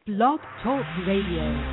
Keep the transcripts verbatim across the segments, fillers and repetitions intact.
Blog Talk Radio.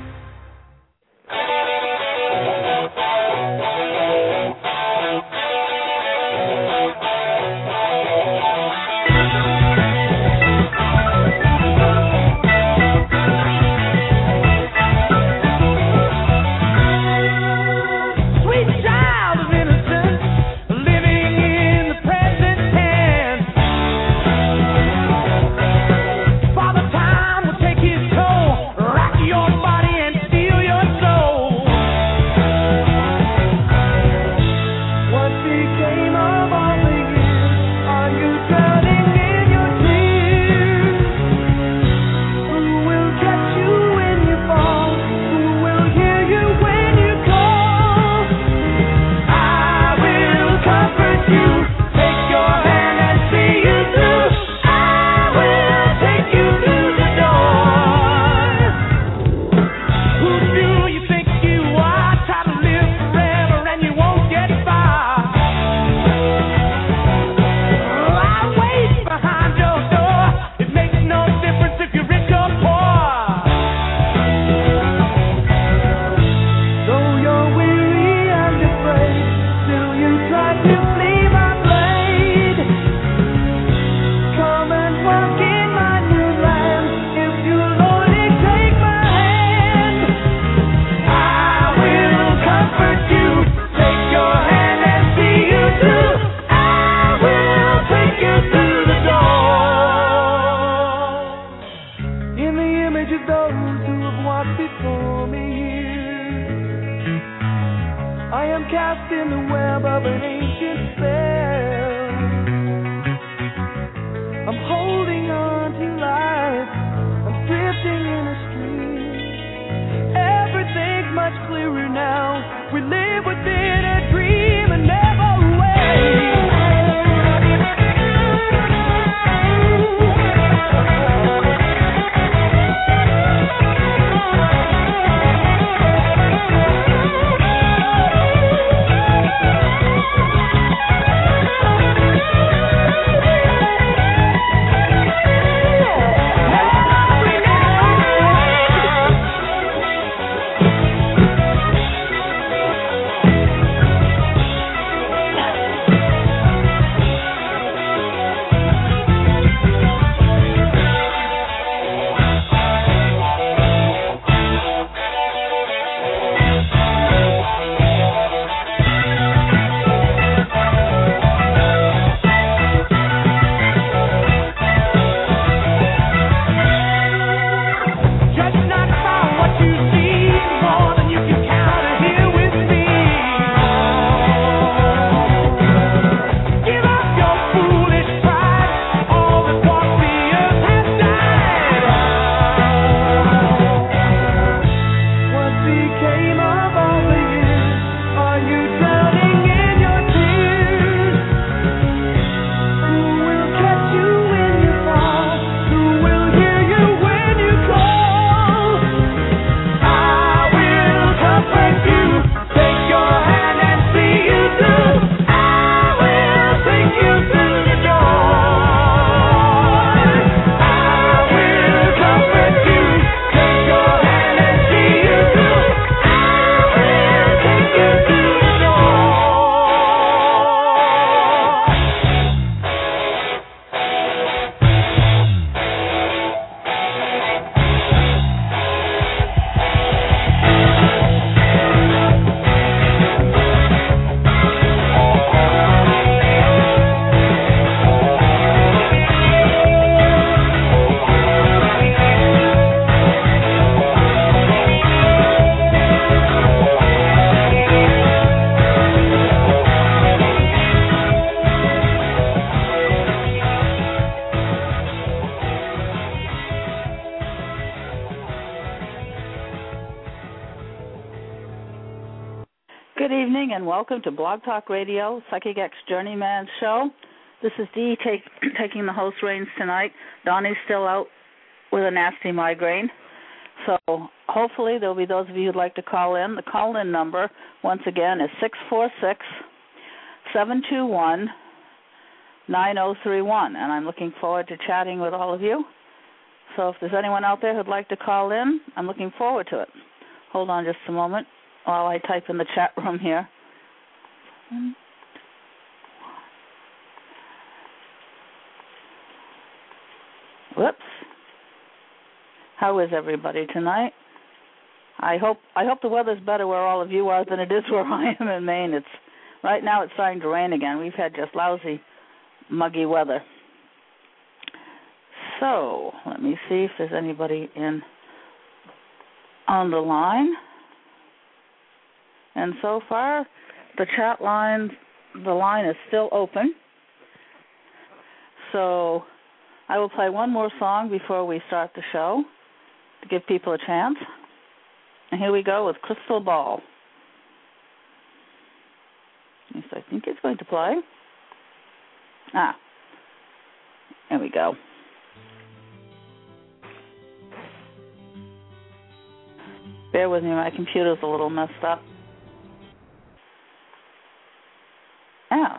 Welcome to Blog Talk Radio, Psychic X Journeyman Show. This is Dee take, taking the host reins tonight. Donnie's still out with a nasty migraine. So hopefully there will be those of you who'd like to call in. The call-in number, once again, is six four six, seven two one, nine oh three one, and I'm looking forward to chatting with all of you. So if there's anyone out there who'd like to call in, I'm looking forward to it. Hold on just a moment while I type in the chat room here. Whoops. How is everybody tonight? I hope I hope the weather's better where all of you are than it is where I am in Maine. It's right now it's starting to rain again. We've had just lousy, muggy weather. So let me see if there's anybody in on the line. And so far, the chat line, the line is still open. So I will play one more song before we start the show to give people a chance. And here we go with Crystal Ball. Yes, I think it's going to play. Ah, there we go. Bear with me, my computer's a little messed up. Oh.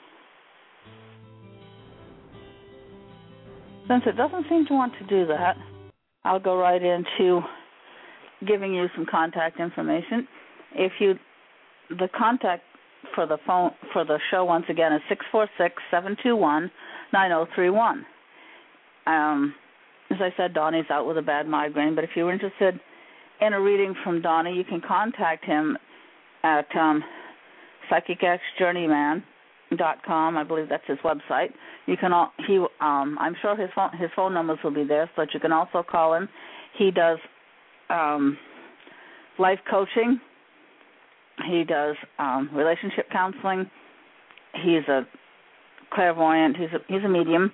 Since it doesn't seem to want to do that, I'll go right into giving you some contact information. If you, the contact for the phone for the show once again is six four six, seven two one, nine zero three one. Um, as I said, Donnie's out with a bad migraine, but if you're interested in a reading from Donnie, you can contact him at um, psychic x journeyman dot com. I believe that's his website. You can all, he um, I'm sure his phone his phone numbers will be there, so that you can also call him. He does um, life coaching. He does um, relationship counseling. He's a clairvoyant. He's a he's a medium,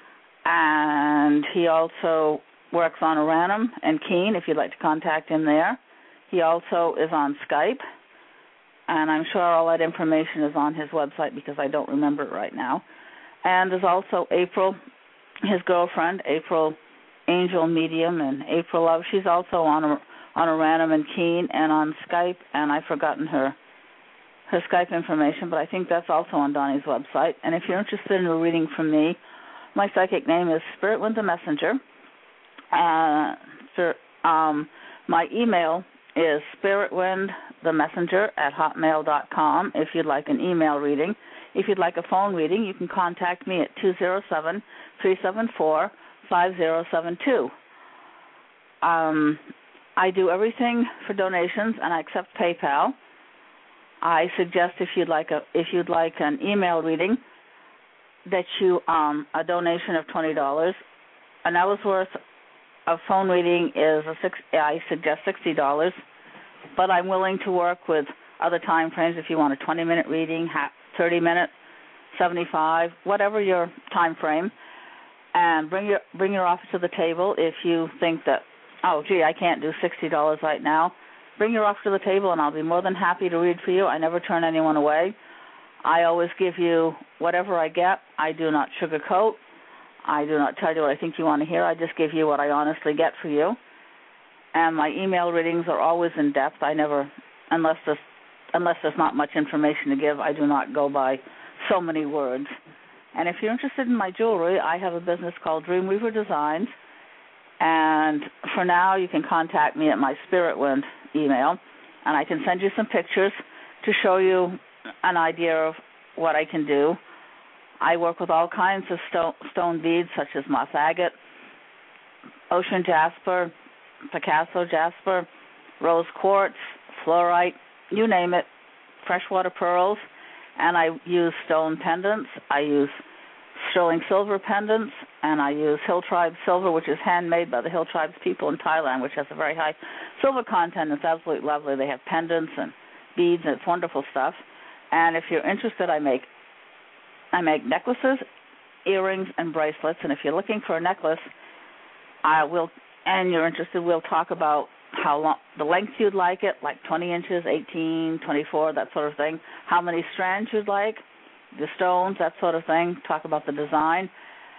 and he also works on Aranum and Keen. If you'd like to contact him there, he also is on Skype. And I'm sure all that information is on his website because I don't remember it right now. And there's also April, his girlfriend, April Angel Medium, and April Love. She's also on a, on a Random and Keen and on Skype, and I've forgotten her her Skype information, but I think that's also on Donnie's website. And if you're interested in a reading from me, my psychic name is Spirit Wind the Messenger. Uh, for, um, my email is spiritwindthemessenger at hotmail dot com if you'd like an email reading. If you'd like a phone reading, you can contact me at two zero seven, three seven four, five zero seven two. Um, I do everything for donations, and I accept PayPal. I suggest if you'd like a if you'd like an email reading that you um, a donation of twenty dollars. An hour's worth of phone reading is a six. I suggest sixty dollars, but I'm willing to work with other time frames. If you want a twenty-minute reading, thirty minutes, seventy-five, whatever your time frame, and bring your bring your offer to the table. If you think that, oh, gee, I can't do sixty dollars right now, bring your offer to the table, and I'll be more than happy to read for you. I never turn anyone away. I always give you whatever I get. I do not sugarcoat. I do not tell you what I think you want to hear. I just give you what I honestly get for you. And my email readings are always in depth. I never, unless there's, unless there's not much information to give, I do not go by so many words. And if you're interested in my jewelry, I have a business called Dreamweaver Designs. And for now, you can contact me at my Spirit Wind email, and I can send you some pictures to show you an idea of what I can do. I work with all kinds of stone, stone beads, such as moss agate, ocean jasper, Picasso jasper, rose quartz, fluorite, you name it, freshwater pearls, and I use stone pendants. I use sterling silver pendants, and I use Hill Tribe silver, which is handmade by the Hill Tribe's people in Thailand, which has a very high silver content. It's absolutely lovely. They have pendants and beads, and it's wonderful stuff. And if you're interested, I make I make necklaces, earrings, and bracelets. And if you're looking for a necklace, I will, and you're interested, we'll talk about how long, the length you'd like it, like twenty inches, eighteen, twenty-four, that sort of thing. How many strands you'd like, the stones, that sort of thing. Talk about the design.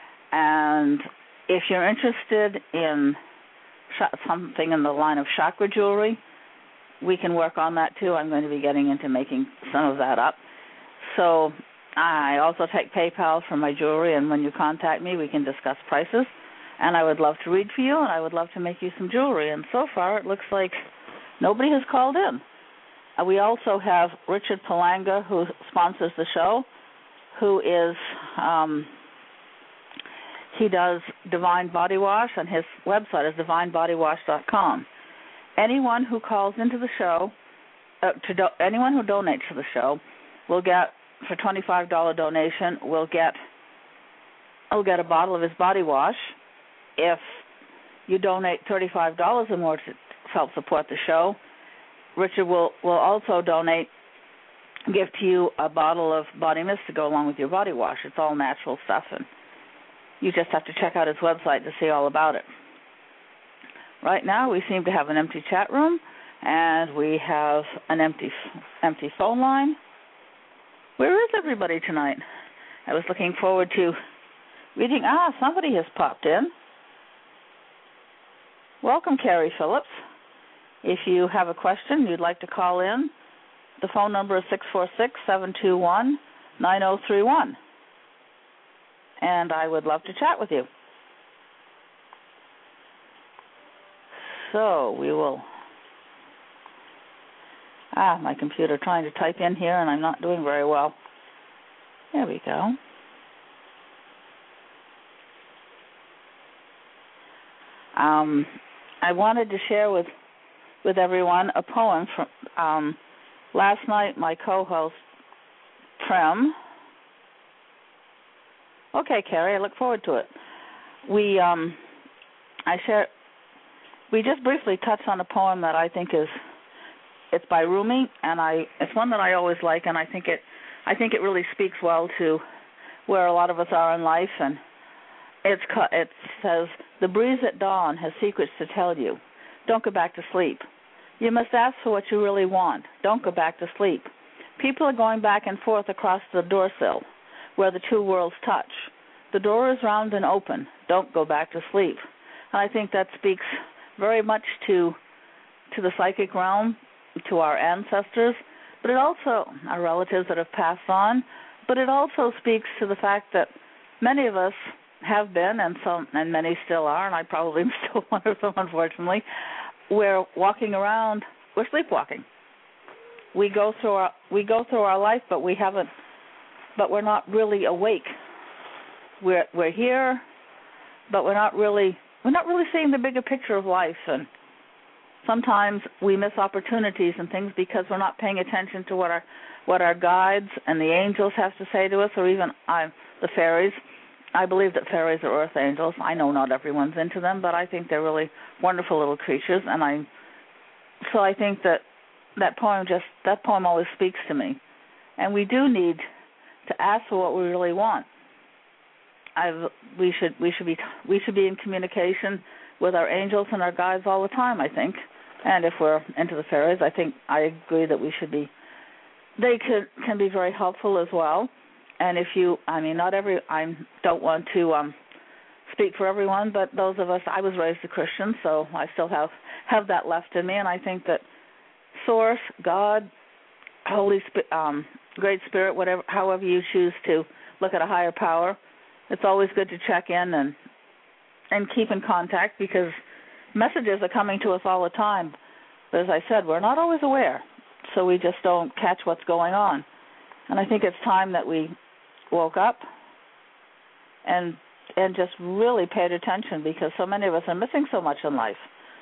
And if you're interested in something in the line of chakra jewelry, we can work on that too. I'm going to be getting into making some of that up. So I also take PayPal for my jewelry, and when you contact me, we can discuss prices. and I would love to read for you, and I would love to make you some jewelry. And so far, it looks like nobody has called in. Uh, we also have Richard Palanga, who sponsors the show, who is, um, he does Divine Body Wash, and his website is divine body wash dot com. Anyone who calls into the show, uh, to do, anyone who donates to the show, will get, for twenty-five dollars donation, will get, will get a bottle of his body wash. If you donate thirty-five dollars or more to help support the show, Richard will, will also donate, give to you a bottle of body mist to go along with your body wash. It's all natural stuff, and you just have to check out his website to see all about it. Right now, we seem to have an empty chat room, and we have an empty empty phone line. Where is everybody tonight? I was looking forward to reading. Ah, somebody has popped in. Welcome, Carrie Phillips. If you have a question you'd like to call in, the phone number is six four six, seven two one, nine zero three one. And I would love to chat with you. So we will... Ah, my computer trying to type in here, and I'm not doing very well. There we go. Um, I wanted to share with with everyone a poem from um, last night. My co-host Prem. Okay, Carrie, I look forward to it. We um, I share. We just briefly touched on a poem that I think is. It's by Rumi, and I it's one that I always like, and I think it I think it really speaks well to where a lot of us are in life. And it's it says, "The breeze at dawn has secrets to tell you. Don't go back to sleep. You must ask for what you really want. Don't go back to sleep. People are going back and forth across the doorsill, where the two worlds touch. The door is round and open. Don't go back to sleep." And I think that speaks very much to to the psychic realm, to our ancestors, but it also, our relatives that have passed on, but it also speaks to the fact that many of us have been, and some, and many still are, and I probably am still one of them, unfortunately, we're walking around, we're sleepwalking. We go through our, we go through our life, but we haven't, but we're not really awake. We're, we're here, but we're not really, we're not really seeing the bigger picture of life, and sometimes we miss opportunities and things because we're not paying attention to what our what our guides and the angels have to say to us, or even uh, the fairies. I believe that fairies are earth angels. I know not everyone's into them, but I think they're really wonderful little creatures. And I, so I think that that poem just that poem always speaks to me. And we do need to ask for what we really want. I've, we should we should be we should be in communication with our angels and our guides all the time, I think. And if we're into the fairies, I think I agree that we should be. They could, can be very helpful as well. And if you, I mean, not every, I don't want to um, speak for everyone, but those of us, I was raised a Christian, so I still have, have that left in me. And I think that Source, God, Holy Spirit, um, Great Spirit, whatever, however you choose to look at a higher power, it's always good to check in and and keep in contact, because messages are coming to us all the time. But as I said, we're not always aware, so we just don't catch what's going on. And I think it's time that we woke up and and just really paid attention, because so many of us are missing so much in life.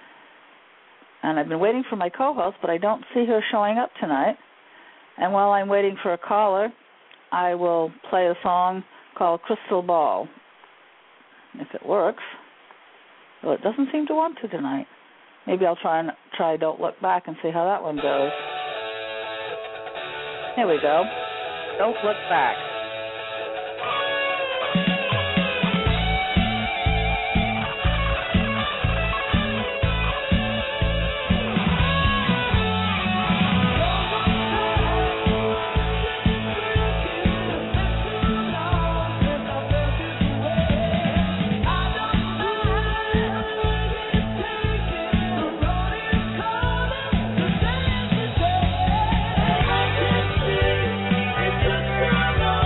And I've been waiting for my co-host, but I don't see her showing up tonight. And while I'm waiting for a caller, I will play a song called Crystal Ball, if it works. Well, it doesn't seem to want to tonight. Maybe I'll try and try Don't Look Back and see how that one goes. Here we go. Don't Look Back. No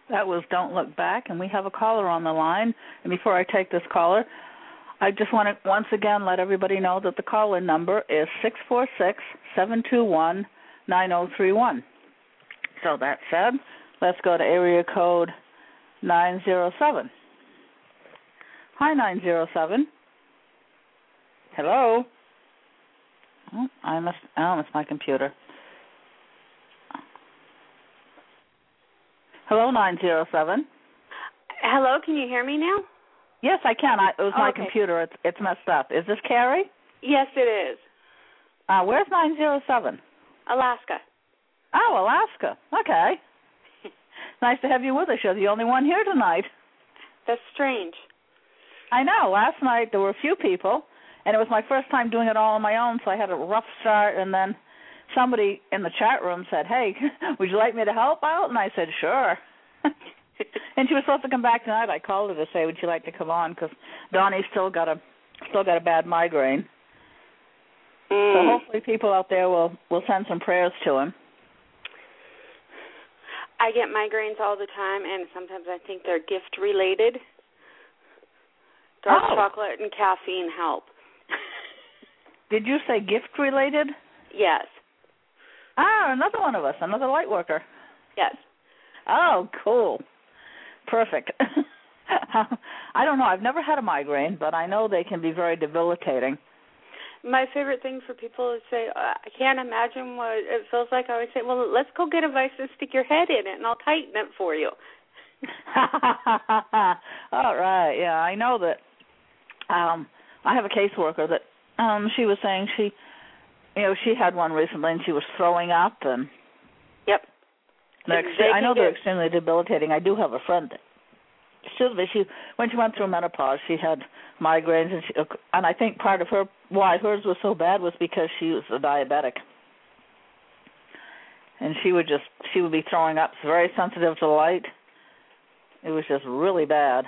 That was Don't Look Back, and we have a caller on the line. And before I take this caller, I just want to once again let everybody know that the call-in number is six four six, seven two one, nine zero three one. So that said, let's go to area code nine zero seven. Hi, nine zero seven. Hello. Oh, I must. Oh, it's my computer. Hello, nine zero seven. Hello, can you hear me now? Yes, I can. I, it was oh, my okay. computer. It's it's messed up. Is this Carrie? Yes, it is. Uh, where's nine zero seven? Alaska. Oh, Alaska. Okay. Nice to have you with us. You're the only one here tonight. That's strange. I know. Last night there were a few people, and it was my first time doing it all on my own, so I had a rough start, and then somebody in the chat room said, hey, would you like me to help out? And I said, sure. And she was supposed to come back tonight. I called her to say, would you like to come on? Because Donnie's still got a still got a bad migraine. Mm. So hopefully people out there will, will send some prayers to him. I get migraines all the time, and sometimes I think they're gift-related. Dark oh. chocolate and caffeine help. Did you say gift-related? Yes. Ah, another one of us, another light worker. Yes. Oh, cool. Perfect. I don't know. I've never had a migraine, but I know they can be very debilitating. My favorite thing for people is say, uh, I can't imagine what it feels like. I always say, well, let's go get a vice and stick your head in it, and I'll tighten it for you. All right. Yeah, I know that. Um, I have a caseworker that um, she was saying she, you know, she had one recently, and she was throwing up, and yep. Extre- I know they're extremely debilitating. I do have a friend that, excuse me, she, when she went through menopause, she had migraines, and, she, and I think part of her, why hers was so bad was because she was a diabetic. And she would just, she would be throwing up, very sensitive to light. It was just really bad.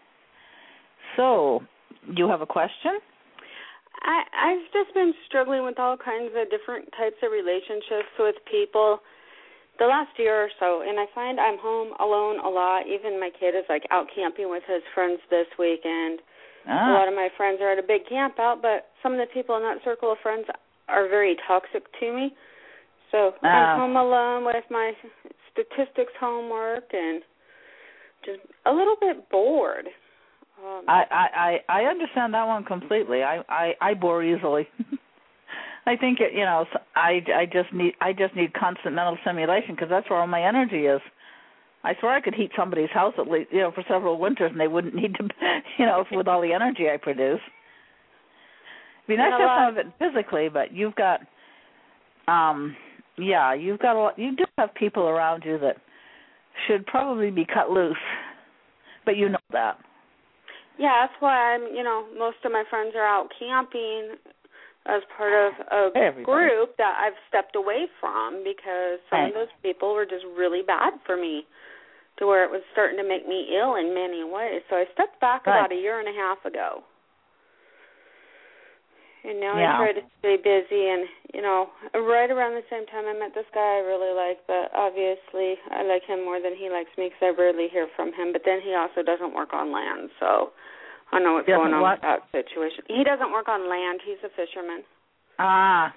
So, you have a question? I, I've just been struggling with all kinds of different types of relationships with people the last year or so, and I find I'm home alone a lot. Even my kid is like out camping with his friends this weekend. Ah. A lot of my friends are at a big camp out, but some of the people in that circle of friends are very toxic to me. So ah. I'm home alone with my statistics homework and just a little bit bored. Um, I, I, I understand that one completely. I, I, I bore easily. I think it, you know, I, I just need I just need constant mental stimulation because that's where all my energy is. I swear I could heat somebody's house at least, you know, for several winters, and they wouldn't need to, you know, with all the energy I produce. I mean, that's just some of it physically, but you've got, um, yeah, you've got a lot, you do have people around you that should probably be cut loose, but you know that. Yeah, that's why I'm, you know, most of my friends are out camping as part of a Everybody. group that I've stepped away from because some right. of those people were just really bad for me to where it was starting to make me ill in many ways. So I stepped back right. about a year and a half ago. And now yeah. I try to stay busy and, you know, right around the same time I met this guy I really like, but obviously I like him more than he likes me because I rarely hear from him. But then he also doesn't work on land, so I know what's going on what? with that situation. He doesn't work on land. He's a fisherman. Ah.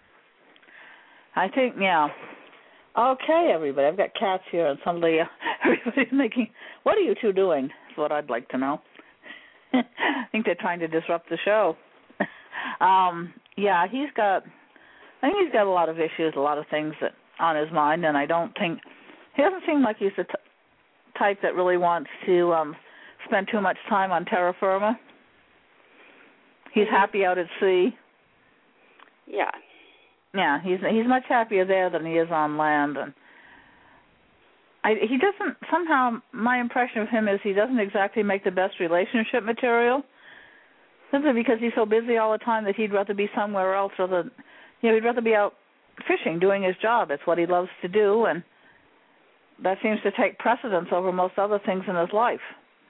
I think, yeah. Okay, everybody. I've got cats here and somebody, everybody's making, what are you two doing? Is what I'd like to know. I think they're trying to disrupt the show. um, yeah, he's got, I think he's got a lot of issues, a lot of things that on his mind, and I don't think, he doesn't seem like he's the t- type that really wants to um, spend too much time on terra firma. He's mm-hmm. happy out at sea. Yeah. Yeah, he's he's much happier there than he is on land, and I, he doesn't. Somehow, my impression of him is he doesn't exactly make the best relationship material. Simply because he's so busy all the time that he'd rather be somewhere else, rather, you know, he'd rather be out fishing, doing his job. It's what he loves to do, and that seems to take precedence over most other things in his life.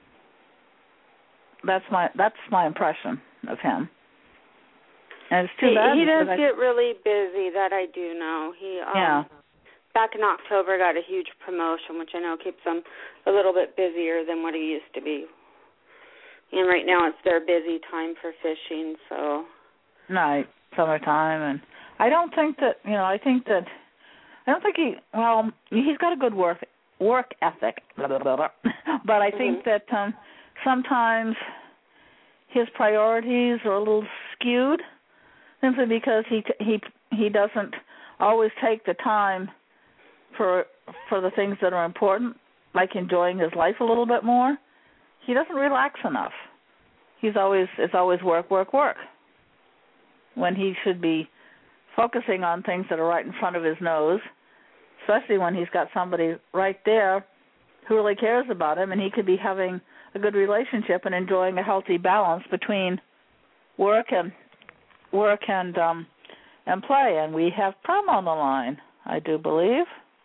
That's my that's my impression of him. And it's too he, bad. He does I, get really busy, that I do know. He um, yeah. back in October, got a huge promotion, which I know keeps him a little bit busier than what he used to be. And right now it's their busy time for fishing, so. Right, summertime, and I don't think that you know. I think that I don't think he. Well, he's got a good work work ethic, blah, blah, blah, blah. But I think mm-hmm. that um, sometimes his priorities are a little skewed, simply because he he he doesn't always take the time for for the things that are important, like enjoying his life a little bit more. He doesn't relax enough. He's always it's always work, work, work. When he should be focusing on things that are right in front of his nose, especially when he's got somebody right there who really cares about him, and he could be having a good relationship and enjoying a healthy balance between work and work and um, and play. And we have Prem on the line, I do believe.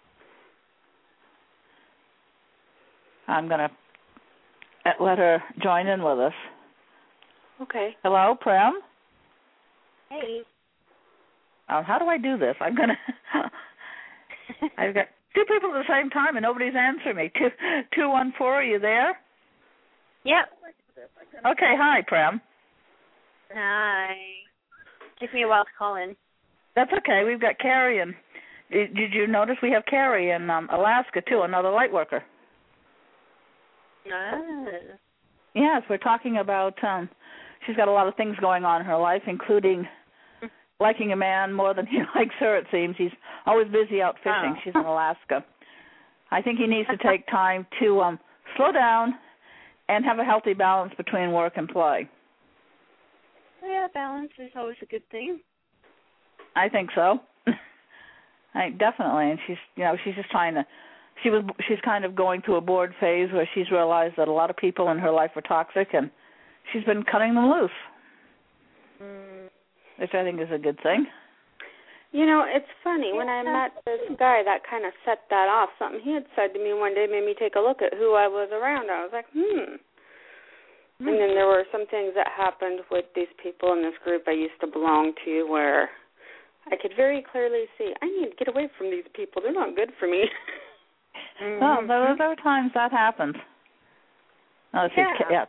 I'm going to let her join in with us. Okay. Hello, Prem? Hey. Um, how do I do this? I'm going to... I've got two people at the same time, and nobody's answering me. Two, two, one, four, are you there? Yep. Okay, hi, Prem. Hi. Took me a while to call in. That's okay. We've got Carrie, and did, did you notice we have Carrie in um, Alaska, too, another light worker? Ah. Yes, we're talking about, um, she's got a lot of things going on in her life, including liking a man more than he likes her, it seems. He's always busy out fishing. Oh. She's in Alaska. I think he needs to take time to um, slow down and have a healthy balance between work and play. Yeah, balance is always a good thing. I think so. I definitely, and she's, you know, she's just trying to. She was, she's kind of going through a bored phase where she's realized that a lot of people in her life are toxic, and she's been cutting them loose, Mm. which I think is a good thing. You know, it's funny. When I met this guy, that kind of set that off. Something he had said to me one day made me take a look at who I was around. I was like, hmm. Mm-hmm. And then there were some things that happened with these people in this group I used to belong to where I could very clearly see, I need to get away from these people. They're not good for me. Mm-hmm. Well, there, there are times that happens. Oh, yeah. yeah.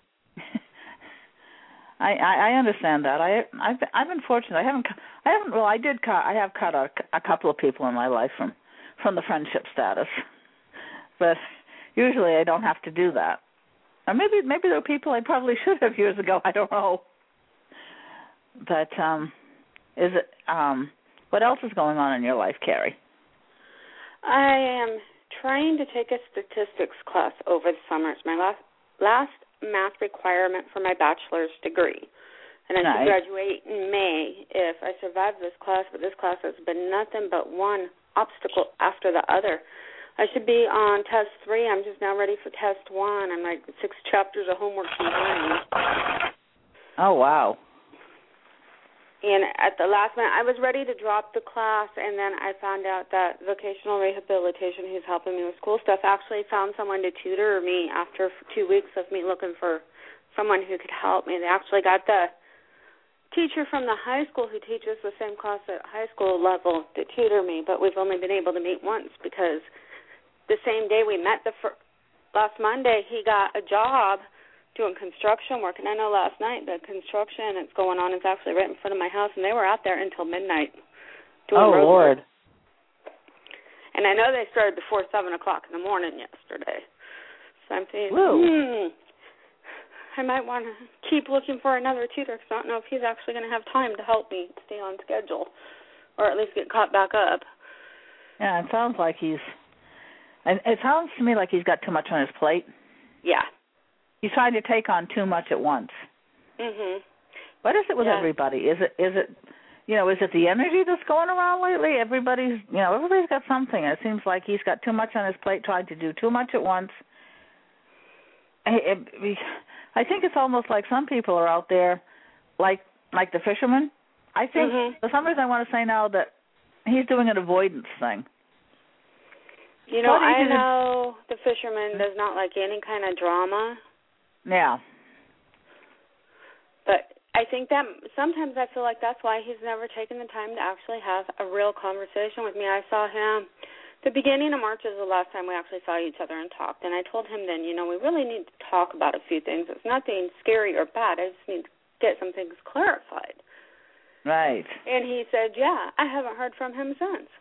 I, I, I understand that. I I've been, I've been fortunate. I haven't I haven't well I did cut I have cut a, a couple of people in my life from from the friendship status, but usually I don't have to do that. Or maybe maybe there are people I probably should have years ago. I don't know. But um, is it um, what else is going on in your life, Carrie? I am trying to take a statistics class over the summer. It's my last last math requirement for my bachelor's degree. And I nice. should graduate in May if I survive this class, but this class has been nothing but one obstacle after the other. I should be on test three. I'm just now ready for test one. I'm like six chapters of homework behind. Oh, wow. And at the last minute, I was ready to drop the class, and then I found out that vocational rehabilitation, who's helping me with school stuff, actually found someone to tutor me after two weeks of me looking for someone who could help me. They actually got the teacher from the high school who teaches the same class at high school level to tutor me, but we've only been able to meet once because the same day we met, the fir- last Monday, he got a job doing construction work, and I know last night the construction that's going on is actually right in front of my house, and they were out there until midnight doing oh, road Lord. work. And I know they started before seven o'clock in the morning yesterday. So I'm thinking, hmm, I might want to keep looking for another tutor because I don't know if he's actually going to have time to help me stay on schedule or at least get caught back up. Yeah, it sounds like he's, and it sounds to me like he's got too much on his plate. Yeah. He's trying to take on too much at once. Mhm. What is it with yeah. everybody? Is it is it you know, is it the energy that's going around lately? Everybody's you know, everybody's got something. It seems like he's got too much on his plate, trying to do too much at once. I, I think it's almost like some people are out there, like like the fisherman. I think mm-hmm. for some reason I want to say now that he's doing an avoidance thing. You know, I know the fisherman does not like any kind of drama. Yeah. But I think that sometimes I feel like that's why he's never taken the time to actually have a real conversation with me. I saw him The beginning of March is the last time we actually saw each other and talked, and I told him then, you know, we really need to talk about a few things. It's nothing scary or bad. I just need to get some things clarified. Right. And he said, yeah, I haven't heard from him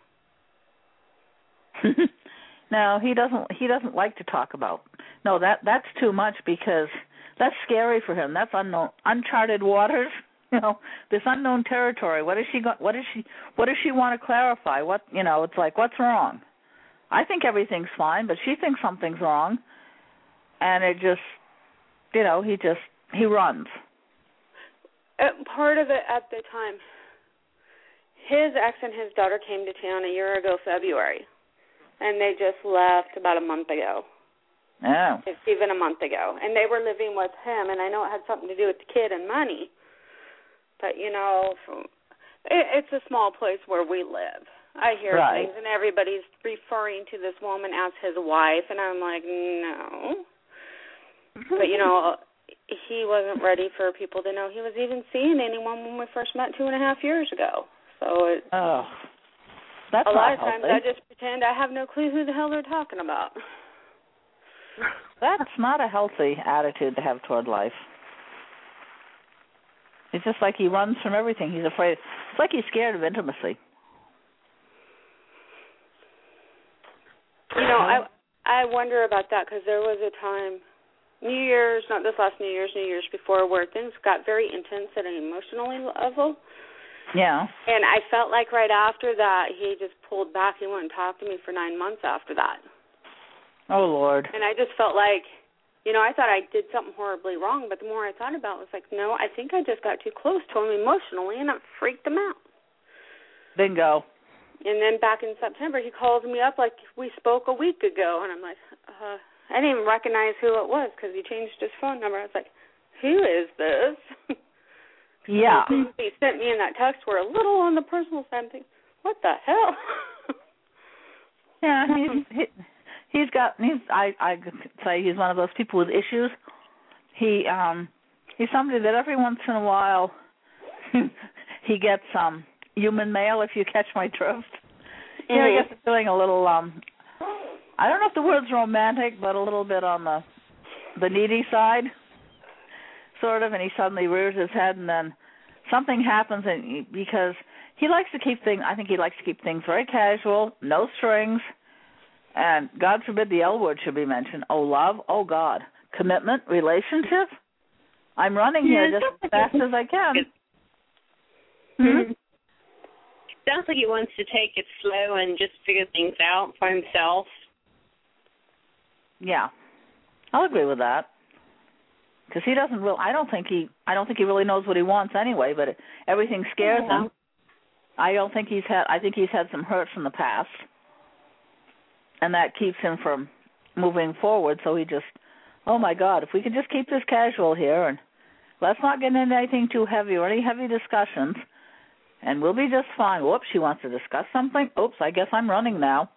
since. No, he doesn't. He doesn't like to talk about. No, that that's too much because that's scary for him. That's unknown, uncharted waters. You know, this unknown territory. What is she? Go, what is she? What does she want to clarify? What you know? It's like, what's wrong? I think everything's fine, but she thinks something's wrong, and it just, you know, he just he runs. Uh, part of it at the time, his ex and his daughter came to town a year ago, February, and they just left about a month ago. Oh. It's even a month ago, and they were living with him, and I know it had something to do with the kid and money, but you know, it, it's a small place where we live. I hear right. things, and everybody's referring to this woman as his wife, and I'm like, no. But, you know, he wasn't ready for people to know he was even seeing anyone when we first met two and a half years ago. So it, oh, that's a lot not of times healthy. I just pretend I have no clue who the hell they're talking about. That's not a healthy attitude to have toward life. It's just like he runs from everything. He's afraid. It's like he's scared of intimacy. You know, I I wonder about that because there was a time, New Year's, not this last New Year's, New Year's before, where things got very intense at an emotional level. Yeah. And I felt like right after that, he just pulled back. He wouldn't talk to me for nine months after that. Oh, Lord. And I just felt like, you know, I thought I did something horribly wrong, but the more I thought about it, it was like, no, I think I just got too close to him emotionally, and it freaked him out. Bingo. And then back in September, he calls me up like we spoke a week ago, and I'm like, uh, I didn't even recognize who it was because he changed his phone number. I was like, who is this? Yeah. The things he sent me in that text were a little on the personal side. I'm thinking, what the hell? Yeah, he's he, he's got he's I I could say he's one of those people with issues. He um he's somebody that every once in a while he gets um human mail, if you catch my drift. Mm-hmm. You know, he gets doing a little um I don't know if the word's romantic, but a little bit on the the needy side, sort of, and he suddenly rears his head, and then something happens, and he, because he likes to keep things, I think he likes to keep things very casual, no strings, and God forbid the L word should be mentioned. Oh, love, oh, God, commitment, relationship. I'm running yeah, here just as fast as I can. Mm-hmm. Sounds like he wants to take it slow and just figure things out for himself. Yeah, I'll agree with that. Because he doesn't really, I don't think he, I don't think he really knows what he wants anyway. But it, everything scares yeah. him. I don't think he's had. I think he's had some hurt from the past, and that keeps him from moving forward. So he just, oh my God, if we could just keep this casual here, and let's not get into anything too heavy or any heavy discussions, and we'll be just fine. Whoops, she wants to discuss something. Oops, I guess I'm running now.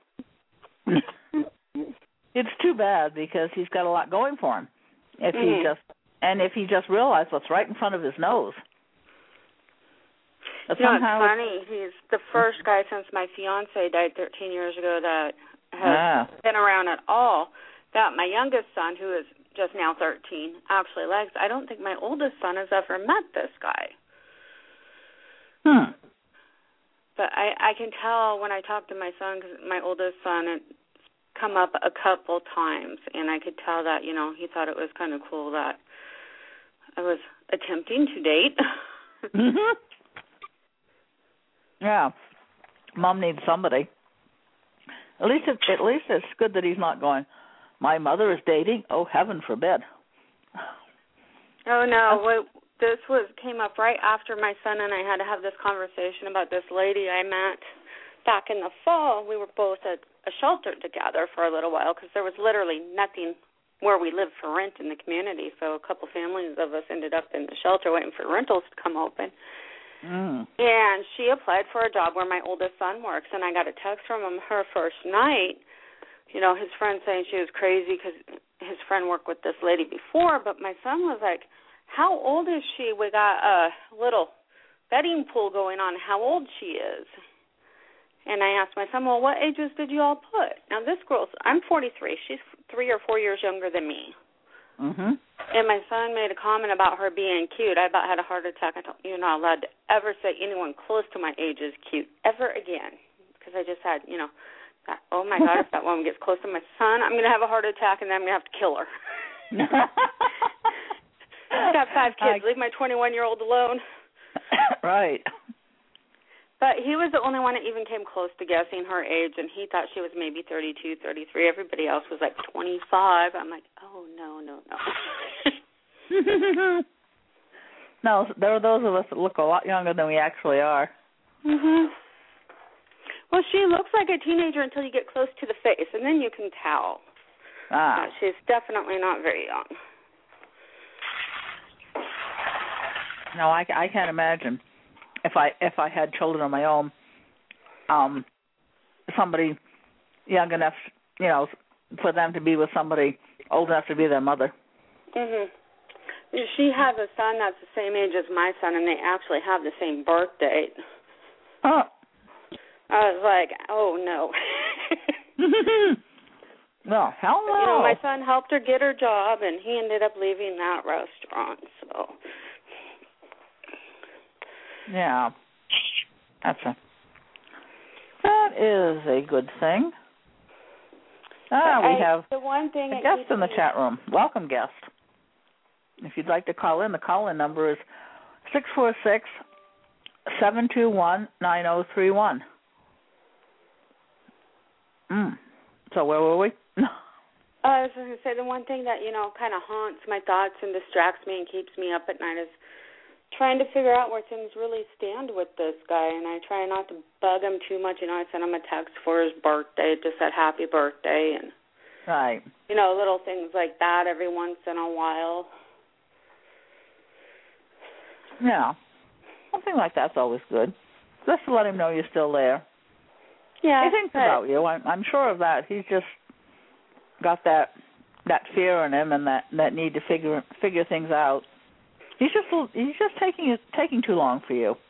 It's too bad because he's got a lot going for him. If mm-hmm. he just and if he just realized what's right in front of his nose. But you know, it's funny. He's the first guy since my fiance died thirteen years ago that has ah. been around at all. That my youngest son, who is just now thirteen, actually likes. I don't think my oldest son has ever met this guy. Hmm. But I, I can tell when I talk to my son, because my oldest son, it's come up a couple times, and I could tell that, you know, he thought it was kind of cool that I was attempting to date. Mm-hmm. Yeah. Mom needs somebody. At least it's, at least it's good that he's not going, my mother is dating? Oh, heaven forbid. Oh, no. Well, this was came up right after my son and I had to have this conversation about this lady I met back in the fall. We were both at a shelter together for a little while because there was literally nothing where we lived for rent in the community. So a couple families of us ended up in the shelter waiting for rentals to come open. Mm. And she applied for a job where my oldest son works, and I got a text from him her first night. You know, his friend saying she was crazy because his friend worked with this lady before, but my son was like, how old is she? We got a little betting pool going on how old she is. And I asked my son, well, what ages did you all put? Now, this girl's, I'm forty-three. She's three or four years younger than me. Mm-hmm. And my son made a comment about her being cute. I about had a heart attack. I told you're not allowed to ever say anyone close to my age is cute ever again. Because I just had, you know, that, oh, my God, if that woman gets close to my son, I'm going to have a heart attack and then I'm going to have to kill her. I've got five kids. Leave my twenty-one-year-old alone. Right. But he was the only one that even came close to guessing her age, and he thought she was maybe thirty-two, thirty-three. Everybody else was like twenty-five. I'm like, oh, no, no, no. No, there are those of us that look a lot younger than we actually are. Mhm. Well, she looks like a teenager until you get close to the face, and then you can tell. Ah. Uh, she's definitely not very young. No, I, I can't imagine. If I if I had children of my own, um, somebody young enough, you know, for them to be with somebody old enough to be their mother. Mhm. She has a son that's the same age as my son, and they actually have the same birth date. Oh. I was like, oh no. No, hell no. You know, my son helped her get her job, and he ended up leaving that restaurant. So. Yeah, that's a that is a good thing. Ah, we I, have the one thing a guest in the chat room. Welcome, guest. If you'd like to call in, the call-in number is six four six, seven two one, nine zero three one. Mm. So where were we? I was going to say the one thing that, you know, kind of haunts my thoughts and distracts me and keeps me up at night is trying to figure out where things really stand with this guy, and I try not to bug him too much. You know, I sent him a text for his birthday, just said happy birthday, and, right. you know, little things like that every once in a while. Yeah. Something like that's always good. Just to let him know you're still there. Yeah. He thinks about you. I'm, I'm sure of that. He's just got that that fear in him and that, that need to figure figure things out. He's just he's just taking taking too long for you.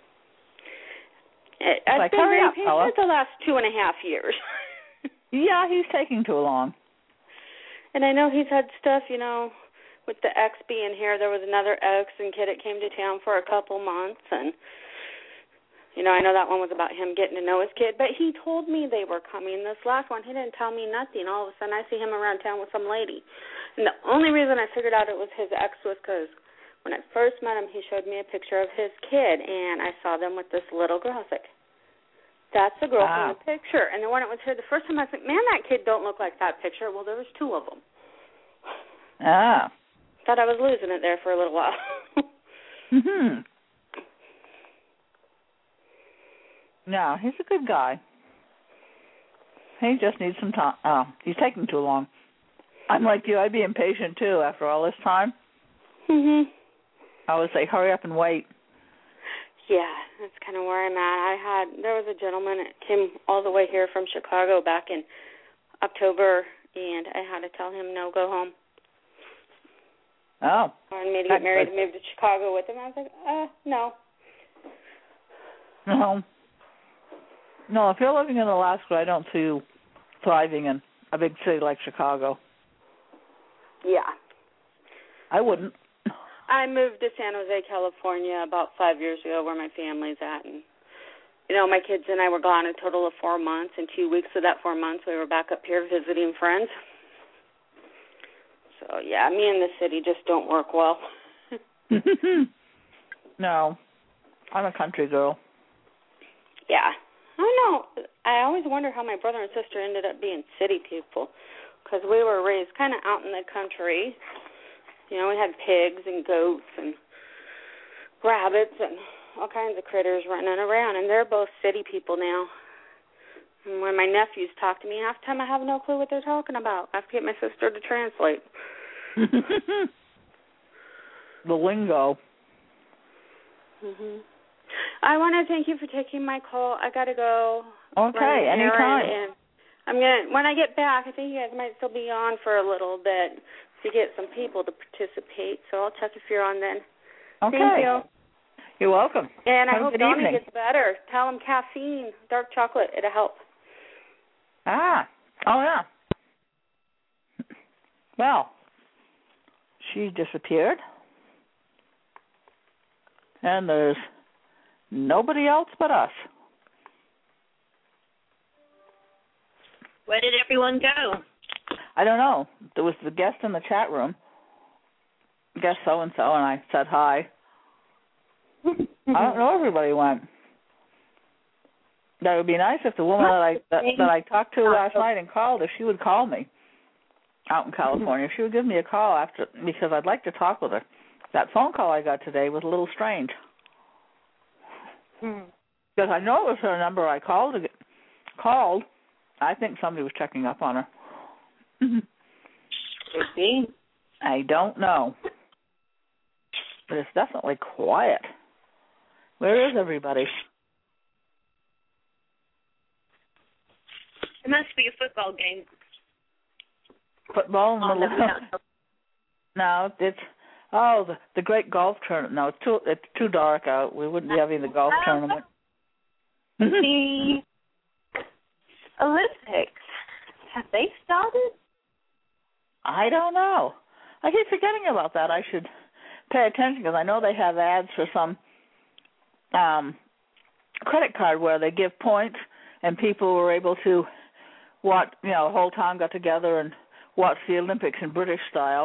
I've like, been hurry very up, patient fella. the last two and a half years. Yeah, he's taking too long. And I know he's had stuff, you know, with the ex being here. There was another ex and kid that came to town for a couple months, and you know, I know that one was about him getting to know his kid, but he told me they were coming. This last one, he didn't tell me nothing. All of a sudden, I see him around town with some lady. And the only reason I figured out it was his ex was because when I first met him, he showed me a picture of his kid, and I saw them with this little girl. I was like, that's the girl wow. from the picture. And then when it was here the first time, I was like, man, that kid don't look like that picture. Well, there was two of them. Ah. Thought I was losing it there for a little while. Mm-hmm. No, he's a good guy. He just needs some time. Oh, he's taking too long. I'm like you. I'd be impatient, too, after all this time. Mm-hmm. I would say, hurry up and wait. Yeah, that's kind of where I'm at. I had, there was a gentleman that came all the way here from Chicago back in October, and I had to tell him, no, go home. Oh. I wanted me to get married and move to Chicago with him. I was like, uh, no. No. No, if you're living in Alaska, I don't see you thriving in a big city like Chicago. Yeah. I wouldn't. I moved to San Jose, California about five years ago where my family's at. And, you know, my kids and I were gone a total of four months. And two weeks of that four months, we were back up here visiting friends. So, yeah, me and the city just don't work well. No. I'm a country girl. Yeah. I don't know. I always wonder how my brother and sister ended up being city people because we were raised kind of out in the country. You know, we had pigs and goats and rabbits and all kinds of critters running around, and they're both city people now. And when my nephews talk to me, half the time I have no clue what they're talking about. I have to get my sister to translate. The lingo. Mhm. I want to thank you for taking my call. I got to go. Okay, anytime. And I'm gonna when I get back. I think you guys might still be on for a little bit to get some people to participate. So I'll check if you're on then. Okay. Thank you. You're welcome. And I Have a hope good Donnie evening. gets better. Tell him caffeine, dark chocolate, it'll help. Ah, oh yeah. Well, she disappeared, and there's nobody else but us. Where did everyone go? I don't know. There was the guest in the chat room, guest so-and-so, and I said hi. I don't know where everybody went. That would be nice if the woman that I that, that I talked to last night and called, if she would call me out in California, if she would give me a call after, because I'd like to talk with her. That phone call I got today was a little strange. Because I know it was her number I called. Called. I think somebody was checking up on her. Could be. I don't know. But it's definitely quiet. Where is everybody? It must be a football game. Football in the Oh, middle. no, No, it's oh the the great golf tournament. No, it's too it's too dark out. We wouldn't be having the golf tournament. The Olympics, have they started? I don't know. I keep forgetting about that. I should pay attention because I know they have ads for some um, credit card where they give points and people were able to watch. You know, the whole town got together and watch the Olympics in British style.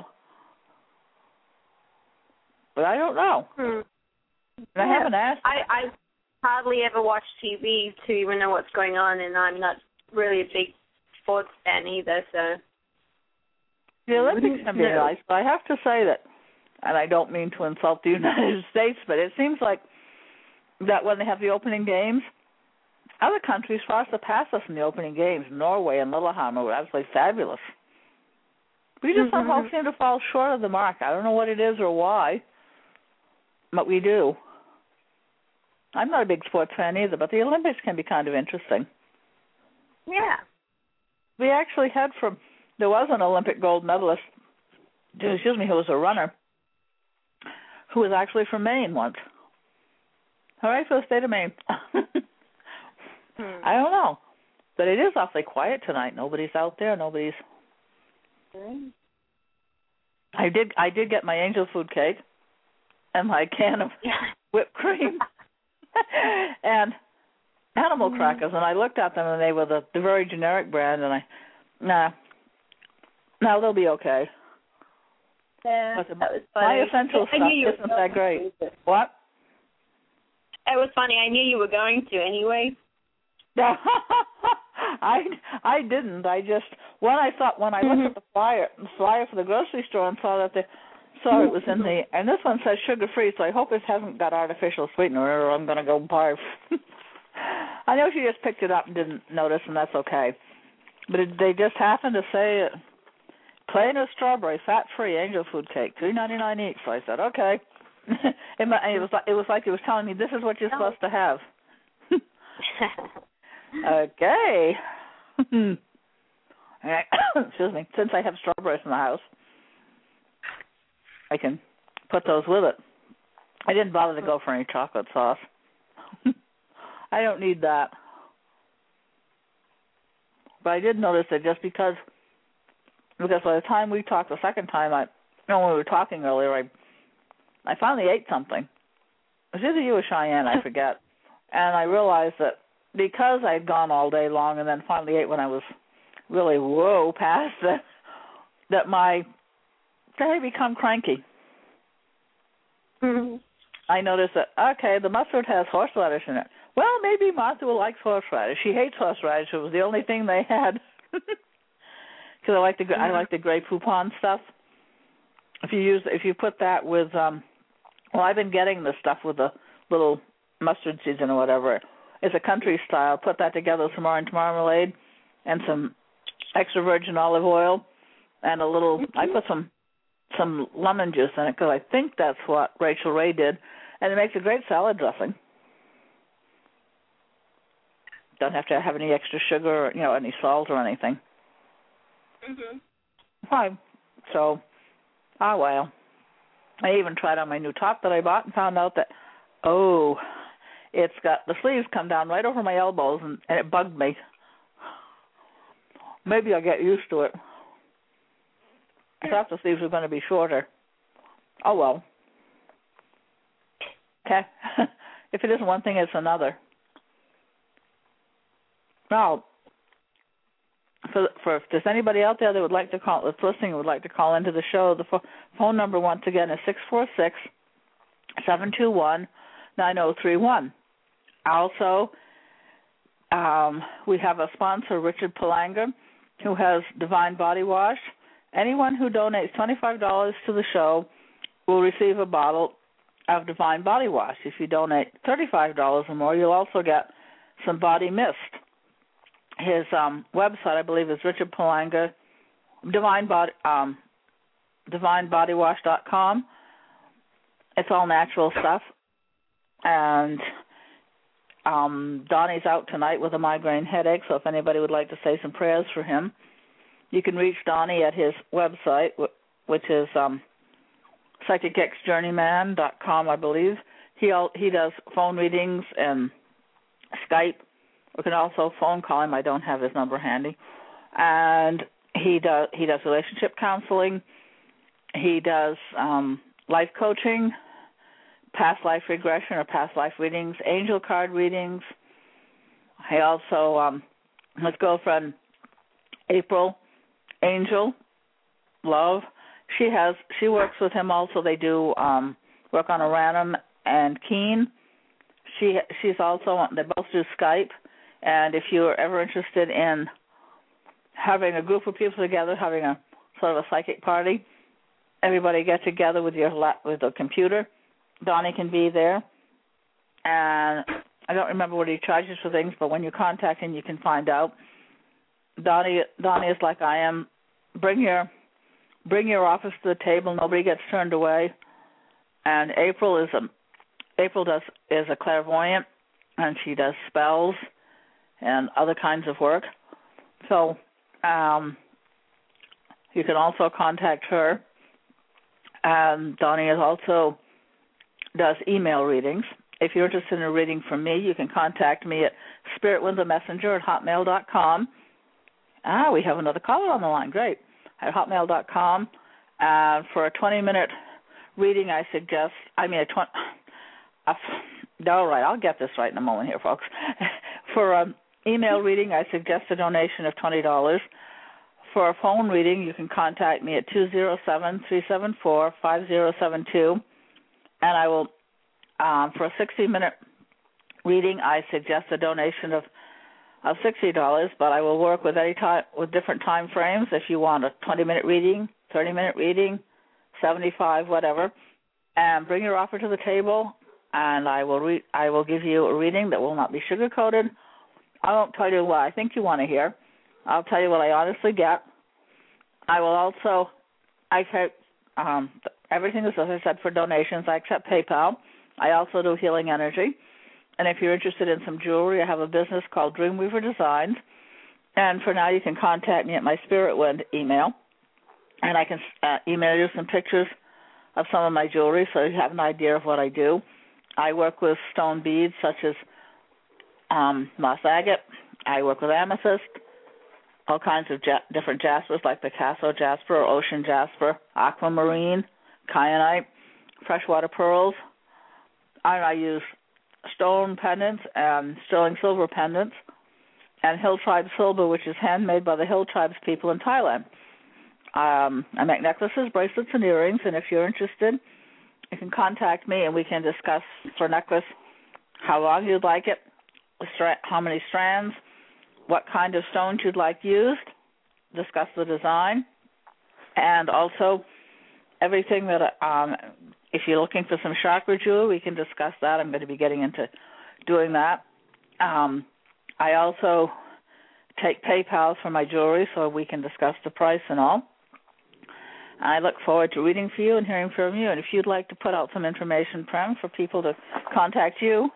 But I don't know. Hmm. And I haven't asked. I, I hardly ever watch T V to even know what's going on, and I'm not really a big sports fan either, so. The Olympics can be No. nice, but I have to say that, and I don't mean to insult the United States, but it seems like that when they have the opening games, other countries far surpass us in the opening games. Norway and Lillehammer were absolutely fabulous. We just Mm-hmm. somehow seem to fall short of the mark. I don't know what it is or why, but we do. I'm not a big sports fan either, but the Olympics can be kind of interesting. Yeah. We actually had from, there was an Olympic gold medalist, excuse me, who was a runner, who was actually from Maine once. All right, for the state of Maine. Hmm. I don't know, but it is awfully quiet tonight. Nobody's out there. Nobody's. Mm. I did. I did get my angel food cake and my can of whipped cream and animal Mm. crackers, and I looked at them and they were the, the very generic brand, and I, nah, no, they'll be okay. Yeah, But that was my funny. essential I stuff knew you were isn't that great. going to. What? It was funny. I knew you were going to anyway. I I didn't. I just when I thought when I looked at the flyer the flyer for the grocery store and saw that the saw it was in the and this one says sugar free, so I hope it hasn't got artificial sweetener or I'm gonna go barf. I know she just picked it up and didn't notice, and that's okay. But it, they just happened to say it, plain as strawberry, fat free angel food cake, three ninety nine each. So I said okay. it, it was like it was like it was telling me this is what you're supposed to have. Okay. Excuse me. Since I have strawberries in the house, I can put those with it. I didn't bother to go for any chocolate sauce. I don't need that. But I did notice that just because, because by the time we talked the second time, I, you know, when we were talking earlier, I, I finally ate something. It was either you or Cheyenne, I forget. And I realized that because I'd gone all day long and then finally ate when I was really, whoa, past it, that my, that I become cranky. Mm-hmm. I noticed that, okay, the mustard has horseradish in it. Well, maybe Martha will like horseradish. She hates horseradish. It was the only thing they had. Because I like the I like the Grey Poupon stuff. If you use if you put that with um, well, I've been getting the stuff with the little mustard seeds in or whatever. It's a country style. Put that together with some orange marmalade and some extra virgin olive oil and a little. Mm-hmm. I put some some lemon juice in it because I think that's what Rachel Ray did, and it makes a great salad dressing. Don't have to have any extra sugar or, you know, any salt or anything. Mhm. Fine. So, ah, well. I even tried on my new top that I bought and found out that Oh, it's got the sleeves come down right over my elbows, and, and it bugged me. Maybe I'll get used to it. I thought the sleeves were going to be shorter. Oh, well. Okay. If it isn't one thing, it's another. Now, for, for if there's anybody out there that would like to call, that's listening, would like to call into the show, the pho- phone number once again is six four six, seven two one, nine zero three one. Also, um, we have a sponsor, Richard Palanga, who has Divine Body Wash. Anyone who donates twenty-five dollars to the show will receive a bottle of Divine Body Wash. If you donate thirty-five dollars or more, you'll also get some body mist. His um, website, I believe, is Richard Palanga, Divine Body, um, divine body wash dot com. It's all natural stuff. And um, Donnie's out tonight with a migraine headache, so if anybody would like to say some prayers for him, you can reach Donnie at his website, which is um, psychic x journeyman dot com, I believe. He he does phone readings and Skype. We can also phone call him. I don't have his number handy. And he does he does relationship counseling. He does um, life coaching, past life regression or past life readings, angel card readings. He also, um, his girlfriend, April Angel Love, she has she works with him also. They do um, work on Aranum and Keen. She she's also on, they both do Skype. And if you're ever interested in having a group of people together, having a sort of a psychic party, everybody get together with your lap, with a computer, Donnie can be there. And I don't remember what he charges for things, but when you contact him, you can find out. Donnie Donnie is like I am. Bring your bring your office to the table. Nobody gets turned away. And April is a April does is a clairvoyant, and she does spells and other kinds of work. So um, you can also contact her. And Donnie is also does email readings. If you're interested in a reading from me, you can contact me at spiritwindowmessenger at hotmail dot com. Ah, we have another caller on the line. Great. At hotmail dot com. Uh, for a twenty-minute reading, I suggest, I mean, a twenty, uh, all right, I'll get this right in a moment here, folks. For an email reading, I suggest a donation of twenty dollars. For a phone reading, you can contact me at two zero seven, three seven four, five zero seven two. And I will, um, for a sixty-minute reading, I suggest a donation of of sixty dollars, but I will work with any time with different time frames. If you want a twenty-minute reading, thirty-minute reading, seventy-five, whatever, and bring your offer to the table, and I will re- I will give you a reading that will not be sugar-coated. I won't tell you what I think you want to hear. I'll tell you what I honestly get. I will also, I take, um, everything is, as I said, for donations. I accept PayPal. I also do healing energy. And if you're interested in some jewelry, I have a business called Dreamweaver Designs. And for now, you can contact me at my Spirit Wind email. And I can uh, email you some pictures of some of my jewelry so you have an idea of what I do. I work with stone beads such as um, moss agate. I work with amethyst, all kinds of ja- different jaspers like Picasso jasper, ocean jasper, aquamarine, kyanite, freshwater pearls. And I use stone pendants and sterling silver pendants, and Hill Tribe silver, which is handmade by the Hill Tribes people in Thailand. Um, I make necklaces, bracelets, and earrings, and if you're interested, you can contact me, and we can discuss for a necklace how long you'd like it, how many strands, what kind of stones you'd like used, discuss the design, and also everything that, um, if you're looking for some chakra jewelry, we can discuss that. I'm going to be getting into doing that. Um, I also take PayPal for my jewelry so we can discuss the price and all. I look forward to reading for you and hearing from you. And if you'd like to put out some information, Prem, for people to contact you.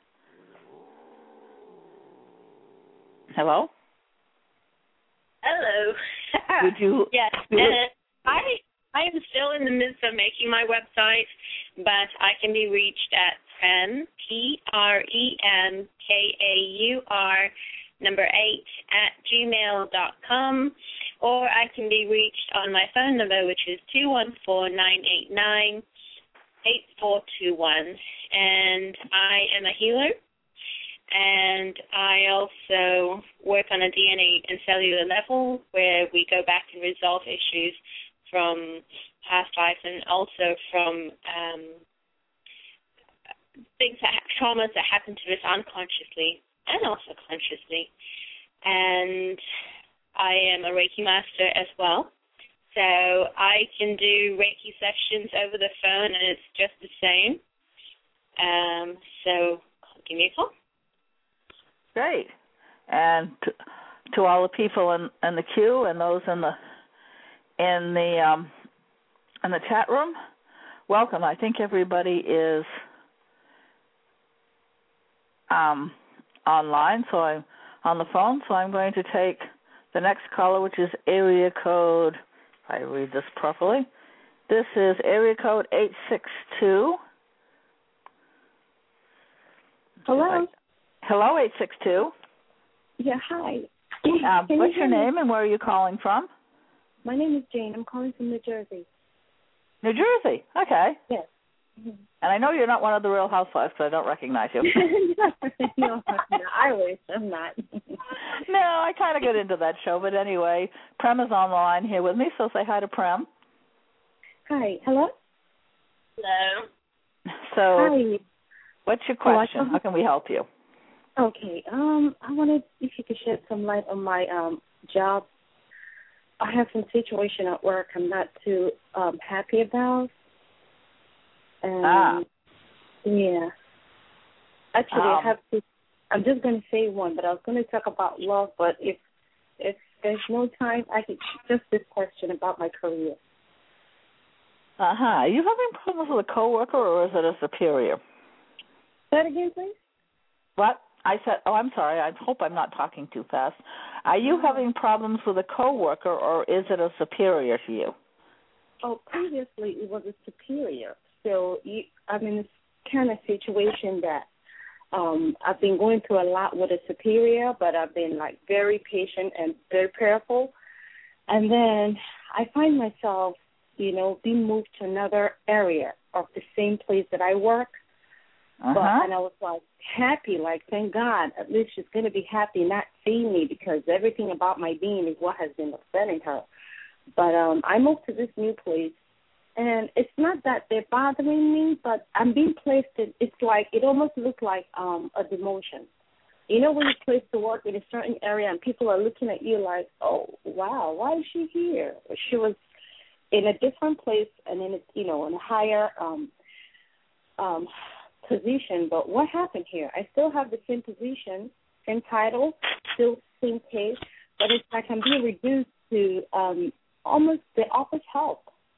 Hello? Hello. Would you? Yes. Would, uh, I I am still in the midst of making my website, but I can be reached at Pren, P R E N K A U R, number eight, at gmail dot com, or I can be reached on my phone number, which is two one four, nine eight nine, eight four two one. And I am a healer, and I also work on a D N A and cellular level where we go back and resolve issues from past lives and also from um, things that traumas that happen to us unconsciously and also consciously. And I am a Reiki master as well. So I can do Reiki sessions over the phone, and it's just the same. Um, so give me a call. Great. And to, to all the people in, in the queue and those in the in the um, in the chat room, welcome. I think everybody is um, online, so I'm on the phone. So I'm going to take the next caller, which is area code. If I read this properly, this is area code eight six two. Hello. Hello, eight six two. Yeah, hi. Uh, what's your name and where are you calling from? My name is Jane. I'm calling from New Jersey. New Jersey. Okay. Yes. And I know you're not one of the Real Housewives, because I don't recognize you. no, no, I wish I'm not. No, I kind of get into that show, but anyway, Prem is on the line here with me, so say hi to Prem. Hi. Hello? Hello. So, hi. What's your question? Oh, How can we help you? Okay. Um, I wanted if you could shed some light on my um job. I have some situation at work I'm not too um happy about. And ah. Yeah. Actually, um, I have to. I'm just going to say one, but I was going to talk about love. But if if there's no time, I could just this question about my career. Uh huh. Are you having problems with a coworker, or is it a superior? Say that again, please. What? I said, oh, I'm sorry. I hope I'm not talking too fast. Are you having problems with a coworker, or is it a superior to you? Oh, previously it was a superior. So you, I'm in this kind of situation that um, I've been going through a lot with a superior, but I've been like very patient and very prayerful. And then I find myself, you know, being moved to another area of the same place that I work. Uh-huh. But, and I was like happy, like thank God, at least she's going to be happy not seeing me because everything about my being is what has been upsetting her. But um, I moved to this new place, and it's not that they're bothering me, but I'm being placed in, it's like, it almost looks like um, a demotion. You know when you're placed to work in a certain area and people are looking at you like, oh, wow, why is she here? She was in a different place and in a, you know, in a higher um, um, position, but what happened here? I still have the same position, same title, still same pay, but it's like I'm being reduced to um, almost the office help.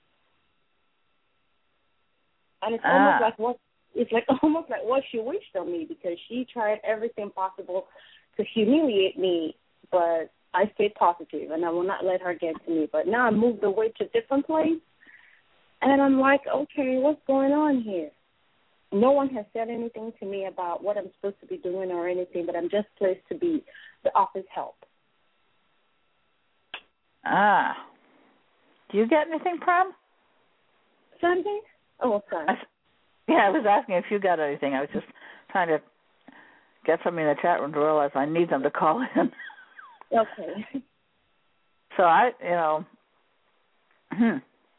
And it's ah. almost like what it's like almost like what she wished on me because she tried everything possible to humiliate me, but I stayed positive and I will not let her get to me. But now I moved away to a different place, and I'm like, okay, what's going on here? No one has said anything to me about what I'm supposed to be doing or anything, but I'm just placed to be the office help. Ah. Do you get anything, Prem? Something? Oh, sorry. I, yeah, I was asking if you got anything. I was just trying to get somebody in the chat room to realize I need them to call in. Okay. So I, you know. Hmm.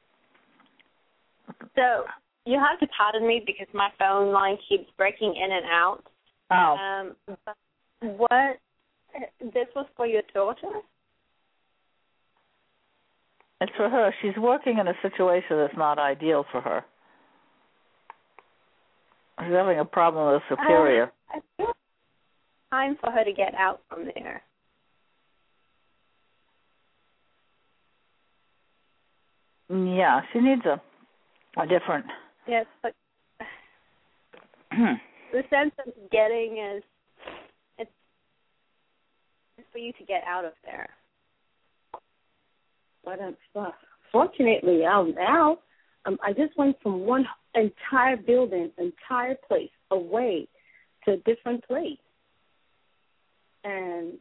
So you have to pardon me because my phone line keeps breaking in and out. Oh. Um, what? This was for your daughter? It's for her. She's working in a situation that's not ideal for her. She's having a problem with a superior. Uh, I feel it's time for her to get out from there. Yeah, she needs a a different. Yes, but the sense of getting is it's, it's for you to get out of there. But um, fortunately, um, now um, I just went from one entire building, entire place away to a different place. And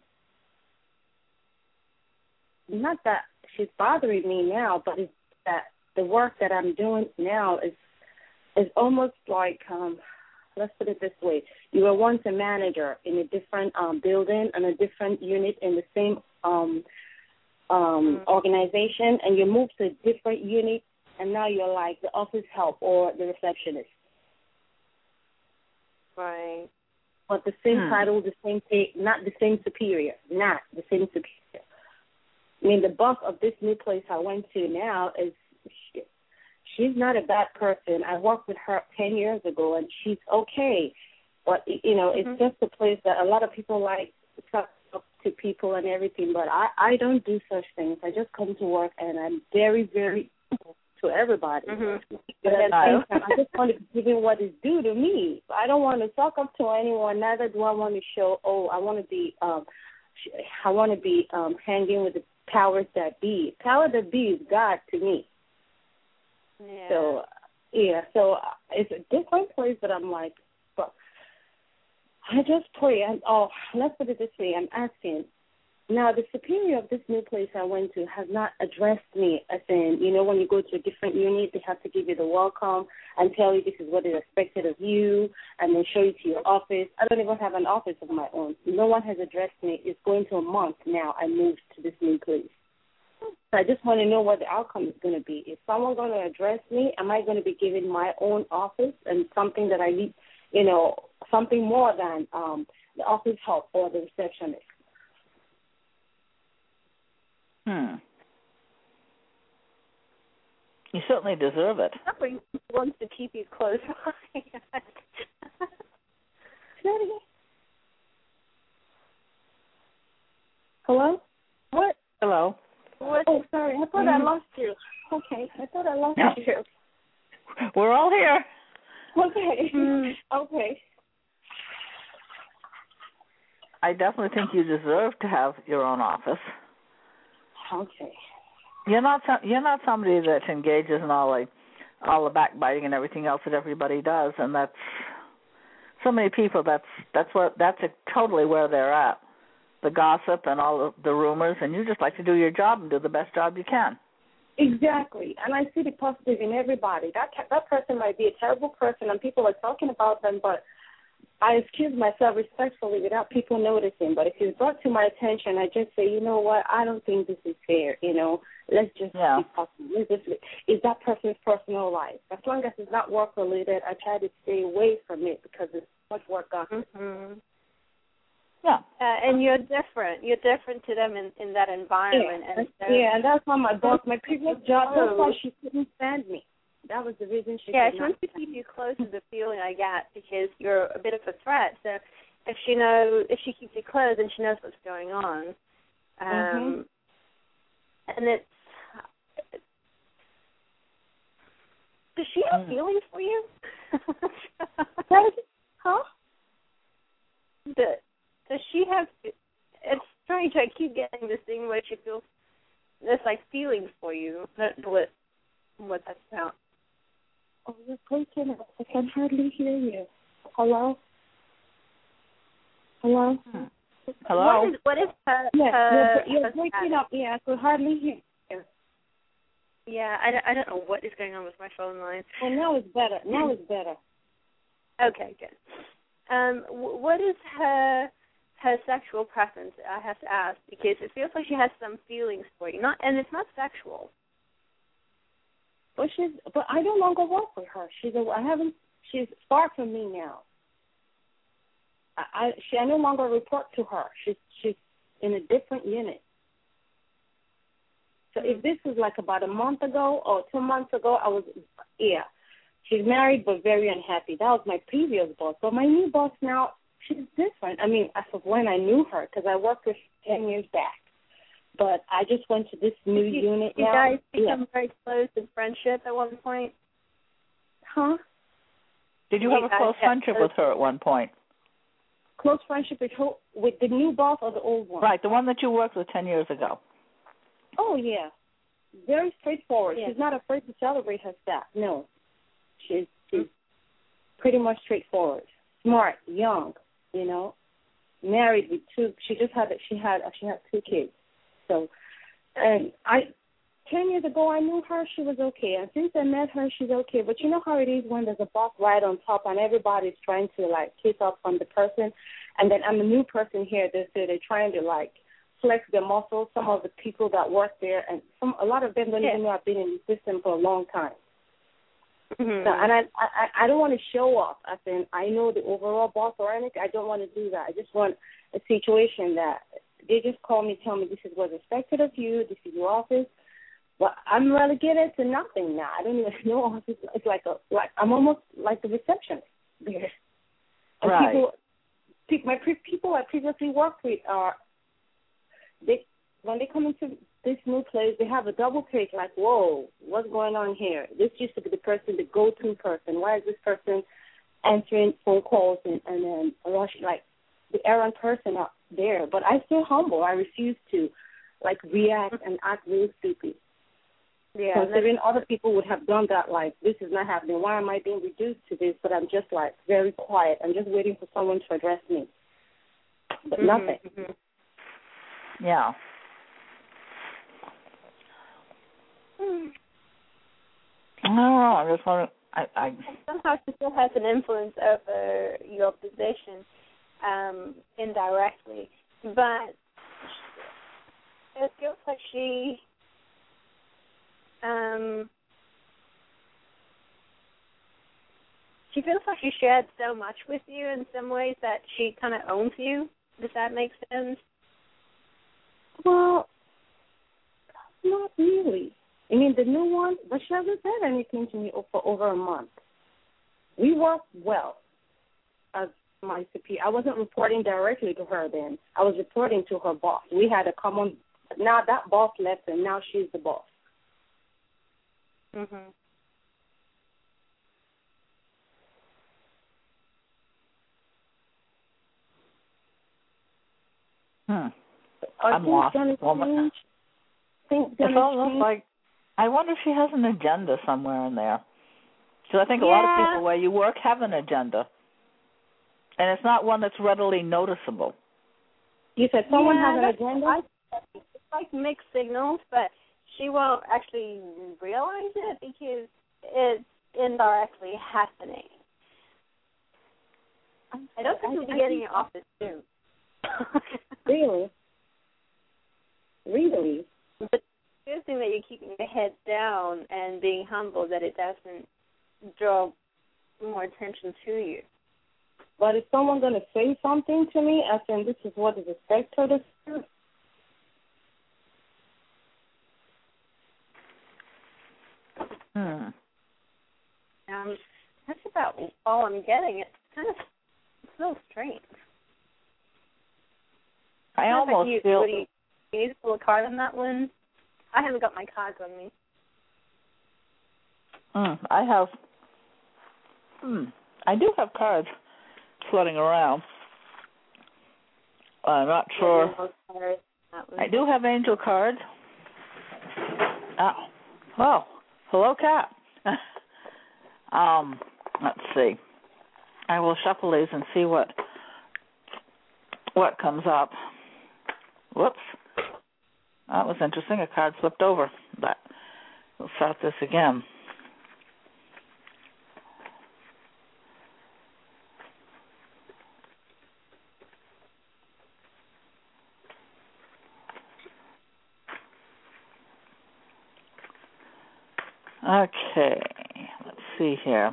not that she's bothering me now, but it's that the work that I'm doing now is is almost like, um, let's put it this way. You were once a manager in a different um, building and a different unit in the same um, um, mm-hmm. organization, and you moved to a different unit, and now you're like the office help or the receptionist. Right. But the same hmm. title, the same pay, not the same superior, not the same superior. I mean, the boss of this new place I went to now is, she, she's not a bad person. I worked with her ten years ago, and she's okay. But, you know, mm-hmm. it's just a place that a lot of people like to talk to people and everything, but I, I don't do such things. I just come to work, and I'm very, very to everybody. Mm-hmm. But at the same time, I just want to give in what is due to me. I don't want to talk up to anyone. Neither do I want to show, oh, I want to be, um, I want to be um, hanging with the powers that be. Power that be is God to me. Yeah. So, yeah, so it's a different place, but I'm like, but I just pray. And, oh, let's put it this way. I'm asking. Now, the superior of this new place I went to has not addressed me as in, you know, when you go to a different unit, they have to give you the welcome and tell you this is what is expected of you and then show you to your office. I don't even have an office of my own. No one has addressed me. It's going to a month now I moved to this new place. So I just want to know what the outcome is going to be. Is someone going to address me? Am I going to be given my own office and something that I need, you know, something more than um, the office help or the receptionist? Hmm. You certainly deserve it. Somebody wants to keep you close by. Hello? What? Hello. What? Oh, sorry. I thought mm-hmm. I lost you. Okay. I thought I lost no. you. We're all here. Okay. Mm. Okay. I definitely think you deserve to have your own office. Okay. You're not you're not somebody that engages in all the all the backbiting and everything else that everybody does, and that's so many people. That's that's what that's a, totally where they're at. The gossip and all of the rumors, and you just like to do your job and do the best job you can. Exactly, and I see the positive in everybody. That that person might be a terrible person, and people are talking about them, but I excuse myself respectfully without people noticing, but if it's brought to my attention, I just say, you know what, I don't think this is fair, you know, let's just yeah. be possible. Let's just, it's that person's personal life. As long as it's not work-related, I try to stay away from it because it's much work on it. Mm-hmm. Yeah. Uh, and you're different. You're different to them in, in that environment. Yeah, and so, yeah, and that's why my boss, my previous job, that's why she couldn't stand me. That was the reason she Yeah, could she not wants to keep you close is the feeling I get because you're a bit of a threat. So if she knows, if she keeps you close, then she knows what's going on. Um, mm-hmm. And it's, does she have feelings for you? Huh? The, does she have, it's strange, I keep getting this thing where she feels, there's like feelings for you. I don't know what, what that's about. Oh, you're breaking up. I can hardly hear you. Hello? Hello? Hmm. Hello? What is, what is her, yeah, her, you're, you're her breaking status? up. Yeah, I could hardly hear you. Yeah, I don't, I don't know what is going on with my phone line. Well, now it's better. Now it's better. Okay, good. Um, w- what is her her sexual preference? I have to ask because it feels like she has some feelings for you. Not, and it's not sexual. But she's, but I no longer work with her. She's, a, I haven't. She's far from me now. I, I, she, I no longer report to her. She's, she's in a different unit. So if this was like about a month ago or two months ago, I was, yeah. She's married but very unhappy. That was my previous boss. But my new boss now, she's different. I mean, as of when I knew her, because I worked with her ten years back. But I just went to this new you, unit you now. You guys become yeah. very close in friendship at one point? Huh? Did you, you have a close friendship close with her at one point? Close friendship with who? With the new boss or the old one? Right, the one that you worked with ten years ago. Oh, yeah. Very straightforward. Yeah. She's not afraid to celebrate her staff. No. She's, pretty much straightforward, smart, young, you know, married with two. She just had she had she had two kids. So, and I ten years ago I knew her. She was okay, and since I met her, she's okay. But you know how it is when there's a boss right on top, and everybody's trying to like kiss up on the person, and then I'm a new person here. They say they're trying to like flex their muscles. Some of the people that work there, and some a lot of them don't yeah. even know I've been in the system for a long time. Mm-hmm. So, and I, I I don't want to show off. I think I know the overall boss or anything. I don't want to do that. I just want a situation that they just call me, tell me this is what's expected of you. This is your office. But I'm relegated to nothing now. I don't even know office. It's like a like I'm almost like the receptionist there. And right. People, people, my pre- people I previously worked with are they when they come into this new place, they have a double take, like, whoa, what's going on here? This used to be the person, the go-to person. Why is this person answering phone calls and, and then rushing, like, the errand person up there? But I stay humble. I refuse to, like, react and act really stupid. Yeah, considering other people would have done that, like, this is not happening. Why am I being reduced to this? But I'm just, like, very quiet. I'm just waiting for someone to address me. But mm-hmm, nothing. Mm-hmm. Yeah. I don't know. I just want to. I, I somehow she still has an influence over your position, um, indirectly, but it feels like she, um, she feels like she shared so much with you in some ways that she kind of owns you. Does that make sense? Well, not really. I mean, the new one, but she hasn't said anything to me for over a month. We work well as my superior. I wasn't reporting directly to her then. I was reporting to her boss. We had a common, now that boss left and now she's the boss. Mhm. Hmm. Are I'm things lost. gonna Well, change? Things it's gonna almost change? like, I wonder if she has an agenda somewhere in there. Because I think a yeah. lot of people where you work have an agenda. And it's not one that's readily noticeable. You said someone yeah, has an agenda? I, it's like mixed signals, but she won't actually realize it because it's indirectly happening. I don't think she'll be getting an office soon. Really? Really? But the good thing that you're keeping your head down and being humble, that it doesn't draw more attention to you. But is someone going to say something to me as in this is what is expected of you? Hmm. Um, that's about all I'm getting. It's kind of it's so strange. I How almost you, feel... What do you, you need to pull a card on that one? I haven't got my cards on me. Hmm. I have... Hmm. I do have cards floating around. I'm not sure. I do have angel cards. Oh. Oh. Hello, Cat. um, let's see. I will shuffle these and see what what comes up. Whoops. That was interesting. A card flipped over. But we'll start this again. Okay, let's see here.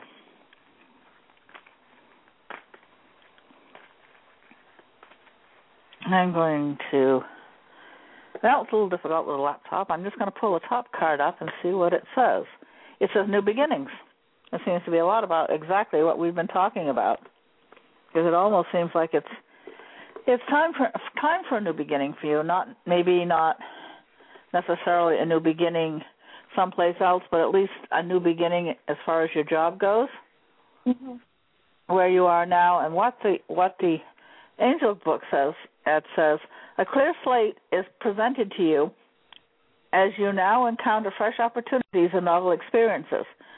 I'm going to, well, it's a little difficult with a laptop. I'm just going to pull the top card up and see what it says. It says New Beginnings. It seems to be a lot about exactly what we've been talking about, because it almost seems like it's it's time for time for a new beginning for you. Not maybe not necessarily a new beginning someplace else, but at least a new beginning as far as your job goes, mm-hmm. where you are now, and what the what the angel book says. It says a clear slate is presented to you as you now encounter fresh opportunities and novel experiences.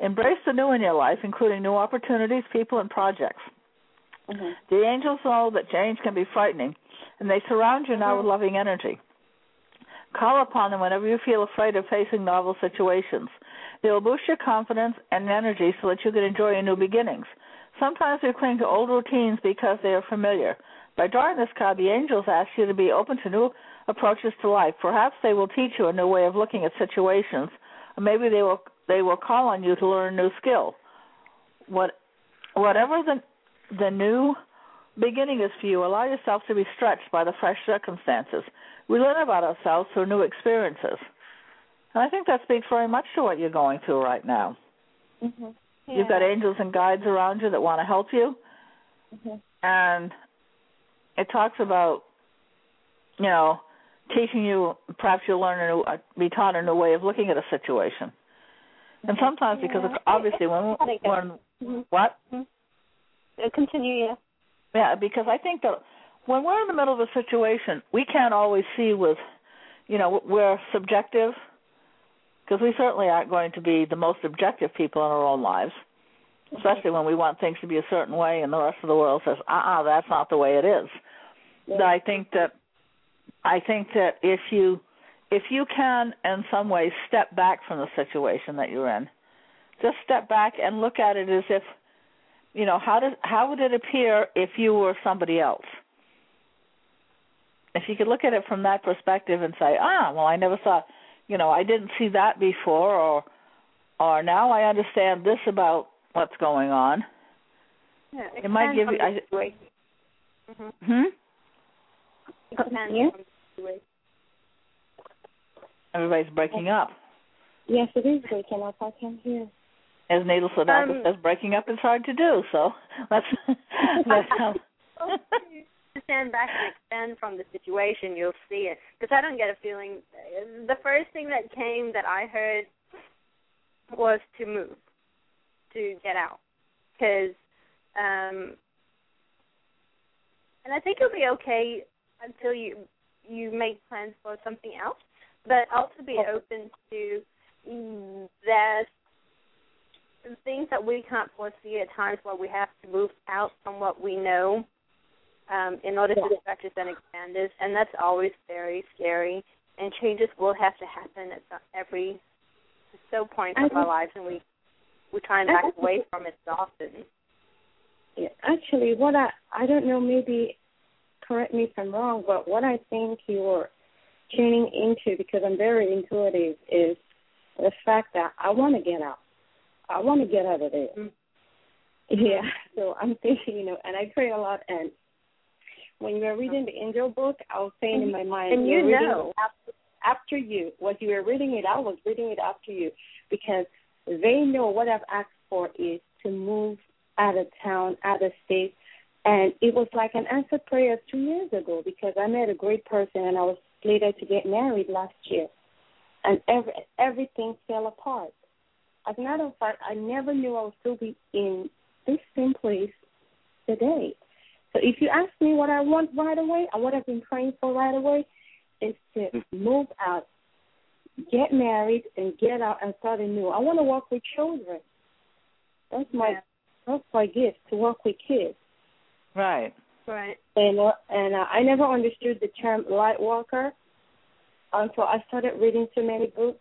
Embrace the new in your life, including new opportunities, people, and projects. Mm-hmm. The angels know that change can be frightening, and they surround you mm-hmm. now with loving energy. Call upon them whenever you feel afraid of facing novel situations. They will boost your confidence and energy so that you can enjoy your new beginnings. Sometimes we cling to old routines because they are familiar. By drawing this card, the angels ask you to be open to new approaches to life. Perhaps they will teach you a new way of looking at situations, or maybe they will they will call on you to learn a new skill. What, whatever the the new beginning is for you, allow yourself to be stretched by the fresh circumstances. We learn about ourselves through new experiences. And I think that speaks very much to what you're going through right now. Mm-hmm. Yeah. You've got angels and guides around you that want to help you. Mm-hmm. And it talks about, you know, teaching you, perhaps you'll learn a new, uh, be taught a new way of looking at a situation. Mm-hmm. And sometimes, yeah. because it's obviously when, when mm-hmm. what? Mm-hmm. Continue, yeah. Yeah, because I think that when we're in the middle of a situation, we can't always see with, you know, we're subjective, because we certainly aren't going to be the most objective people in our own lives, especially when we want things to be a certain way and the rest of the world says, uh-uh, that's not the way it is. Yeah. But I think that I think that if you if you can in some ways step back from the situation that you're in, just step back and look at it as if, you know, how does how would it appear if you were somebody else? If you could look at it from that perspective and say, ah, well, I never saw, you know, I didn't see that before, or or now I understand this about what's going on. Yeah, it, it might give you. I, mm-hmm. Hmm. Yeah. Everybody's breaking up. Yes, it is breaking up. I can hear. As Needle Sonata um, says, breaking up is hard to do. So let's let's um, stand back and expand from the situation. You'll see it, because I don't get a feeling. The first thing that came that I heard was to move, to get out, because um, and I think it'll be okay until you you make plans for something else, but also be open to that things that we can't foresee at times where we have to move out from what we know um, in order to stretch us and expand us, and that's always very scary, and changes will have to happen at every so point of our lives, and we, we try and back away from it often. Yeah, actually, what I, I don't know, maybe correct me if I'm wrong, but what I think you're tuning into, because I'm very intuitive, is the fact that I want to get out. I want to get out of there. Mm-hmm. Yeah, so I'm thinking, you know, and I pray a lot, and when you were reading the angel book, I was saying mm-hmm. in my mind, and you know. After, after you, when you were reading it, I was reading it after you, because they know what I've asked for is to move out of town, out of state, and it was like an answered prayer two years ago, because I met a great person, and I was slated to get married last year, and every, everything fell apart. As a matter of fact, I never knew I would still be in this same place today. So if you ask me what I want right away, and what I've been praying for right away, is to move out, get married, and get out and start anew. I want to work with children. That's my that's my gift, to work with kids. Right. Right. And uh, and uh, I never understood the term light worker until I started reading so many books,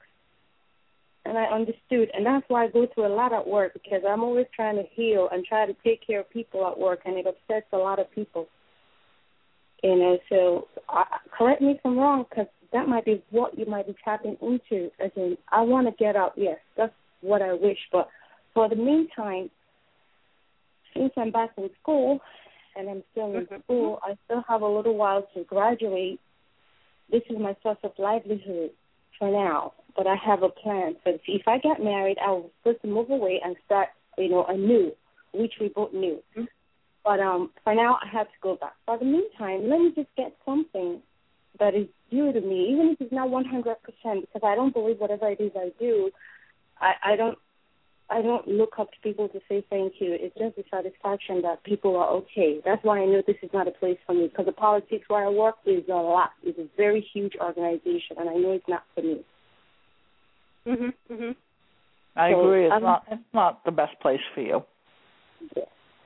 and I understood. And that's why I go through a lot at work, because I'm always trying to heal and try to take care of people at work, and it upsets a lot of people. You know, so uh, correct me if I'm wrong, because that might be what you might be tapping into. As in, I want to get out. Yes, that's what I wish. But for the meantime, since I'm back in school, and I'm still in school, I still have a little while to graduate. This is my source of livelihood for now, but I have a plan. So if I get married, I was supposed to move away and start, you know, anew, which we both knew. Mm-hmm. But um, for now, I have to go back. For the meantime, let me just get something that is due to me, even if it's not one hundred percent, because I don't believe whatever it is I do, I, I don't I don't look up to people to say thank you. It's just the satisfaction that people are okay. That's why I know this is not a place for me, because the politics where I work is a lot. It's a very huge organization, and I know it's not for me. Mhm. Mhm. I so agree. It's I'm, not it's not the best place for you. Yeah.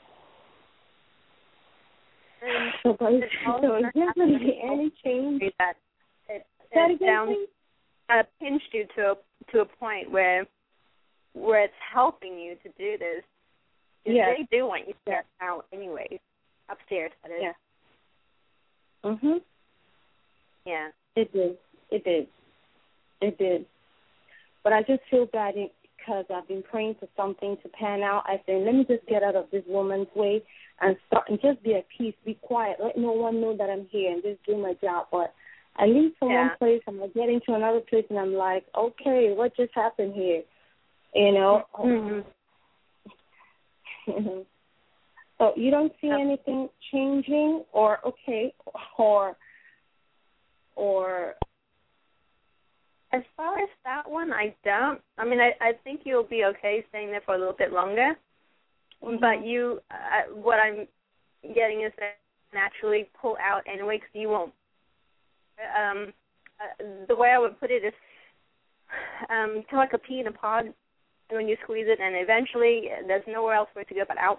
And So, but it's so also is there going to be any change? that it, That it again, down, please? uh, pinched you to a to a point where where it's helping you to do this. 'Cause Yeah. They do want you to get out anyways. Upstairs, that is. Yeah. Mhm. Yeah. It did. It did. It did. But I just feel bad because I've been praying for something to pan out. I said, let me just get out of this woman's way and start and just be at peace, be quiet, let no one know that I'm here and just do my job. But I leave from Yeah. one place and I get into another place and I'm like, okay, what just happened here? You know? Mm-hmm. So you don't see anything changing or okay or or As far as that one, I don't. I mean, I, I think you'll be okay staying there for a little bit longer. Mm-hmm. But you, uh, what I'm getting is that naturally pull out anyway because you won't. Um, uh, the way I would put it is um, kind of like a pea in a pod. And when you squeeze it, and eventually there's nowhere else for it to go but out.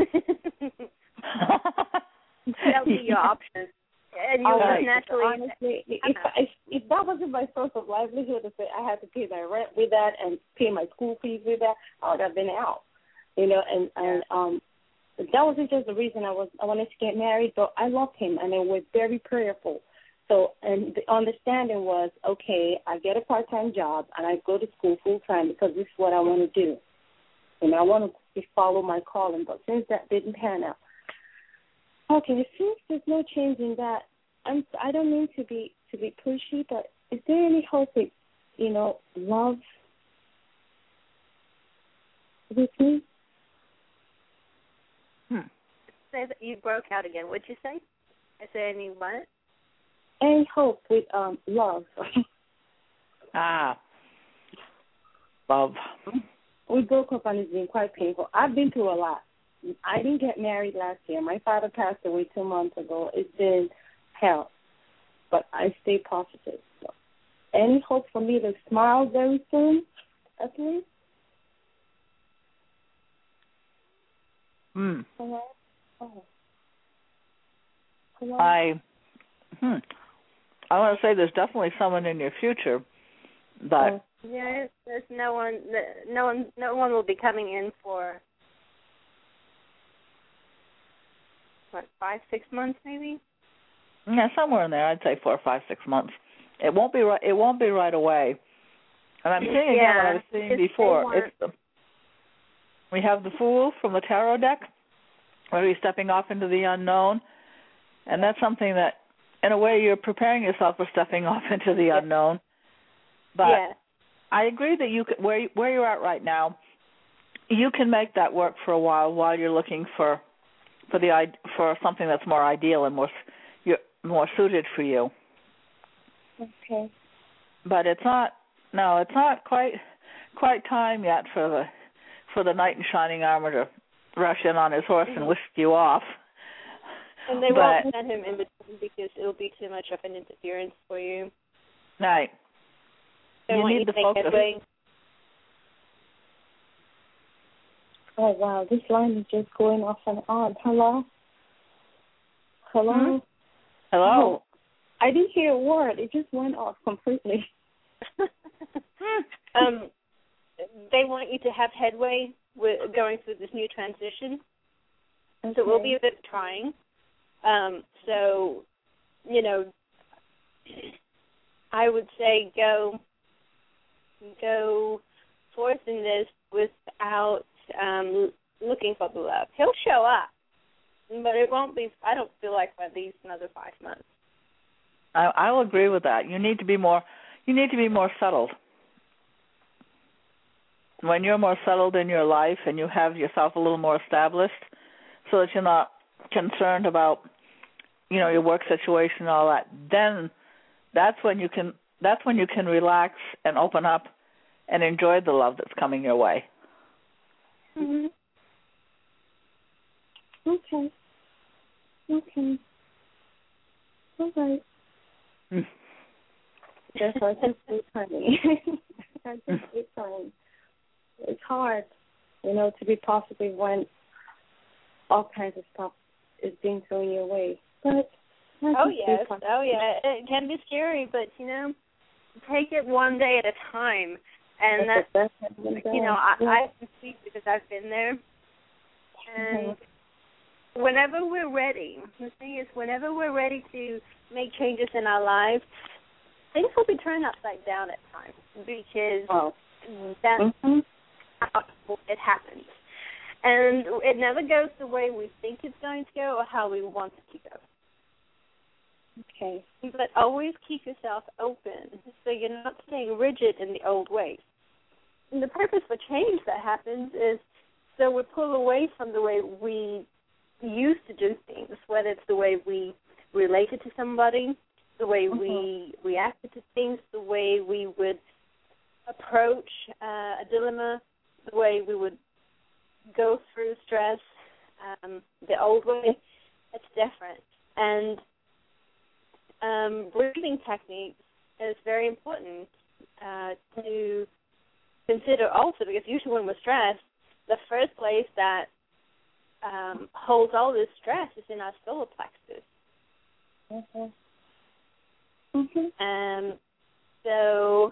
That'll be your option. And you right. just naturally. Honestly, if, if if that wasn't my source of livelihood, if I had to pay my rent with that and pay my school fees with that, I would have been out. You know, and and um, that wasn't just the reason I was I wanted to get married, but I loved him, and I was very prayerful. So, and the understanding was, okay, I get a part-time job and I go to school full-time because this is what I want to do. And I want to follow my calling, but since that didn't pan out. Okay, since there's no change in that, I'm, I don't mean to be to be pushy, but is there any hope that, you know, love with me? Hmm. Say that you broke out again. What'd you say? I say any what? Any hope with um love? ah, love. We broke up and it's been quite painful. I've been through a lot. I didn't get married last year. My father passed away two months ago. It's been hell, but I stay positive. So, any hope for me to smile very soon, at least? Hmm. Hello? Oh. Hello? I. Hmm. I want to say there's definitely someone in your future, but Oh. Yeah, there's no one. No one. No one will be coming in for what, five, six months, maybe. yeah, somewhere in there. I'd say four, five, six months. It won't be right. It won't be right away. And I'm seeing again yeah, what I was seeing before. It's the, we have the Fool from the tarot deck, where he's stepping off into the unknown, and that's something that, in a way, you're preparing yourself for stepping off into the yeah. unknown. But yeah. I agree that you could, where where you're at right now, you can make that work for a while while you're looking for for the for something that's more ideal and more more suited for you. Okay. But it's not. No, it's not quite quite time yet for the for the knight in shining armor to rush in on his horse and whisk you off. And they but, won't send him in between because it'll be too much of an interference for you. Right. They you want need you to to focus. headway. Oh, wow. This line is just going off and on. Hello? Hello? Hmm? Hello? Oh, I didn't hear a word. It just went off completely. um, they want you to have headway with going through this new transition. Okay. So it will be a bit trying. Um, so, you know, I would say go go forth in this without um, looking for the love. He'll show up, but it won't be, I don't feel like, for at least another five months. I, I will agree with that. You need to be more. You need to be more settled. When you're more settled in your life and you have yourself a little more established, so that you're not concerned about, you know, your work situation and all that, then that's when you can. That's when you can relax and open up and enjoy the love that's coming your way. Mm-hmm. Okay. Okay. All right. Mm. Yes, I just wait, honey. I just wait, honey. it's hard, you know, to be positive when all kinds of stuff is being thrown your way. But oh yes, oh yeah, it can be scary, but you know, take it one day at a time. And that's, that's you know, I, I can speak because I've been there. And mm-hmm. whenever we're ready, the thing is, whenever we're ready to make changes in our lives, things will be turned upside down at times because oh. that's mm-hmm. how it happens. And it never goes the way we think it's going to go or how we want it to go. Okay. But always keep yourself open so you're not staying rigid in the old ways. And the purpose for change that happens is so we pull away from the way we used to do things, whether it's the way we related to somebody, the way mm-hmm. we reacted to things, the way we would approach uh, a dilemma, the way we would go through stress. Um, the old way, it's different. And um, breathing techniques is very important uh, to consider also, because usually when we're stressed, the first place that um, holds all this stress is in our solar plexus. Mm-hmm. Mm-hmm. Um, so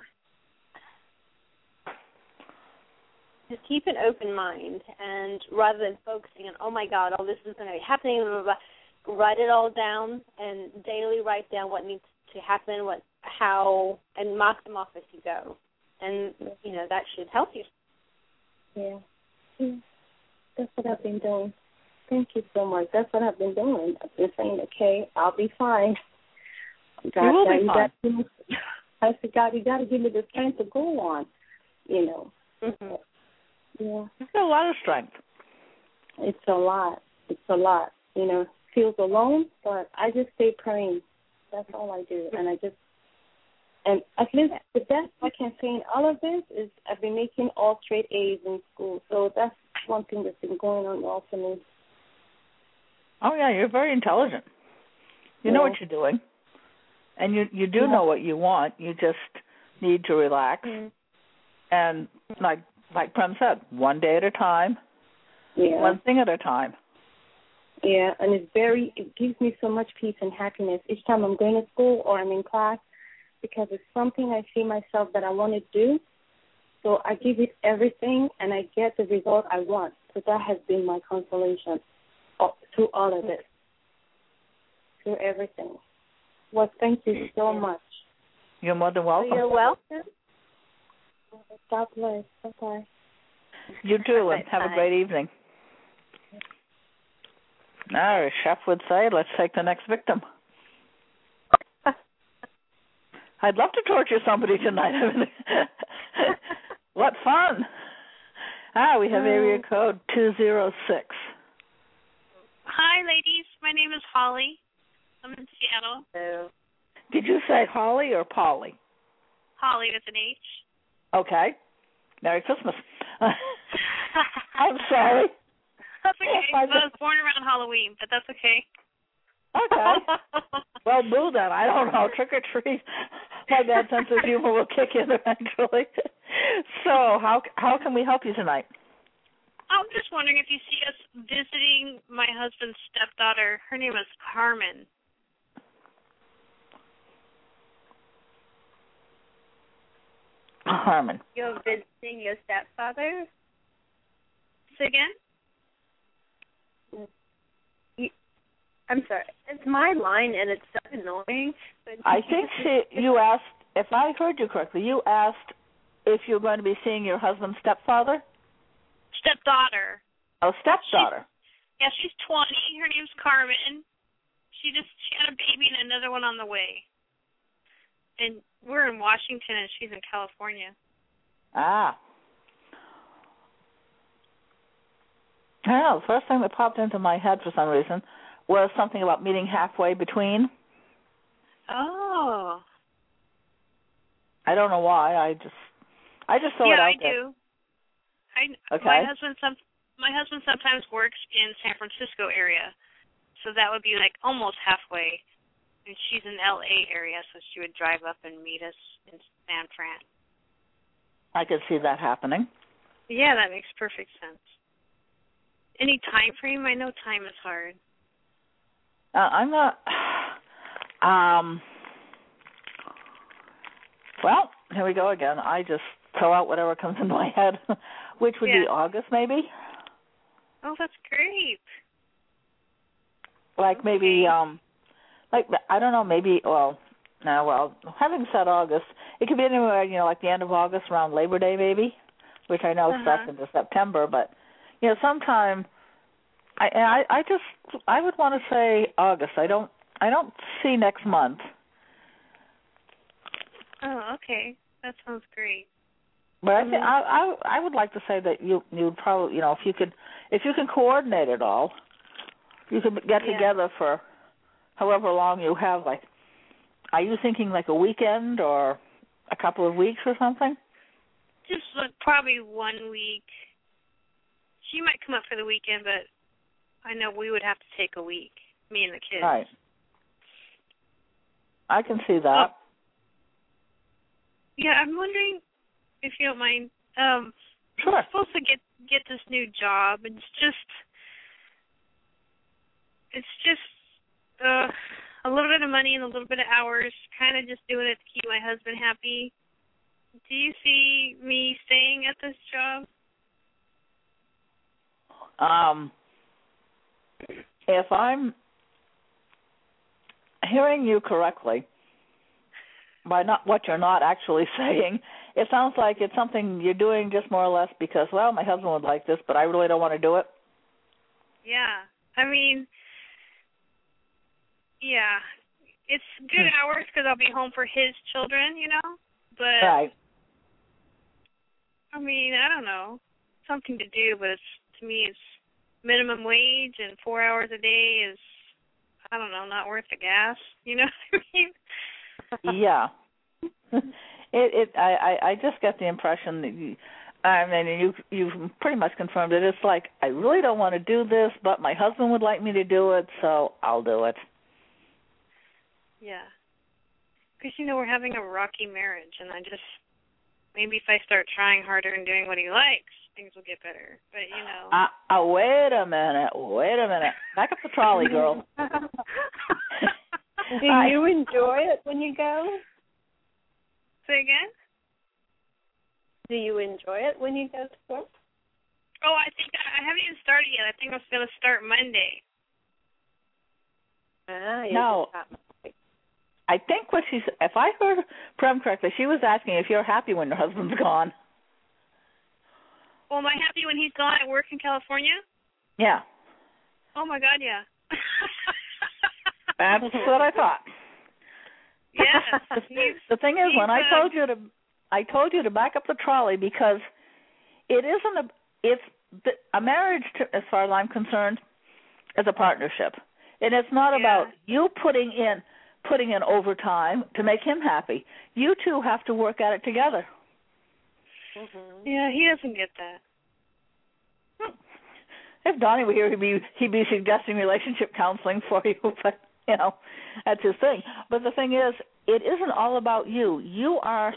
just keep an open mind, and rather than focusing on, oh my God, all this is going to be happening, blah, blah, blah, write it all down and daily write down what needs to happen, what, how, and mark them off as you go. And, you know, that should help you. Yeah. yeah. That's what I've been doing. Thank you so much. That's what I've been doing. I've been saying, okay, I'll be fine. God, you will God, be you fine. Got to, I said, God, you got to give me the strength to go on, you know. Mm-hmm. Yeah. You've got a lot of strength. It's a lot. It's a lot. You know, feels alone, but I just stay praying. That's all I do. And I just, and at least the best I can say in all of this is I've been making all straight A's in school. So that's one thing that's been going on well for me. Oh, yeah, you're very intelligent. You yeah. know what you're doing. And you you do yeah. know what you want. You just need to relax. Mm-hmm. And like like Prem said, one day at a time, yeah. one thing at a time. Yeah, and it's very, it gives me so much peace and happiness each time I'm going to school or I'm in class, because it's something I see myself that I want to do. So I give it everything, and I get the result I want. So that has been my consolation through all of it, through everything. Well, thank you so much. You're more than welcome. You're welcome. God bless. Bye-bye. You too, and have a great evening. Now, as Chef would say, let's take the next victim. I'd love to torture somebody tonight. What fun. Ah, we have area code two zero six. Hi, ladies. My name is Holly. I'm in Seattle. Hello. Did you say Holly or Polly? Holly with an H. Okay. Merry Christmas. I'm sorry. That's okay. I was born around Halloween, but that's okay. Okay. Well, boo then. I don't know. Trick or treat. My bad sense of humor will kick in eventually. So, how how can we help you tonight? I'm just wondering if you see us visiting my husband's stepdaughter. Her name is Carmen. Carmen. You're visiting your stepfather? Say again? I'm sorry. It's my line, and it's so annoying. I think she, you asked, if I heard you correctly, you asked if you're going to be seeing your husband's stepfather? Stepdaughter. Oh, stepdaughter. She's, yeah, she's twenty. Her name's Carmen. She just she had a baby and another one on the way. And we're in Washington, and she's in California. Ah. Well, the first thing that popped into my head for some reason was something about meeting halfway between. Oh. I don't know why. I just, I just thought yeah, it out I there. do. I okay. My husband some my husband sometimes works in San Francisco area, so that would be like almost halfway. And she's in the L A area, so she would drive up and meet us in San Fran. I could see that happening. Yeah, that makes perfect sense. Any time frame? I know time is hard. Uh, I'm not. Um. Well, here we go again. I just throw out whatever comes into my head, which would yeah. be August, maybe. Oh, that's great. Like okay. maybe, um, like I don't know, maybe. Well, no. Well, having said August, it could be anywhere. You know, like the end of August, around Labor Day, maybe, which I know uh-huh. starts into September. But you know, sometime. I I I just I would want to say August. I don't I don't see next month. Oh, okay. That sounds great. But I think I, I I would like to say that you you'd probably you know if you could if you can coordinate it all, you could get yeah. together for however long you have. Like, are you thinking like a weekend or a couple of weeks or something? Just like probably one week. She might come up for the weekend, but I know we would have to take a week, me and the kids. Right. I can see that. Oh. Yeah, I'm wondering if you don't mind. Um, sure. I'm supposed to get get this new job. It's just, it's just uh, a little bit of money and a little bit of hours. Kind of just doing it to keep my husband happy. Do you see me staying at this job? Um, if I'm hearing you correctly, by not what you're not actually saying, it sounds like it's something you're doing just more or less because, well, my husband would like this, but I really don't want to do it. Yeah. I mean, yeah. It's good hours because I'll be home for his children, you know? But, right. I mean, I don't know. Something to do, but it's, to me it's minimum wage and four hours a day is, I don't know, not worth the gas. You know what I mean? Yeah, it. It. I, I. I just get the impression that you. I mean, you. You've pretty much confirmed it. It's like I really don't want to do this, but my husband would like me to do it, so I'll do it. Yeah, because you know we're having a rocky marriage, and I just maybe if I start trying harder and doing what he likes, things will get better. But you know. Uh, uh, wait a minute. Wait a minute. Back up the trolley, girl. Do you enjoy it when you go? Say again? Do you enjoy it when you go to work? Oh, I think I haven't even started yet. I think I'm going to start Monday. Ah, no. I think what she's, if I heard Prem correctly, she was asking if you're happy when your husband's gone. Well, am I happy when he's gone at work in California? Yeah. Oh, my God, yeah. That's what I thought. Yes. the, the thing is, when I told you to, I told you to back up the trolley because it isn't a, it's the, a marriage, to, as far as I'm concerned, is a partnership, and it's not yeah. about you putting in, putting in overtime to make him happy. You two have to work at it together. Mm-hmm. Yeah, he doesn't get that. If Donnie were here, he'd be he'd be suggesting relationship counseling for you, but you know, that's his thing. But the thing is, it isn't all about you. You are,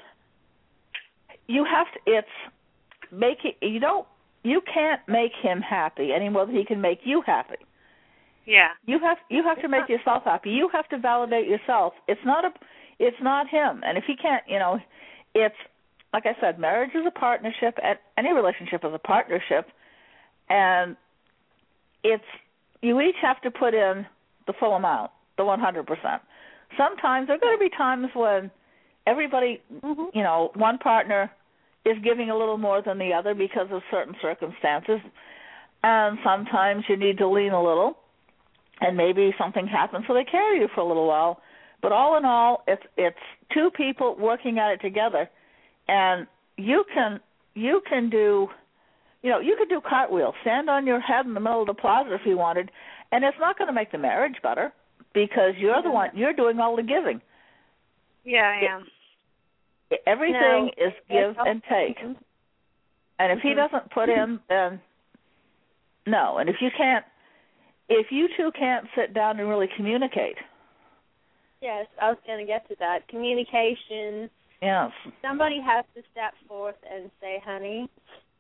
you have to, it's, make it, you don't, you can't make him happy any more than he can make you happy. Yeah. You have, you have to make yourself happy. You have to validate yourself. It's not a, it's not him. And if he can't, you know, it's, like I said, marriage is a partnership, and any relationship is a partnership, and it's, you each have to put in the full amount, the one hundred percent. Sometimes there are going to be times when everybody, mm-hmm. you know, one partner is giving a little more than the other because of certain circumstances, and sometimes you need to lean a little, and maybe something happens so they carry you for a little while. But all in all, it's it's two people working at it together, and you can you can do, you know, you could do cartwheels, stand on your head in the middle of the plaza if you wanted, and it's not going to make the marriage better because you're the one, you're doing all the giving. Yeah, I am. It, everything no, is give and take. And if mm-hmm. he doesn't put in, then no. And if you can't, if you two can't sit down and really communicate. Yes, I was going to get to that. Communication. Yes. Somebody has to step forth and say, honey,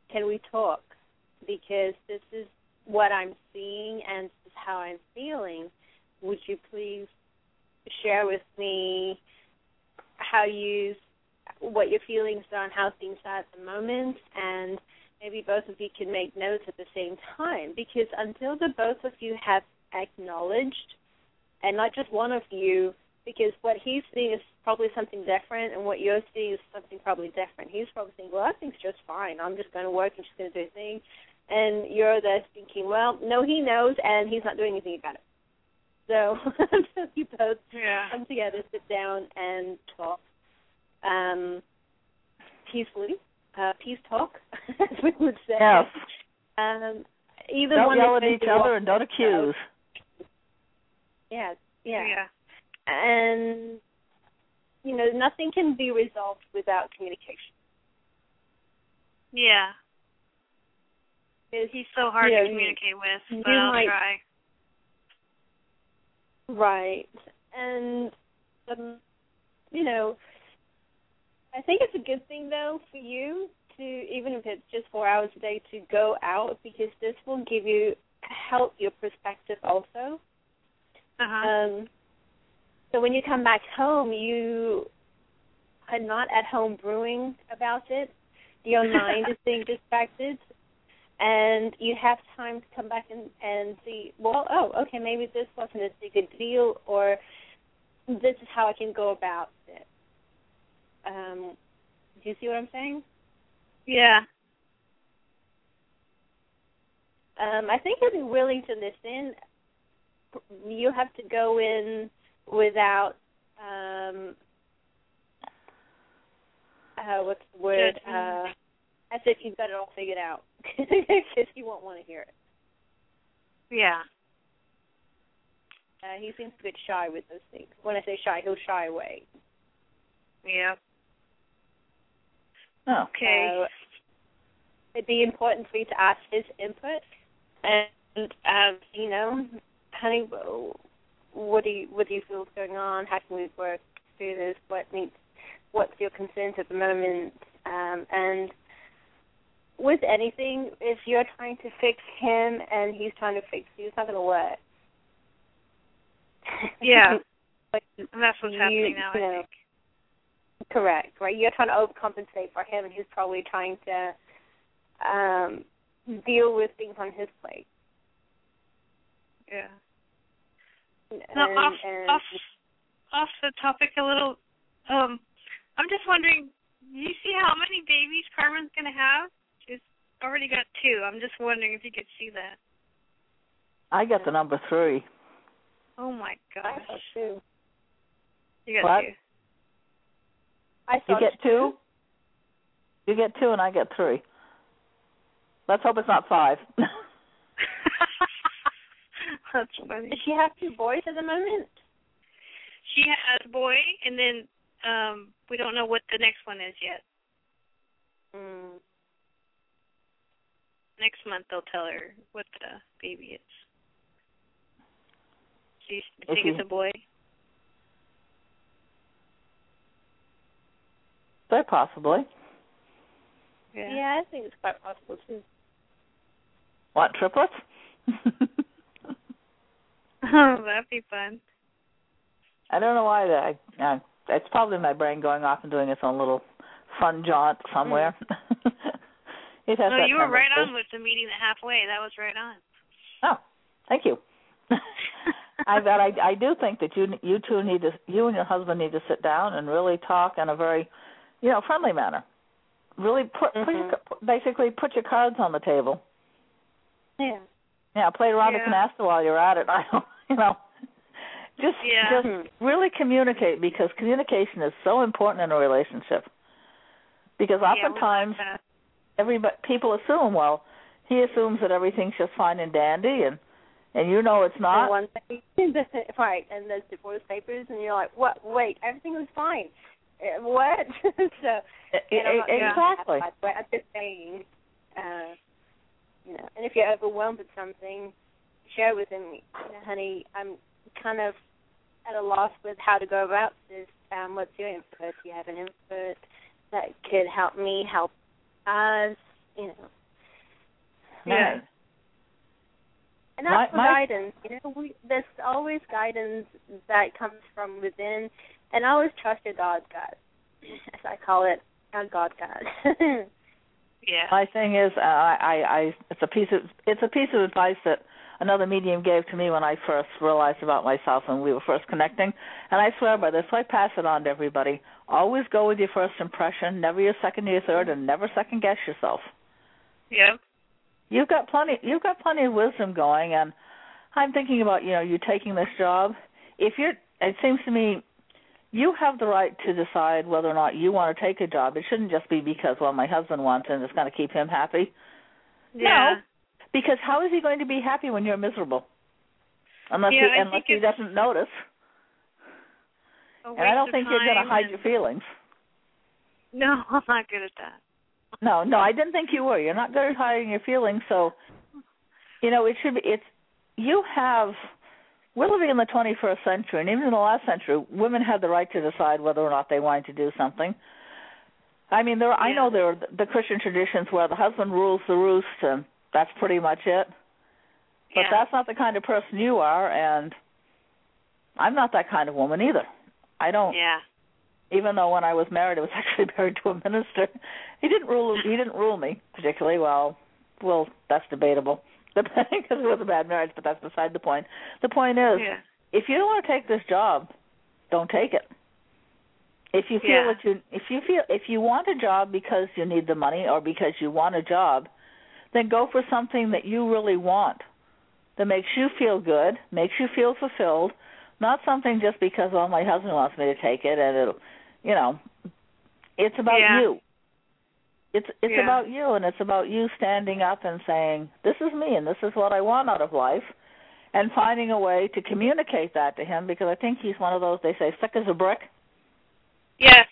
can we talk? Because this is what I'm seeing and this is how I'm feeling. Would you please share with me how you, what your feelings are and how things are at the moment, and maybe both of you can make notes at the same time, because until the both of you have acknowledged, and not just one of you, because what he's seeing is probably something different, and what you're seeing is something probably different. He's probably thinking, well, that thing's just fine. I'm just going to work and just going to do a thing. And you're there thinking, well, no, he knows, and he's not doing anything about it. So until you both yeah. come together, sit down, and talk um, peacefully, uh, peace talk, as we would say. Yes. Um, either don't one yell at each other walk, and don't accuse. Yes, yeah. Yeah. And, you know, nothing can be resolved without communication. Yeah. It's, He's so hard yeah, to communicate with, but you I'll might, try. Right. And, um, you know, I think it's a good thing, though, for you to, even if it's just four hours a day, to go out, because this will give you, help your perspective also. Uh-huh. Um, so when you come back home, you are not at home brewing about it. Your mind is being distracted. And you have time to come back and, and see, well, oh, okay, maybe this wasn't as big a deal, or this is how I can go about it. Um, do you see what I'm saying? Yeah. Um, I think if you're willing to listen, you have to go in without, um, uh, what's the word, uh, as if you've got it all figured out, because you won't want to hear it. Yeah. Uh, he seems a bit shy with those things. When I say shy, he'll shy away. Yeah. Oh. Okay. So it'd be important for you to ask his input, and um, you know, honey, what do you what do you feel is going on? How can we work through this? What needs? What's your concerns at the moment? Um, and with anything, if you're trying to fix him and he's trying to fix you, it's not going to work. Yeah. But and that's what's you, happening now, you I know, think. Correct, right? You're trying to overcompensate for him, and he's probably trying to um, deal with things on his plate. Yeah. And, Now, off, and off, off the topic a little, um, I'm just wondering, do you see how many babies Carmen's going to have? She's already got two. I'm just wondering if you could see that. I got the number three. Oh, my gosh. I saw two. You got What? two. I saw You get two? You get two and I get three. Let's hope it's not five. That's funny. Does she have two boys at the moment? She has a boy, and then um, we don't know what the next one is yet. Mm. Next month they'll tell her what the baby is. Do you think Okay. it's a boy? Very possibly. Yeah. Yeah, I think it's quite possible too. What, triplets? Oh, that'd be fun. I don't know why that. I, uh, it's probably my brain going off and doing its own little fun jaunt somewhere. Mm. It has No, that you were right tendency. on with the meeting at halfway. That was right on. Oh, thank you. I bet I, I do think that you you two need to you and your husband need to sit down and really talk in a very, you know, friendly manner. Really put, Mm-hmm. put your, basically put your cards on the table. Yeah. Yeah, play around Yeah. the canasta while you're at it. I don't, you know, just Yeah. just really communicate, because communication is so important in a relationship. Because Yeah, we oftentimes like that. everybody people assume, well, he assumes that everything's just fine and dandy, and and you know it's not. And one thing, right, and there's divorce papers, and you're like, what? Wait, everything was fine. Uh, What? so, and I'm not saying Exactly. that, but I'm just saying, uh, you know, and if you're overwhelmed with something, share with him, you know, honey, I'm kind of at a loss with how to go about this. Um, what's your input? Do you have an input that could help me help us? You know, Yeah. And that's my, for my, guidance. You know, we, there's always guidance that comes from within, and always trust your God, God, as I call it, our God, God. Yeah. My thing is, uh, I, I, I, it's a piece of, it's a piece of advice that another medium gave to me when I first realized about myself when we were first connecting, and I swear by this, so I pass it on to everybody. Always go with your first impression, never your second or your third, and never second guess yourself. Yeah. You've got plenty, you've got plenty of wisdom going, and I'm thinking about, you know, you taking this job. If you're, it seems to me, you have the right to decide whether or not you want to take a job. It shouldn't just be because, well, my husband wants it and it's going to keep him happy. Yeah. No, because how is he going to be happy when you're miserable? Unless yeah, he, unless he doesn't notice. And I don't think you're going to hide and... your feelings. No, I'm not good at that. No, no, I didn't think you were. You're not good at hiding your feelings. So, you know, it should be. It's you have. We're living in the twenty-first century, and even in the last century, women had the right to decide whether or not they wanted to do something. I mean, there. Yeah. I know there are the Christian traditions where the husband rules the roost, and that's pretty much it. But yeah. that's not the kind of person you are, and I'm not that kind of woman either. I don't. Yeah. Even though when I was married, I was actually married to a minister. He didn't rule. He didn't rule me particularly well. Well, that's debatable. Because it was a bad marriage, but that's beside the point. The point is, yeah. if you don't want to take this job, don't take it. If you feel yeah. that you, if you feel, if you want a job because you need the money or because you want a job, then go for something that you really want, that makes you feel good, makes you feel fulfilled, not something just because, well, my husband wants me to take it, and it'll, you know, it's about yeah. you. It's it's yeah. about you, and it's about you standing up and saying, this is me, and this is what I want out of life, and finding a way to communicate that to him, because I think he's one of those, they say, thick as a brick. Yes.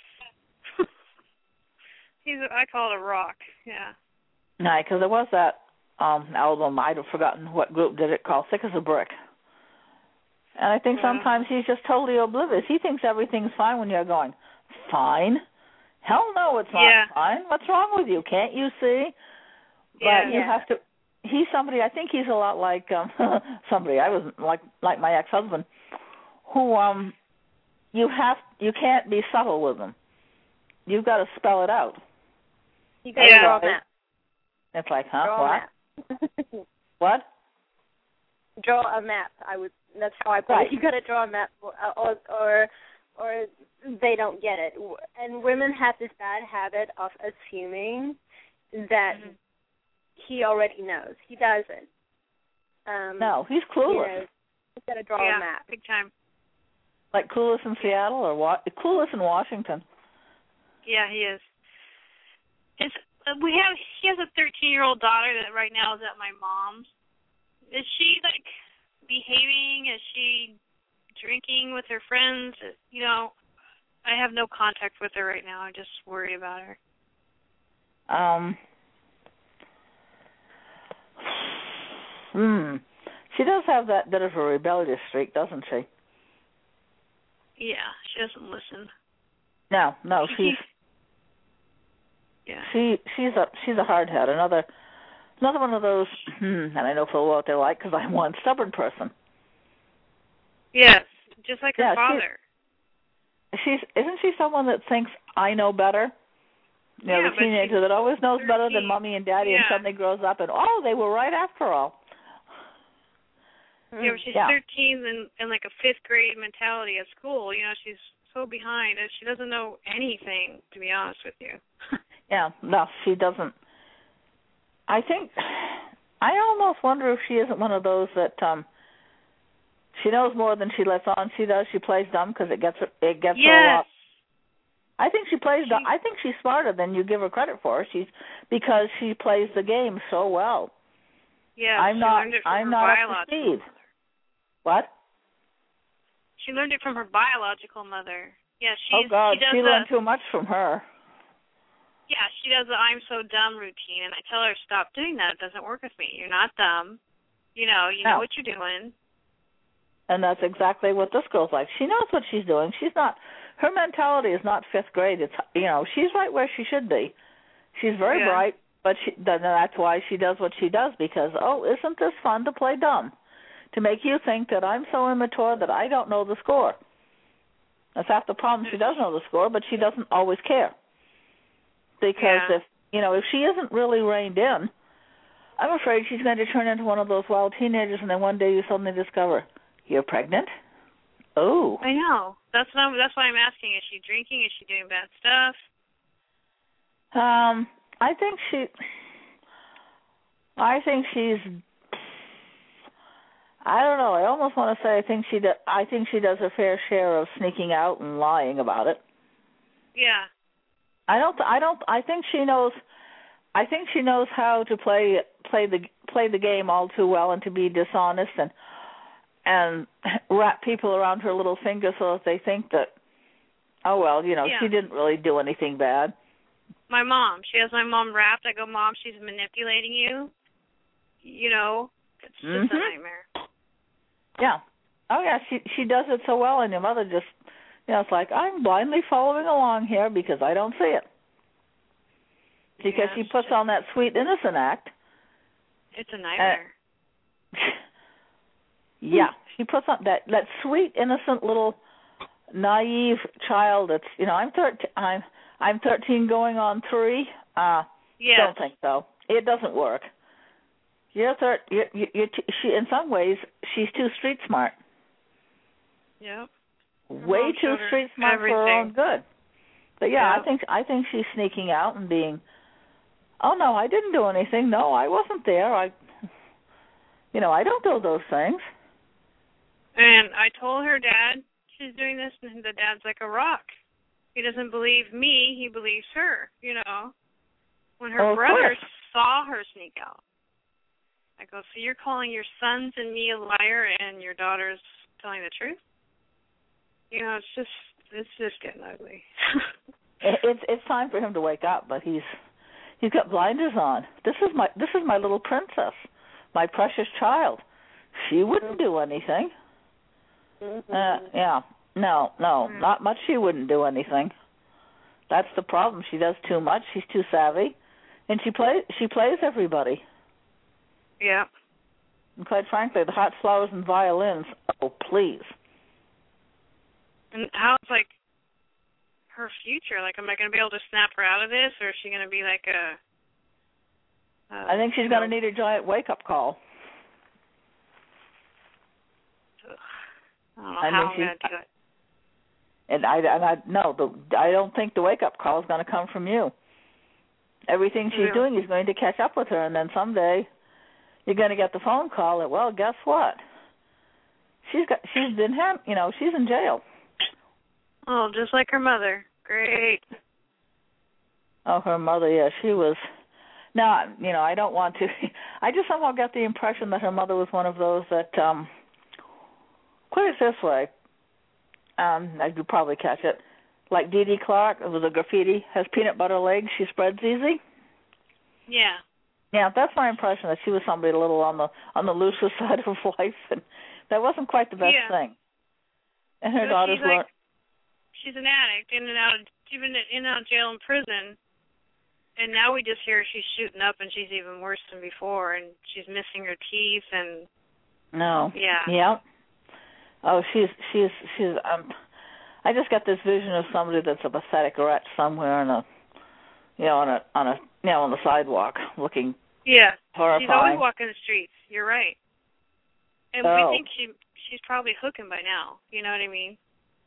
he's. A, I call it a rock, yeah. Right, because there was that um, album, I'd have forgotten what group did it, called Thick as a Brick. And I think yeah. sometimes he's just totally oblivious. He thinks everything's fine when you're going, fine? Hell no, it's not yeah. fine. What's wrong with you? Can't you see? But yeah. you yeah. have to. He's somebody. I think he's a lot like um, somebody. I was like like my ex-husband, who um, you have you can't be subtle with him. You've got to spell it out. You got to yeah. draw a map. It's like, huh? Draw what? A map. What? Draw a map. I would. That's how I put right. it. You got to draw a map, or or or, or they don't get it. And women have this bad habit of assuming that mm-hmm. he already knows. He doesn't. Um, no, he's clueless. You know, he's got to draw yeah, a map. Big time. Like clueless in Seattle or wa- clueless in Washington. Yeah, he is. It's, uh, we have. He has a thirteen-year-old daughter that right now is at my mom's. Is she like behaving? Is she drinking with her friends? You know, I have no contact with her right now. I just worry about her. Um. Hmm. She does have that bit of a rebellious streak, doesn't she? Yeah, she doesn't listen. No, no, she's. Yeah. She she's a she's a hardhead. Another another one of those. Hmm, and I know full well what they're like because I'm one stubborn person. Yes, just like her yeah, father. She's, she's isn't she someone that thinks I know better? You know, yeah, the teenager that always knows thirteen. better than mommy and daddy, yeah. and suddenly grows up and oh, they were right after all. Yeah, but she's yeah. thirteen and, and like a fifth grade mentality at school. You know, she's so behind and she doesn't know anything, to be honest with you. yeah, no, she doesn't. I think I almost wonder if she isn't one of those that um, she knows more than she lets on. She does. She plays dumb because it gets her, it gets yes. her a lot. I think she plays. She, dumb. I think she's smarter than you give her credit for. She's because she plays the game so well. Yeah, I'm she not. learned it from I'm her not biological up to speed. mother. What? She learned it from her biological mother. Yeah, she's, oh God, she does she the, learned too much from her. Yeah, she does the I'm so dumb routine, and I tell her, stop doing that. It doesn't work with me. You're not dumb. You know, you no. know what you're doing. And that's exactly what this girl's like. She knows what she's doing. She's not, her mentality is not fifth grade. It's, you know, she's right where she should be. She's very yeah. bright. But she, then that's why she does what she does, because, oh, isn't this fun to play dumb? To make you think that I'm so immature that I don't know the score. That's half the problem. She does know the score, but she doesn't always care. Because yeah. if, you know, if she isn't really reined in, I'm afraid she's going to turn into one of those wild teenagers, and then one day you suddenly discover, you're pregnant? Oh. I know. That's what I'm, that's why I'm asking. Is she drinking? Is she doing bad stuff? Um, I think she, I think she's, I don't know. I almost want to say I think she, do, I think she does her fair share of sneaking out and lying about it. Yeah. I don't. I don't. I think she knows. I think she knows how to play play the play the game all too well, and to be dishonest and and wrap people around her little finger so that they think that, oh well, you know, yeah. she didn't really do anything bad. My mom. She has my mom wrapped. I go, Mom, she's manipulating you. You know, it's just mm-hmm. a nightmare. Yeah. Oh yeah. She she does it so well, and your mother just, you know, it's like, I'm blindly following along here because I don't see it. Because yeah, she puts on that sweet innocent act. It's a nightmare. Uh, yeah, she puts on that that sweet innocent little naive child. That's, you know, I'm thirteen. I'm I'm thirteen, going on three. Uh, yes. Don't think so. It doesn't work. You're thir- you're, you're, you're t- she in some ways she's too street smart. Yep. Way too street smart everything. for her own good. But yeah, yep. I think I think she's sneaking out and being, oh no, I didn't do anything. No, I wasn't there. I, you know, I don't do those things. And I told her dad she's doing this, and the dad's like a rock. He doesn't believe me. He believes her. You know, when her oh, brother saw her sneak out, I go, so you're calling your sons and me a liar, and your daughter's telling the truth? You know, it's just it's just getting ugly. it's it's time for him to wake up, but he's he's got blinders on. This is my this is my little princess, my precious child. She wouldn't do anything. Mm-hmm. Uh, yeah, no, no, mm-hmm. not much. She wouldn't do anything. That's the problem. She does too much. She's too savvy, and she plays she plays everybody. Yeah. And quite frankly, the hot flowers and violins. Oh, please. And how's, like, her future? Like, am I going to be able to snap her out of this, or is she going to be like a... Uh, I think she's going to need a giant wake-up call. Ugh. I don't know I how mean, I'm going to do it. And I, and I, no, the, I don't think the wake-up call is going to come from you. Everything she's yeah. doing is going to catch up with her, and then someday you're going to get the phone call that, well, guess what? She's got, she's been, ham- you know, she's in jail. Oh, just like her mother. Great. Oh, her mother, yeah, she was. Now, you know, I don't want to. I just somehow got the impression that her mother was one of those that, um, put it this way, um, I could probably catch it, like Dee Dee Clark, it was a graffiti, has peanut butter legs, she spreads easy. Yeah. Yeah, that's my impression, that she was somebody a little on the on the looser side of life, and that wasn't quite the best yeah. thing. And her so daughter's she's like, learned. She's an addict, in and out, of, even in and out of jail and prison. And now we just hear she's shooting up, and she's even worse than before, and she's missing her teeth, and no, yeah, yeah. Oh, she's she's she's. Um, I just got this vision of somebody that's a pathetic wretch somewhere on a, you know, on a on a, you know, on the sidewalk, looking yeah. horrifying. She's always walking the streets. You're right. And oh. we think she she's probably hooking by now. You know what I mean?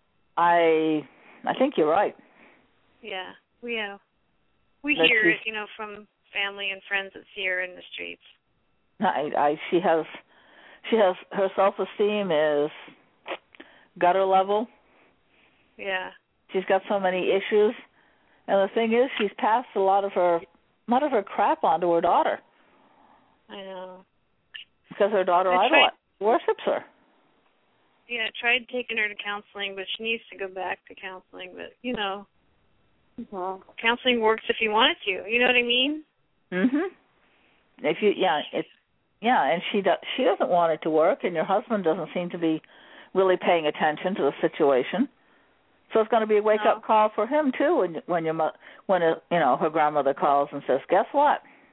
I I think you're right. Yeah, we uh, we that hear it, you know, from family and friends that see her in the streets. I, I she has she has her self-esteem is gutter level. Yeah. She's got so many issues, and the thing is, she's passed a lot of her a lot of her crap on to her daughter. I know. Because her daughter I idolizes, worships her. Yeah, I tried taking her to counseling, but she needs to go back to counseling. But, you know, mm-hmm. counseling works if you want it to. You know what I mean? Mhm. If you, yeah, it's yeah, and she does. She doesn't want it to work, and your husband doesn't seem to be really paying attention to the situation. So it's going to be a wake-up no. call for him too when when your mo- when a, you know her grandmother calls and says, "Guess what?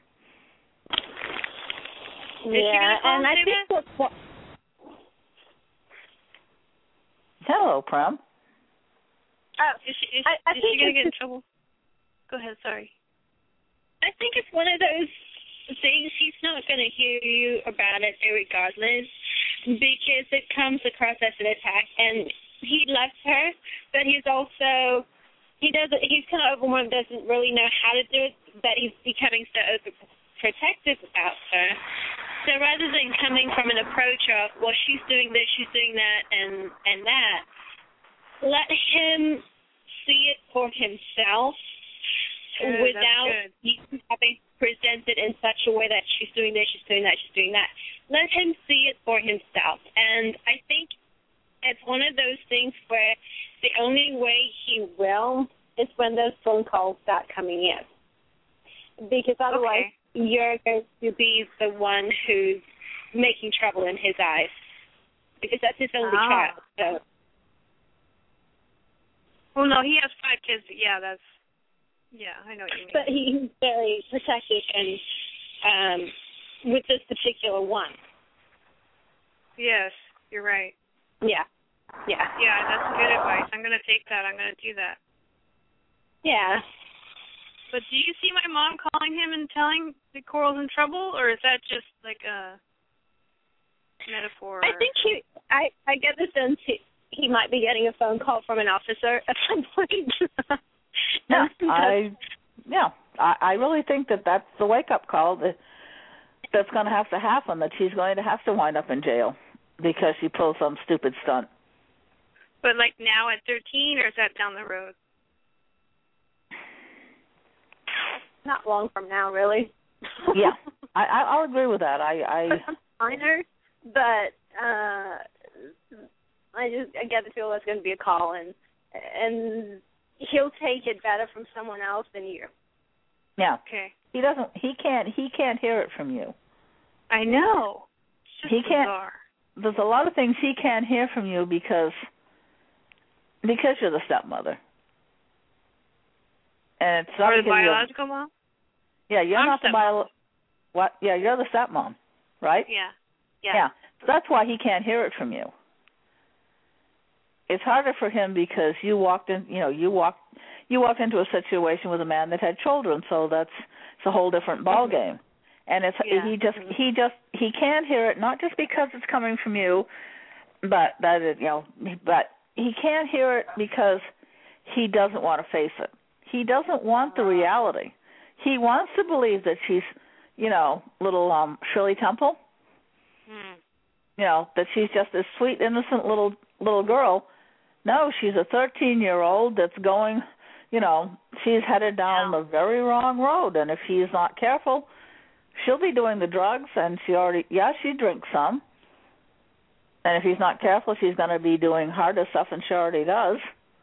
Is she gonna call and I and say think that? what's what, Hello, Prem. uh, Is she, is, I, I is think she gonna it's get in just- trouble? Go ahead, sorry. I think it's one of those things. He's not going to hear you about it regardless, because it comes across as an attack. And he loves her, but he's also he doesn't. He's kind of overwhelmed, doesn't really know how to do it, but he's becoming so overprotective about her. So rather than coming from an approach of, well, she's doing this, she's doing that, and and that, let him see it for himself. Good, Without that's good. you having presented in such a way that she's doing this, she's doing that, she's doing that. Let him see it for himself. And I think it's one of those things where the only way he will is when those phone calls start coming in. Because otherwise Okay. you're going to be the one who's making trouble in his eyes. Because that's his only Ah. child. So Well, no, he has five kids. But yeah, that's. Yeah, I know what you mean. But he's very protective and um, with this particular one. Yes, you're right. Yeah. Yeah. Yeah, that's good advice. I'm gonna take that. I'm gonna do that. Yeah. But do you see my mom calling him and telling that Coral's in trouble, or is that just like a metaphor? I think he, I, I get the sense he, he might be getting a phone call from an officer at some point. Yeah, I, yeah, I, I really think that that's the wake-up call that that's going to have to happen, that she's going to have to wind up in jail because she pulled some stupid stunt. But like now at thirteen, or is that down the road? Not long from now, really. Yeah, I, I, I'll agree with that. I, I minor, but uh, I just I get the feel that's going to be a call, and and he'll take it better from someone else than you. yeah. Okay. He doesn't. He can't. He can't hear it from you. I know. It's just He can't. bizarre. There's a lot of things he can't hear from you because because you're the stepmother, and it's not Or the because you're- biological mom? Yeah, you're I'm not the stepmom. bio. What? Yeah, you're the stepmom, right? Yeah. Yeah. Yeah. So that's why he can't hear it from you. It's harder for him because you walked in. You know, you walked. You walked into a situation with a man that had children, so that's it's a whole different ball game. And it's Yeah. he just he just he can't hear it, not just because it's coming from you, but that it, you know, but he can't hear it because he doesn't want to face it. He doesn't want the reality. He wants to believe that she's, you know, little um Shirley Temple. Hmm. You know, that she's just this sweet, innocent little little girl. No, she's a thirteen-year-old that's going, you know, she's headed down Yeah. the very wrong road, and if she's not careful, she'll be doing the drugs, and she already, yeah, she drinks some. And if he's not careful, she's going to be doing harder stuff than she already does.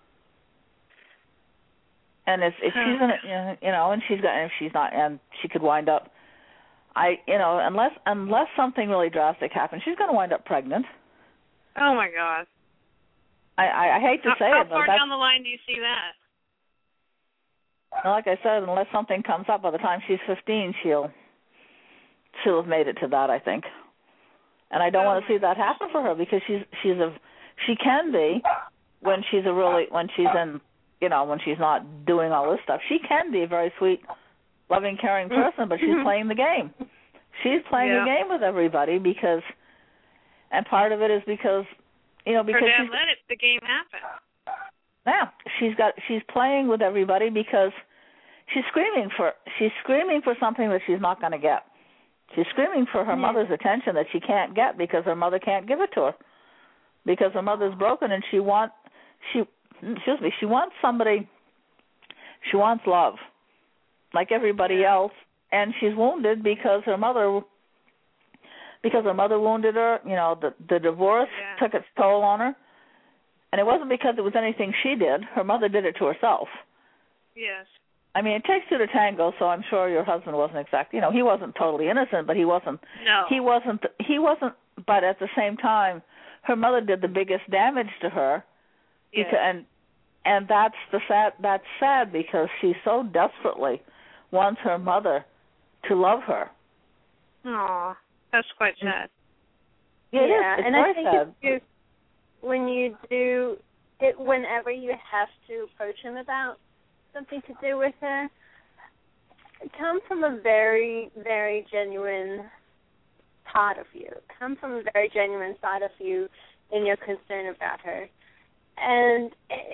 And if, if she's in it, you know, and she's got, and if she's not, and she could wind up, I, you know, unless unless something really drastic happens, she's going to wind up pregnant. Oh my God. I, I, I hate to how, say how it, but far that's, down the line do you see that? like I said, unless something comes up by the time she's fifteen, she'll she'll have made it to that, I think. And I don't Oh want to see that happen for her because she's she's a she can be when she's a really when she's in you know when she's not doing all this stuff. She can be a very sweet, loving, caring person, but she's playing the game. She's playing Yeah. the game with everybody because, and part of it is because you know because Her dad she's, let it, the game happen. yeah, she's got she's playing with everybody because she's screaming for she's screaming for something that she's not going to get. She's screaming for her Hmm. mother's attention that she can't get because her mother can't give it to her. Because her mother's broken and she want she excuse me, she wants somebody she wants love. Like everybody Yeah. else, and she's wounded because her mother because her mother wounded her, you know, the the divorce Yeah. took its toll on her. And it wasn't because it was anything she did. Her mother did it to herself. Yes. I mean, it takes two to tango, so I'm sure your husband wasn't exactly, you know, he wasn't totally innocent, but he wasn't, No. he wasn't, he wasn't, but at the same time, her mother did the biggest damage to her, Yes. because, and and that's the sad, that's sad because she so desperately wants her mother to love her. Aw. That's quite sad. Yeah, it yeah. is. It's and very I think sad. It's just, when you do it, whenever you have to approach him about something to do with her, it comes from a very, very genuine part of you. It comes from a very genuine side of you in your concern about her. And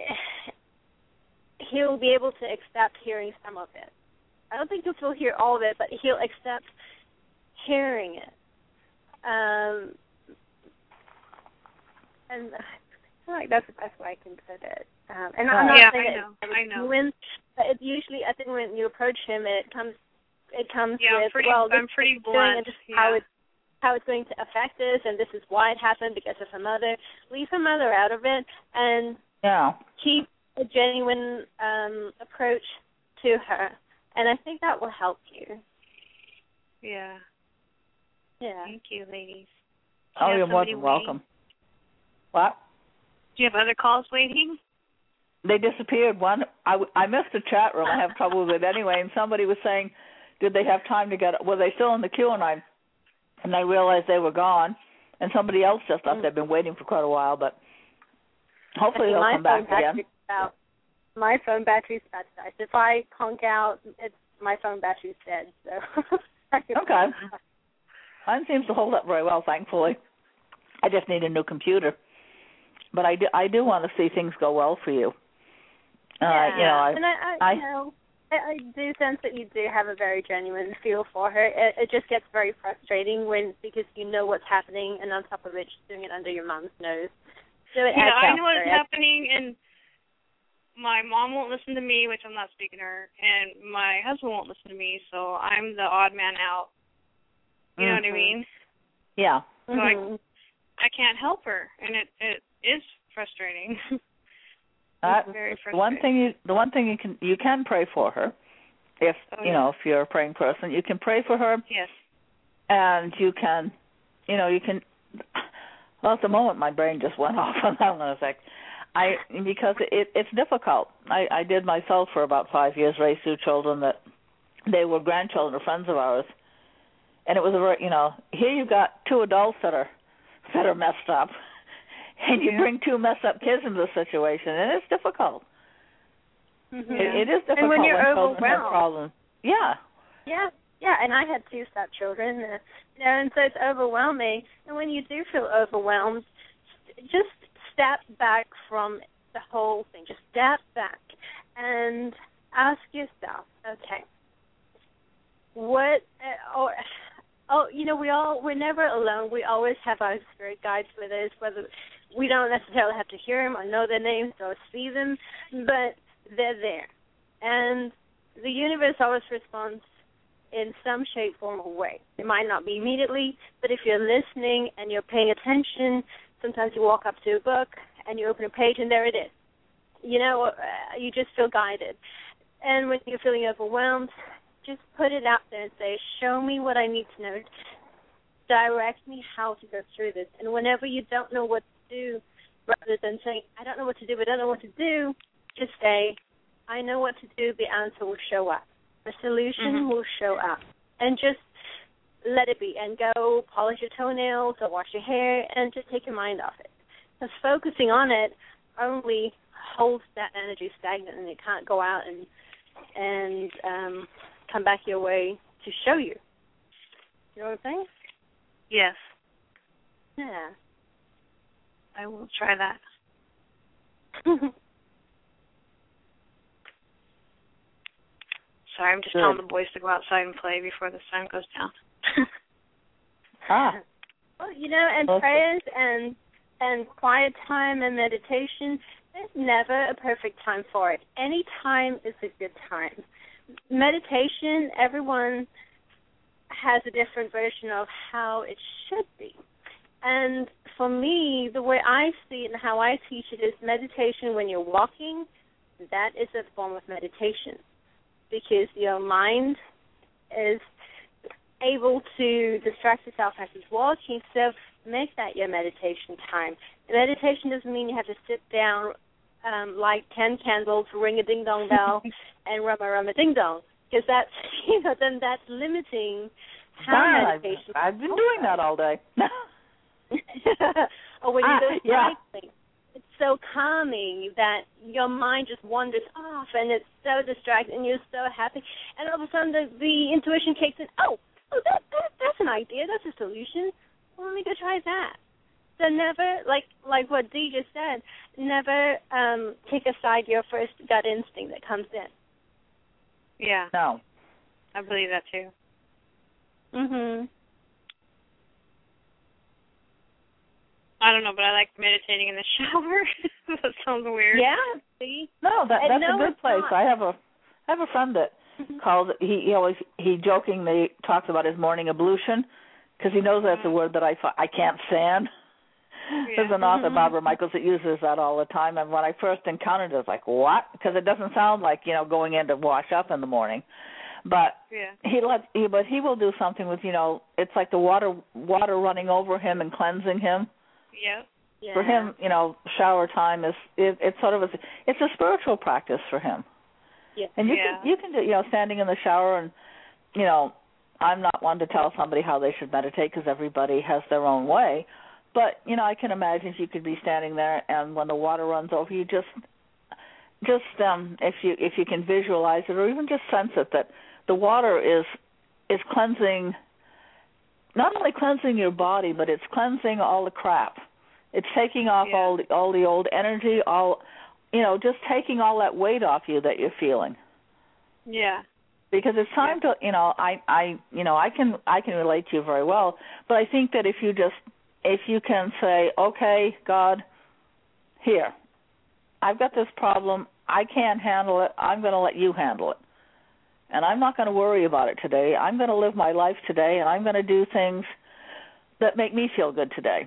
he'll be able to accept hearing some of it. I don't think he'll hear all of it, but he'll accept hearing it. Um, and I feel like that's the best way I can put it. Um, and I'm not yeah, saying I know. it's I know. When, but it usually, I think when you approach him, it comes, it comes Yeah, with, I'm pretty, well, this I'm pretty is doing blunt. it, this is Yeah. how it's how it's going to affect us, and this is why it happened because of her mother. Leave her mother out of it, and Yeah. keep a genuine um, approach to her, and I think that will help you. Yeah. Yeah. Thank you, ladies. Oh, you you're more than welcome. What? Do you have other calls waiting? They disappeared. One, I, I missed the chat room. I have trouble with it anyway, and somebody was saying, did they have time to get, were they still in the queue? And I, and I realized they were gone, and somebody else just left. Mm. They've been waiting for quite a while, but hopefully they'll my come back phone again. Out. My phone battery's about to die. So if I conk out, it's my phone battery's dead. So Okay. Mine seems to hold up very well, thankfully. I just need a new computer. But I do, I do want to see things go well for you. Uh, yeah. You know, I, and I, I, I, you know, I, I do sense that you do have a very genuine feel for her. It, it just gets very frustrating when because you know what's happening, and on top of it, she's doing it under your mom's nose. So it yeah, adds I up know what's for it. happening, and my mom won't listen to me, which I'm not speaking to her, and my husband won't listen to me, so I'm the odd man out. You know mm-hmm. what I mean? Yeah. So Mm-hmm. I, I can't help her, and it, it is frustrating. Uh, very frustrating. the one thing you, the one thing you can, you can pray for her, if oh, you yeah. know, if you're a praying person, you can pray for her. Yes. And you can, you know, you can. Well, at the moment, my brain just went off on that one. I was like, I because it, it's difficult. I, I did myself for about five years, raise two children that they were grandchildren or friends of ours, and it was a very, you know, here you've got two adults that are that are messed up. And you yeah. bring two messed up kids into the situation, and it's difficult. Mm-hmm. It, it is difficult and when, you're when children have overwhelmed. problems. Yeah. Yeah, yeah, and I had two stepchildren, uh, you know, and so it's overwhelming. And when you do feel overwhelmed, just step back from the whole thing. Just step back and ask yourself, okay, what, uh, or, oh, you know, we all, we're never alone. We always have our spirit guides with us, whether we don't necessarily have to hear them or know their names or see them, but they're there. And the universe always responds in some shape, form, or way. It might not be immediately, but if you're listening and you're paying attention, sometimes you walk up to a book and you open a page and there it is. You know, uh, you just feel guided. And when you're feeling overwhelmed, just put it out there and say, show me what I need to know. Direct me how to go through this. And whenever you don't know what to do, rather than saying, I don't know what to do, but I don't know what to do, just say, I know what to do, the answer will show up. The solution mm-hmm. will show up. And just let it be. And go polish your toenails or wash your hair and just take your mind off it. Because focusing on it only holds that energy stagnant, and it can't go out and and um, come back your way to show you. You know what I'm saying? Yes. Yeah. I will try that. Sorry, I'm just Good. telling the boys to go outside and play before the sun goes down. Ah. Well, you know, and Okay. prayers and and quiet time and meditation, there's never a perfect time for it. Any time is a good time. Meditation, everyone has a different version of how it should be. And for me, the way I see it and how I teach it is meditation when you're walking, that is a form of meditation because your mind is able to distract itself as it's walking, so make that your meditation time. Meditation doesn't mean you have to sit down, um, light ten candles, ring a ding-dong bell, and rum-a-rum-a-ding-dong, because that's, you know, then that's limiting sound Ah, meditation. I've, I've been doing that all day. Or when you Ah, go yeah. cycling, it's so calming that your mind just wanders off, and it's so distracting, and you're so happy, and all of a sudden the, the intuition kicks in. Oh, oh, that, that that's an idea. That's a solution. Well, let me go try that. So never, like like what Dee just said, never um, kick aside your first gut instinct that comes in. Yeah. No. I believe that too. Mhm. I don't know, but I like meditating in the shower. That sounds weird. Yeah. See. No, that And that's no, a good it's place. not. I have a I have a friend that Mhm. calls it, he, he always he jokingly talks about his morning ablution because he knows that's a Mhm. word that I fi- I can't stand. There's Yeah. an author, Mhm. Barbara Michaels, that uses that all the time, and when I first encountered it, I was like, what? Because it doesn't sound like, you know, going in to wash up in the morning. But Yeah. he lets he but he will do something with, you know, it's like the water water running over him and cleansing him. Yep. Yeah. For him, you know, shower time is it, it's sort of a, it's a spiritual practice for him. Yeah. And you Yeah. can you can do, you know, standing in the shower, and you know, I'm not one to tell somebody how they should meditate because everybody has their own way. But you know, I can imagine if you could be standing there, and when the water runs over you, just just um, if you if you can visualize it or even just sense it, that the water is is cleansing, not only cleansing your body, but it's cleansing all the crap. It's taking off Yeah. all the all the old energy, all you know, just taking all that weight off you that you're feeling. Yeah. Because it's time to, you know, I I you know, I can I can relate to you very well, but I think that if you just if you can say, okay, God, here, I've got this problem. I can't handle it. I'm going to let you handle it. And I'm not going to worry about it today. I'm going to live my life today, and I'm going to do things that make me feel good today.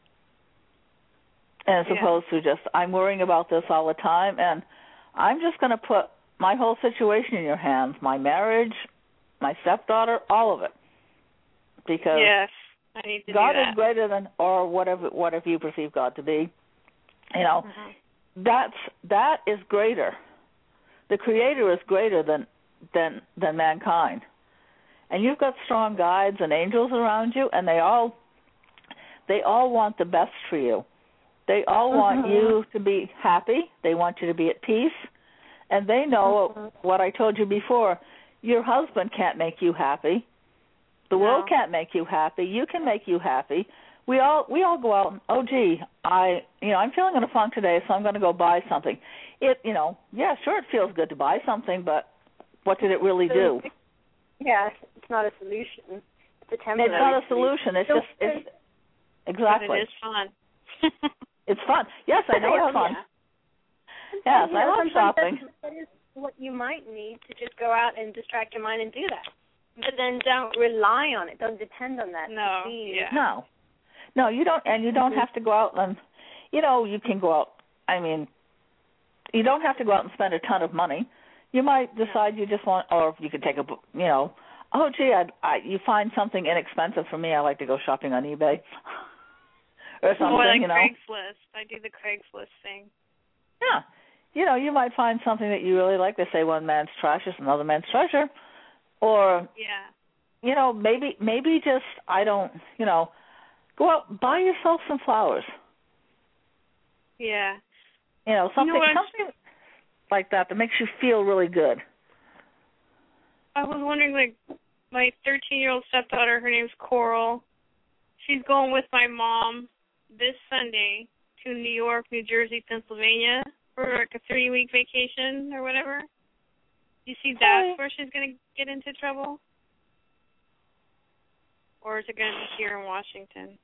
As Yeah. opposed to just, I'm worrying about this all the time, and I'm just going to put my whole situation in your hands, my marriage, my stepdaughter, all of it. Because Yes. I need to God do that. is greater than, or whatever whatever you perceive God to be. You know, Mhm. that's that is greater. The Creator is greater than than than mankind. And you've got strong guides and angels around you, and they all they all want the best for you. They all want Mhm. you to be happy. They want you to be at peace, and they know Mhm. what I told you before. Your husband can't make you happy. The No. world can't make you happy. You can make you happy. We all we all go out and, oh gee, I you know, I'm feeling in a funk today, so I'm going to go buy something. It you know, yeah, sure it feels good to buy something, but what did it really do? Yeah, it's not a solution. It's a temporary. It's not a solution. It's just it's exactly. But it is fun. It's fun. Yes, I know Oh, it's fun. yeah. Yes, You I know, love sometimes shopping. that's- That is what you might need to just go out and distract your mind and do that. But then don't rely on it. Don't depend on that. No, to be- yeah. No, no, you don't, and you don't have to go out and, you know, you can go out. I mean, you don't have to go out and spend a ton of money. You might decide you just want, or you could take a, bu- you know, oh gee, I, I you find something inexpensive for me. I like to go shopping on eBay or something, Or like you know. Craigslist. I do the Craigslist thing. Yeah, you know, you might find something that you really like. They say one man's trash is another man's treasure, or Yeah. you know, maybe maybe just I don't, you know, go out buy yourself some flowers. Yeah. You know, something You know what? something like that that makes you feel really good. I was wondering, like, my thirteen-year-old stepdaughter, her name's Coral. She's going with my mom this Sunday to New York, New Jersey, Pennsylvania for like a three-week vacation or whatever. You see that's Hi. where she's going to get into trouble? Or is it going to be here in Washington?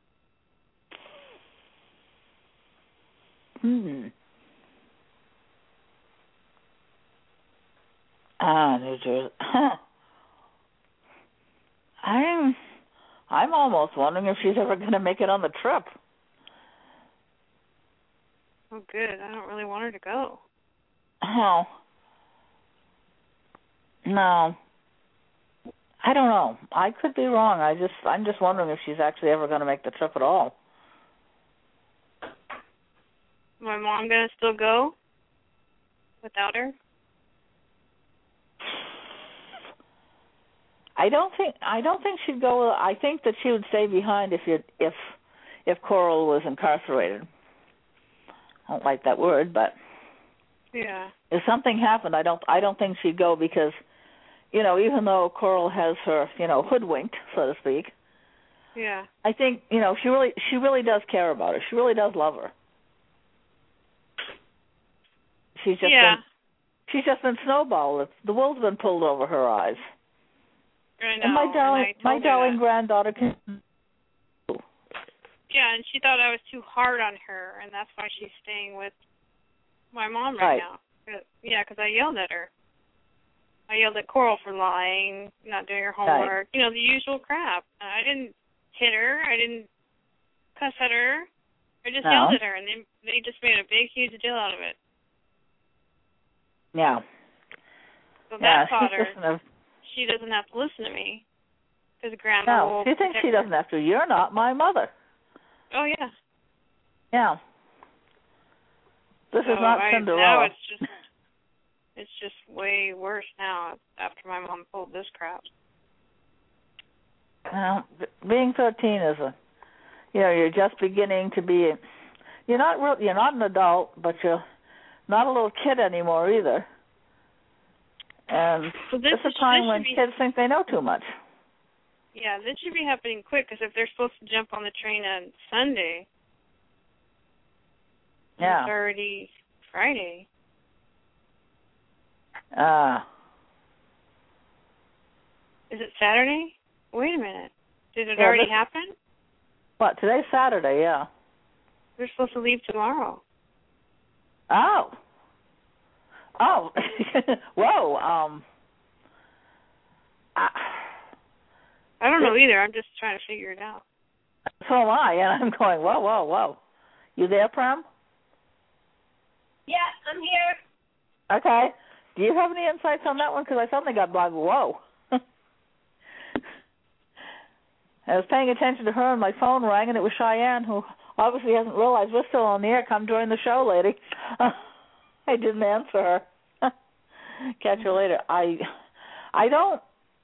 Hmm. Ah, New Jersey. Huh. I'm I'm almost wondering if she's ever going to make it on the trip. Oh, good. I don't really want her to go. Oh. No. I don't know. I could be wrong. I just I'm just wondering if she's actually ever going to make the trip at all. My mom going to still go without her? I I don't think I don't think she'd go. I think that she would stay behind if you if if Coral was incarcerated. I don't like that word, but yeah. If something happened, I don't I don't think she'd go because, you know, even though Coral has her, you know, hoodwinked, so to speak. Yeah. I think, you know, she really she really does care about her. She really does love her. She's just yeah. been she's just been snowballed. The wool's been pulled over her eyes. I know. And my darling, and I my darling that. granddaughter can. Yeah, and she thought I was too hard on her, and that's why she's staying with my mom right, right. now. Yeah, because I yelled at her. I yelled at Coral for lying, not doing her homework. Right. You know, the usual crap. I didn't hit her. I didn't cuss at her. I just no. yelled at her, and they they just made a big, huge deal out of it. Yeah. So yeah, that taught her have... she doesn't have to listen to me. Because Grandma no, will she thinks she her. doesn't have to. You're not my mother. Oh, yeah. Yeah. This so is not I, Cinderella. Now it's just, it's just way worse now after my mom pulled this crap. Well, being thirteen is a, you know, you're just beginning to be, you're not real, you're not an adult, but you're not a little kid anymore either. And well, this it's a time when be, kids think they know too much. Yeah, this should be happening quick because if they're supposed to jump on the train on Sunday, yeah, it's already Friday. Ah. Uh, Is it Saturday? Wait a minute. Did it yeah, already this, happen? What, today's Saturday, yeah. They're supposed to leave tomorrow. Oh. Oh. Whoa. Um. I, I don't know either. I'm just trying to figure it out. So am I, and I'm going, whoa, whoa, whoa. You there, Prem? Yeah, I'm here. Okay. Do you have any insights on that one? Because I suddenly got like, whoa. I was paying attention to her, and my phone rang, and it was Cheyenne, who obviously hasn't realized we're still on the air. Come join the show, lady. I didn't answer her. Catch you later. I, I don't.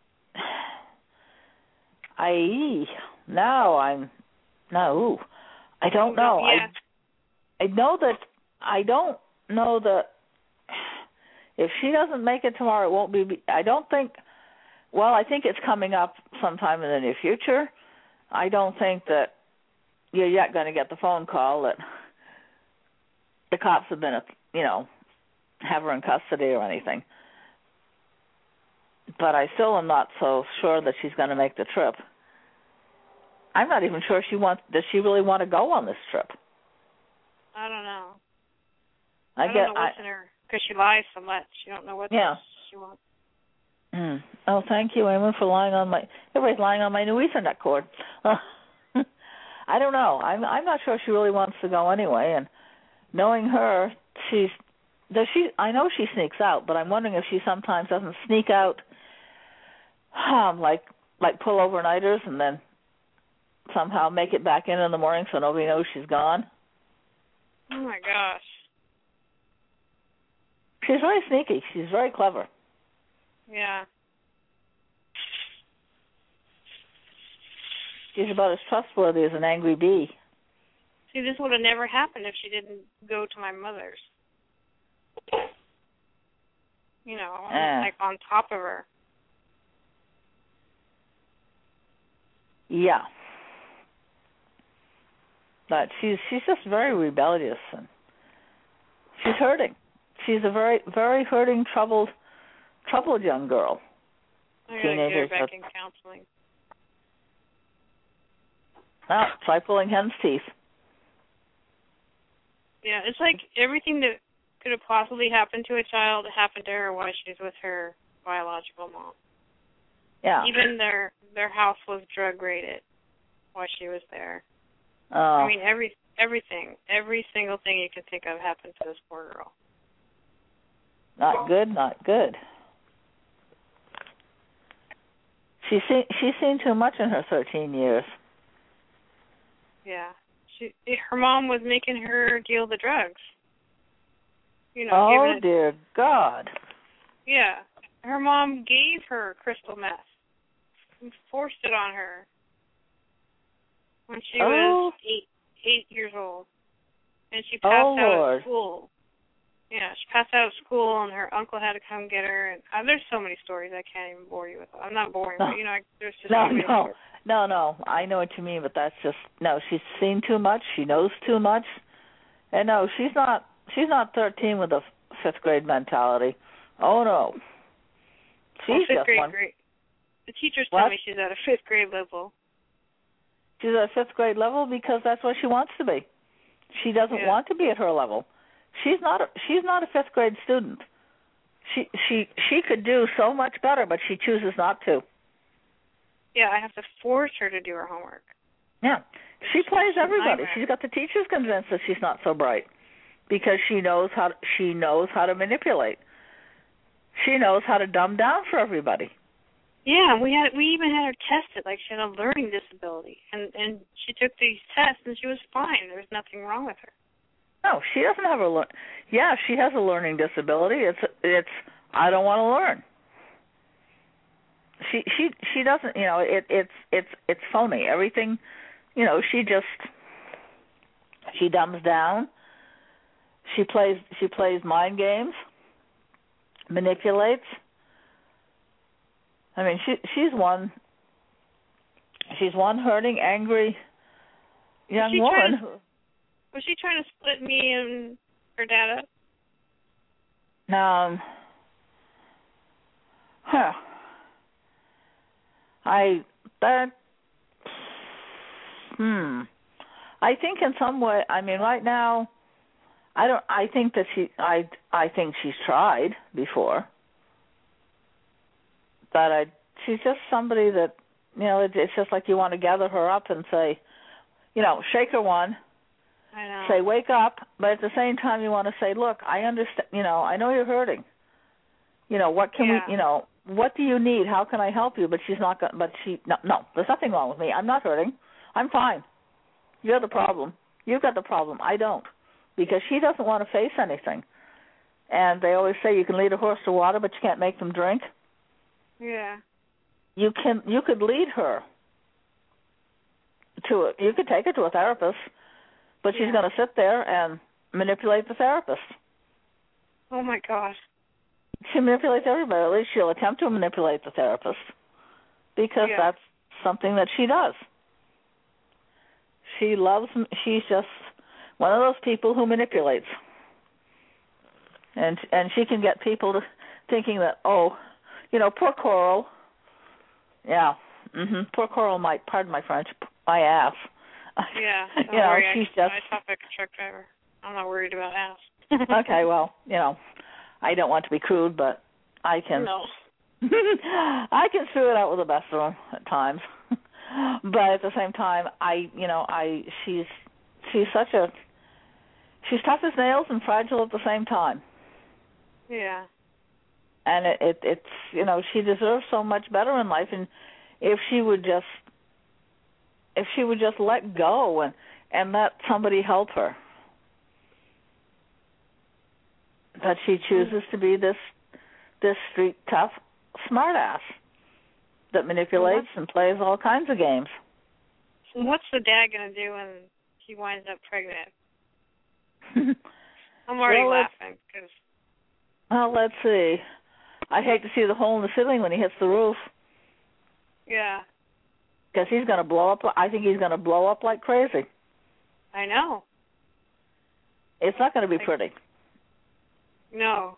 I no, I'm no. I don't know. Yeah. I I know that I don't know that if she doesn't make it tomorrow, it won't be. I don't think. Well, I think it's coming up sometime in the near future. I don't think that you're yet going to get the phone call that the cops have been, you know, have her in custody or anything. But I still am not so sure that she's going to make the trip. I'm not even sure she wants. Does she really want to go on this trip? I don't know. I, I don't get. know what's I, in her because she lies so much. You don't know what yeah. she wants. Mm. Oh, thank you, Eamon, for lying on my. Everybody's lying on my new Ethernet cord. Uh, I don't know. I'm. I'm not sure she really wants to go anyway. And knowing her, she's. Does she? I know she sneaks out, but I'm wondering if she sometimes doesn't sneak out. Um, like like pull overnighters and then somehow make it back in in the morning so nobody knows she's gone. Oh my gosh. She's very sneaky. She's very clever. Yeah. She's about as trustworthy as an angry bee. See, this would have never happened if she didn't go to my mother's. You know, Uh. like on top of her. Yeah. But she's she's just very rebellious and she's hurting. She's a very very hurting, troubled troubled young girl. I gotta get her back in counseling. Well, try pulling hen's teeth. Yeah, it's like everything that could have possibly happened to a child happened to her while she's with her biological mom. Yeah. Even their their house was drug raided while she was there. Oh. I mean, every everything, every single thing you could think of happened to this poor girl. Not good, not good. She's seen she's seen too much in her thirteen years. Yeah, she her mom was making her deal the drugs. You know. Oh giving it, dear God. Yeah, her mom gave her crystal meth forced it on her when she oh. was eight eight years old, and she passed oh, out Lord. of school. Yeah, she passed out of school, and her uncle had to come get her. And uh, there's so many stories I can't even bore you with. I'm not boring, no. but you know, I, there's just no, so many no, stories. no, no. I know what you mean, but that's just no. She's seen too much. She knows too much, and no, she's not. She's not thirteen with a fifth grade mentality. Oh no, she's well, fifth just grade, one. grade. The teachers What? tell me she's at a fifth grade level. She's at a fifth grade level because that's what she wants to be. She doesn't Yeah. want to be at her level. She's not. A, she's not a fifth grade student. She she she could do so much better, but she chooses not to. Yeah, I have to force her to do her homework. Yeah, she plays everybody. nightmare. She's got the teachers convinced that she's not so bright because she knows how to, she knows how to manipulate. She knows how to dumb down for everybody. Yeah, we had we even had her tested like she had a learning disability, and and she took these tests and she was fine. There was nothing wrong with her. No, she doesn't have a learn. Yeah, she has a learning disability. It's it's I don't want to learn. She she she doesn't. You know, it it's it's it's phony. Everything, you know, she just she dumbs down. She plays she plays mind games, manipulates. I mean, she she's one. She's one hurting, angry young she woman. To, was she trying to split me and her dad up? Um. Huh. I that. Hmm. I think in some way. I mean, right now, I don't. I think that she. I. I think she's tried before. But I. She's just somebody that. You know, it, it's just like you want to gather her up and say, you know, shake her one. I know. Say, wake up, but at the same time you want to say, look, I understand, you know, I know you're hurting. You know, what can yeah. we, you know, what do you need? How can I help you? But she's not going to, but she, no, no, there's nothing wrong with me. I'm not hurting. I'm fine. You're the problem. You've got the problem. I don't. Because she doesn't want to face anything. And they always say you can lead a horse to water, but you can't make them drink. Yeah. You can, you could lead her to it. You could take her to a therapist. But she's yeah. going to sit there and manipulate the therapist. Oh, my gosh. She manipulates everybody. At least she'll attempt to manipulate the therapist because yeah. that's something that she does. She loves, she's just one of those people who manipulates. And and she can get people to thinking that, oh, you know, poor Coral. Yeah, mm-hmm. Poor Coral might, pardon my French, my ass. Yeah, don't you know, worry. she's I, just. I talk like a truck driver. I'm not worried about ass. Okay, well, you know, I don't want to be crude, but I can. No. I can screw it out with the best of them at times, but at the same time, I, you know, I she's she's such a she's tough as nails and fragile at the same time. Yeah. And it, it it's you know she deserves so much better in life, and if she would just. If she would just let go and, and let somebody help her. But she chooses to be this this street tough smartass that manipulates and plays all kinds of games. So what's the dad going to do when she winds up pregnant? I'm already well, laughing. Cause... Well, let's see. I hate to see the hole in the ceiling when he hits the roof. Yeah. Because he's going to blow up. I think he's going to blow up like crazy. I know. It's not going to be I, pretty. No.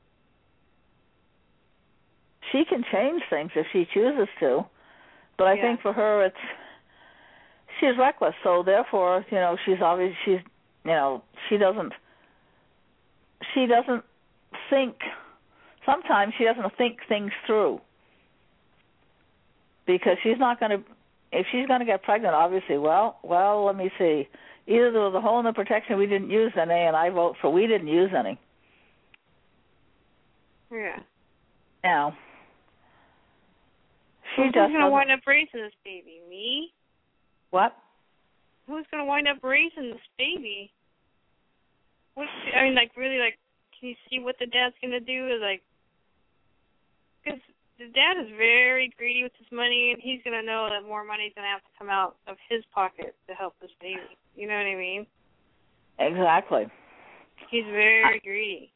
She can change things if she chooses to, but I yeah. think for her it's she's reckless. So therefore, you know, she's obvious. She's you know she doesn't she doesn't think. Sometimes she doesn't think things through because she's not going to. If she's going to get pregnant, obviously, well, well, let me see. Either there was a hole in the protection, we didn't use any, and I vote for we didn't use any. Yeah. Now, she well, just who's going to wind up raising this baby? Me? What? Who's going to wind up raising this baby? What's she, I mean, like, really, like, can you see what the dad's going to do? Like, because the dad is very greedy with his money, and he's going to know that more money's going to have to come out of his pocket to help this baby. You know what I mean? Exactly. He's very I, greedy.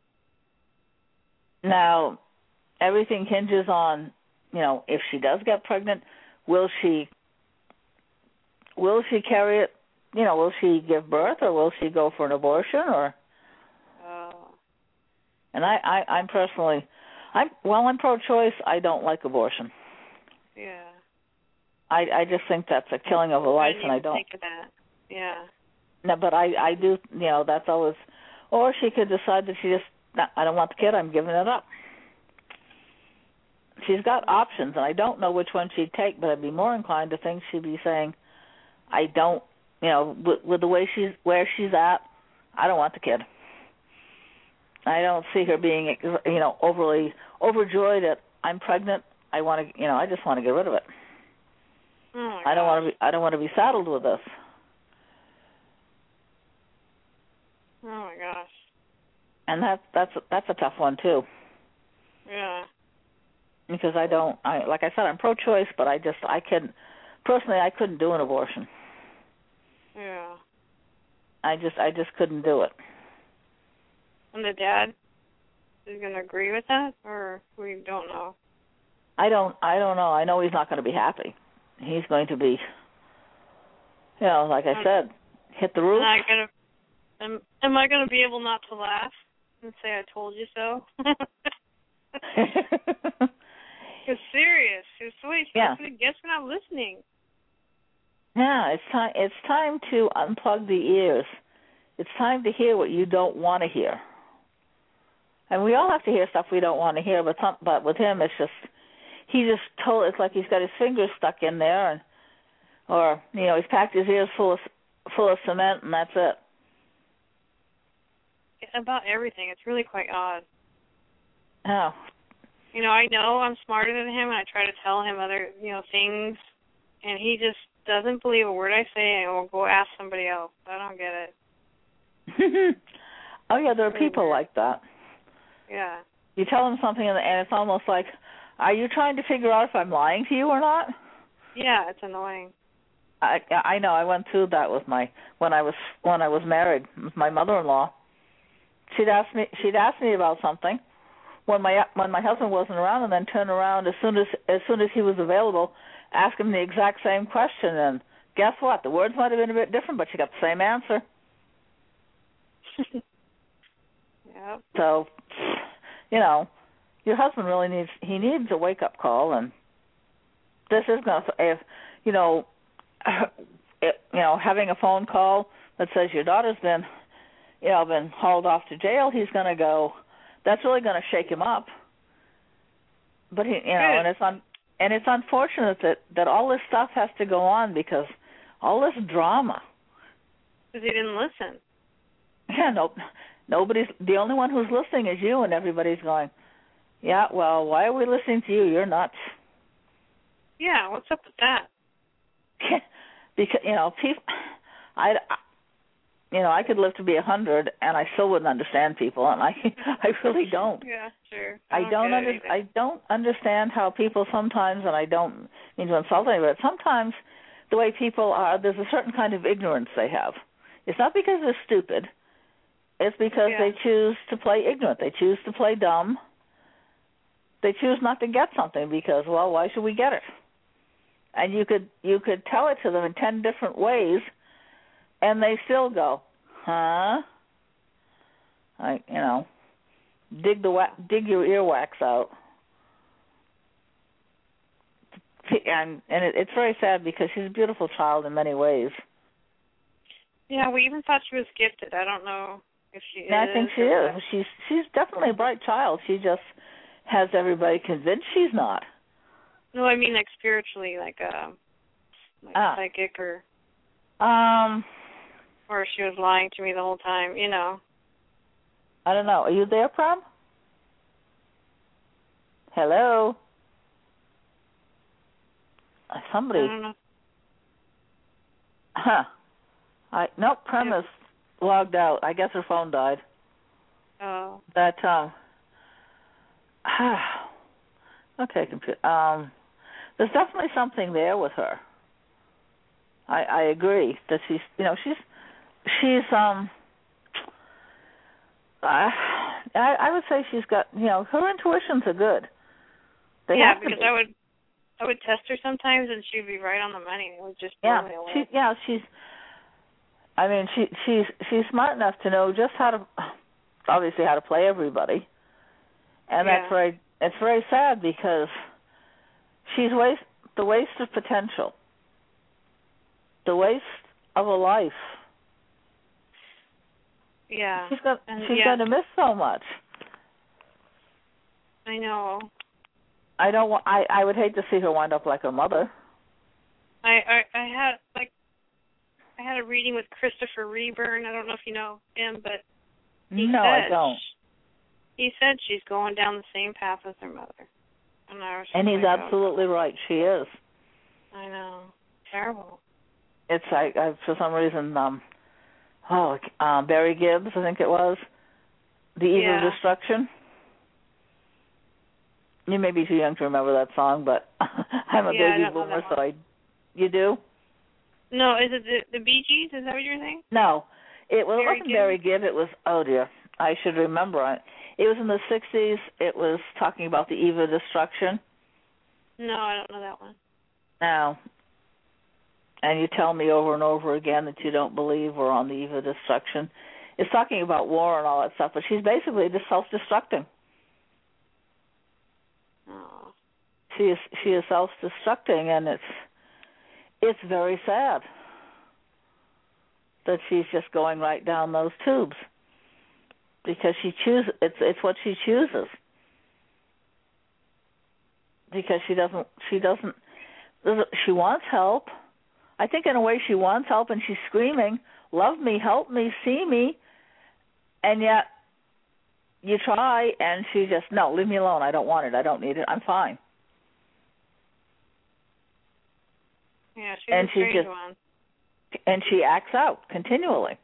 Now, everything hinges on, you know, if she does get pregnant, will she, will she carry it? You know, will she give birth, or will she go for an abortion, or? Oh. And I, I, I'm personally, I'm while I'm pro-choice, I don't like abortion. Yeah. I, I just think that's a killing of a life, I and I don't. Think of that. Yeah. No, but I, I do. You know, that's always. Or she could decide that she just, no, I don't want the kid. I'm giving it up. She's got options, and I don't know which one she'd take, but I'd be more inclined to think she'd be saying, I don't. You know, with, with the way she's where she's at, I don't want the kid. I don't see her being, you know, overly overjoyed that I'm pregnant. I want to, you know, I just want to get rid of it. Oh I don't want to be. I don't want to be saddled with this. Oh my gosh. And that that's that's a tough one too. Yeah. Because I don't. I like I said, I'm pro-choice, but I just I couldn't personally. I couldn't do an abortion. Yeah. I just I just couldn't do it. And the dad is going to agree with that, or we don't know? I don't I don't know. I know he's not going to be happy. He's going to be, you know, like I said, hit the roof. Am I going to, am, am I going to be able not to laugh and say I told you so? It's serious. It's the way he's yeah. supposed to guess we're not listening. Yeah, it's time. It's time to unplug the ears. It's time to hear what you don't want to hear. And we all have to hear stuff we don't want to hear, but some, but with him, it's just he just told. It's like he's got his fingers stuck in there, and or you know he's packed his ears full of full of cement, and that's it. About everything, it's really quite odd. Oh. You know, I know I'm smarter than him, and I try to tell him other you know things, and he just doesn't believe a word I say, and will go ask somebody else. I don't get it. Oh yeah, there are people like that. Yeah. You tell them something, and it's almost like, are you trying to figure out if I'm lying to you or not? Yeah, it's annoying. I I know. I went through that with my when I was when I was married with my mother-in-law. She'd ask me she'd ask me about something when my when my husband wasn't around, and then turn around as soon as as soon as he was available, ask him the exact same question, and guess what? The words might have been a bit different, but she got the same answer. Yep. So, you know, your husband really needs he needs a wake up call, and this is going to if you know, it, you know, having a phone call that says your daughter's been, you know, been hauled off to jail, he's going to go. That's really going to shake him up. But he, you know, Good. and it's un, and it's unfortunate that that all this stuff has to go on because all this drama. Because he didn't listen. Yeah, no, nobody's. The only one who's listening is you, and everybody's going, yeah, well, why are we listening to you? You're nuts. Yeah, what's up with that? Because you know, people, I, you know, I could live to be a hundred, and I still wouldn't understand people, and I, I really don't. Yeah, sure. I I don't, don't under, either. I don't understand how people sometimes, and I don't mean to insult anybody, but sometimes the way people are, there's a certain kind of ignorance they have. It's not because they're stupid. It's because yeah. they choose to play ignorant. They choose to play dumb. They choose not to get something because, well, why should we get it? And you could you could tell it to them in ten different ways, and they still go, huh? I you know, dig the wa- dig your earwax out. And and it, it's very sad because she's a beautiful child in many ways. Yeah, we even thought she was gifted. I don't know if she is. I think she is. She's she's definitely a bright child. She just has everybody convinced she's not. No, I mean like spiritually, like uh, like ah. psychic, or um, or she was lying to me the whole time. You know. I don't know. Are you there, Prom? Hello. Uh, somebody. I don't know. Huh. I nope. Prom is logged out. I guess her phone died. Oh. That um. Okay, computer. Um, there's definitely something there with her. I, I agree that she's, you know, she's, she's, um, uh, I, I would say she's got, you know, her intuitions are good. They yeah, have to because be. I would, I would test her sometimes, and she'd be right on the money. It would just blow Yeah, me away. she, yeah, she's. I mean, she, she's, she's smart enough to know just how to, obviously, how to play everybody, and Yeah. that's very, it's very sad because she's waste the waste of potential, the waste of a life. Yeah. She's got, and, she's yeah. going to miss so much. I know. I don't want. I, I would hate to see her wind up like her mother. I, I I had like I had a reading with Christopher Reburn. I don't know if you know him, but he no, said, I don't. He said she's going down the same path as her mother. And, I was and he's like, absolutely oh, right. She is. I know. Terrible. It's like I, for some reason, um, oh, um, Barry Gibbs, I think it was, The Eve yeah. of Destruction. You may be too young to remember that song, but I'm a yeah, baby I don't know boomer, that so one. I. You do? No, is it the, the Bee Gees? Is that what you're saying? No, it, well, it Barry wasn't Gibb? Barry Gibb. It was, oh dear, I should remember it. It was in the sixties. It was talking about the Eve of Destruction. No, I don't know that one. Now, and you tell me over and over again that you don't believe we're on the eve of destruction. It's talking about war and all that stuff, but she's basically just self-destructing. Oh. She is she is self-destructing, and it's it's very sad that she's just going right down those tubes because she chooses. It's it's what she chooses because she doesn't she doesn't she wants help. I think in a way she wants help, and she's screaming, "Love me, help me, see me," and yet you try, and she just, no, leave me alone. I don't want it. I don't need it. I'm fine. Yeah, she's and a she strange just, one. And she acts out continually.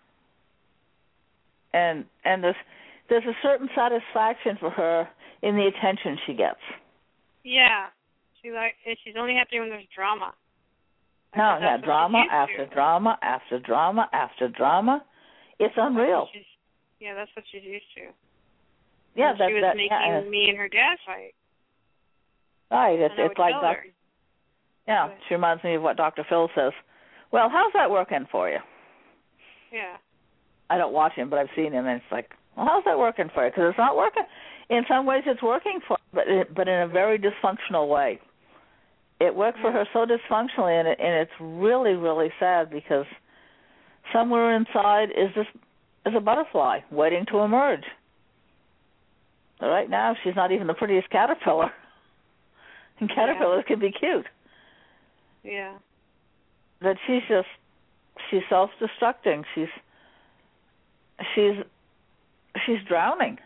And and there's there's a certain satisfaction for her in the attention she gets. Yeah, she like she's only happy when there's drama. No, yeah, drama after to. drama after drama after drama. It's unreal. That's yeah, that's what she's used to. Yeah, and that, she was that, making yeah, me and her dad fight. Right, it's, it's like doc- yeah, she reminds me of what Doctor Phil says. Well, how's that working for you? Yeah. I don't watch him, but I've seen him, and it's like, well, how's that working for you? Because it's not working. In some ways, it's working for her, but it, but in a very dysfunctional way. It works for her so dysfunctionally, and, it, and it's really, really sad because somewhere inside is this is a butterfly waiting to emerge. But right now, she's not even the prettiest caterpillar, and caterpillars yeah. can be cute. Yeah. That she's just she's self-destructing. She's she's she's drowning.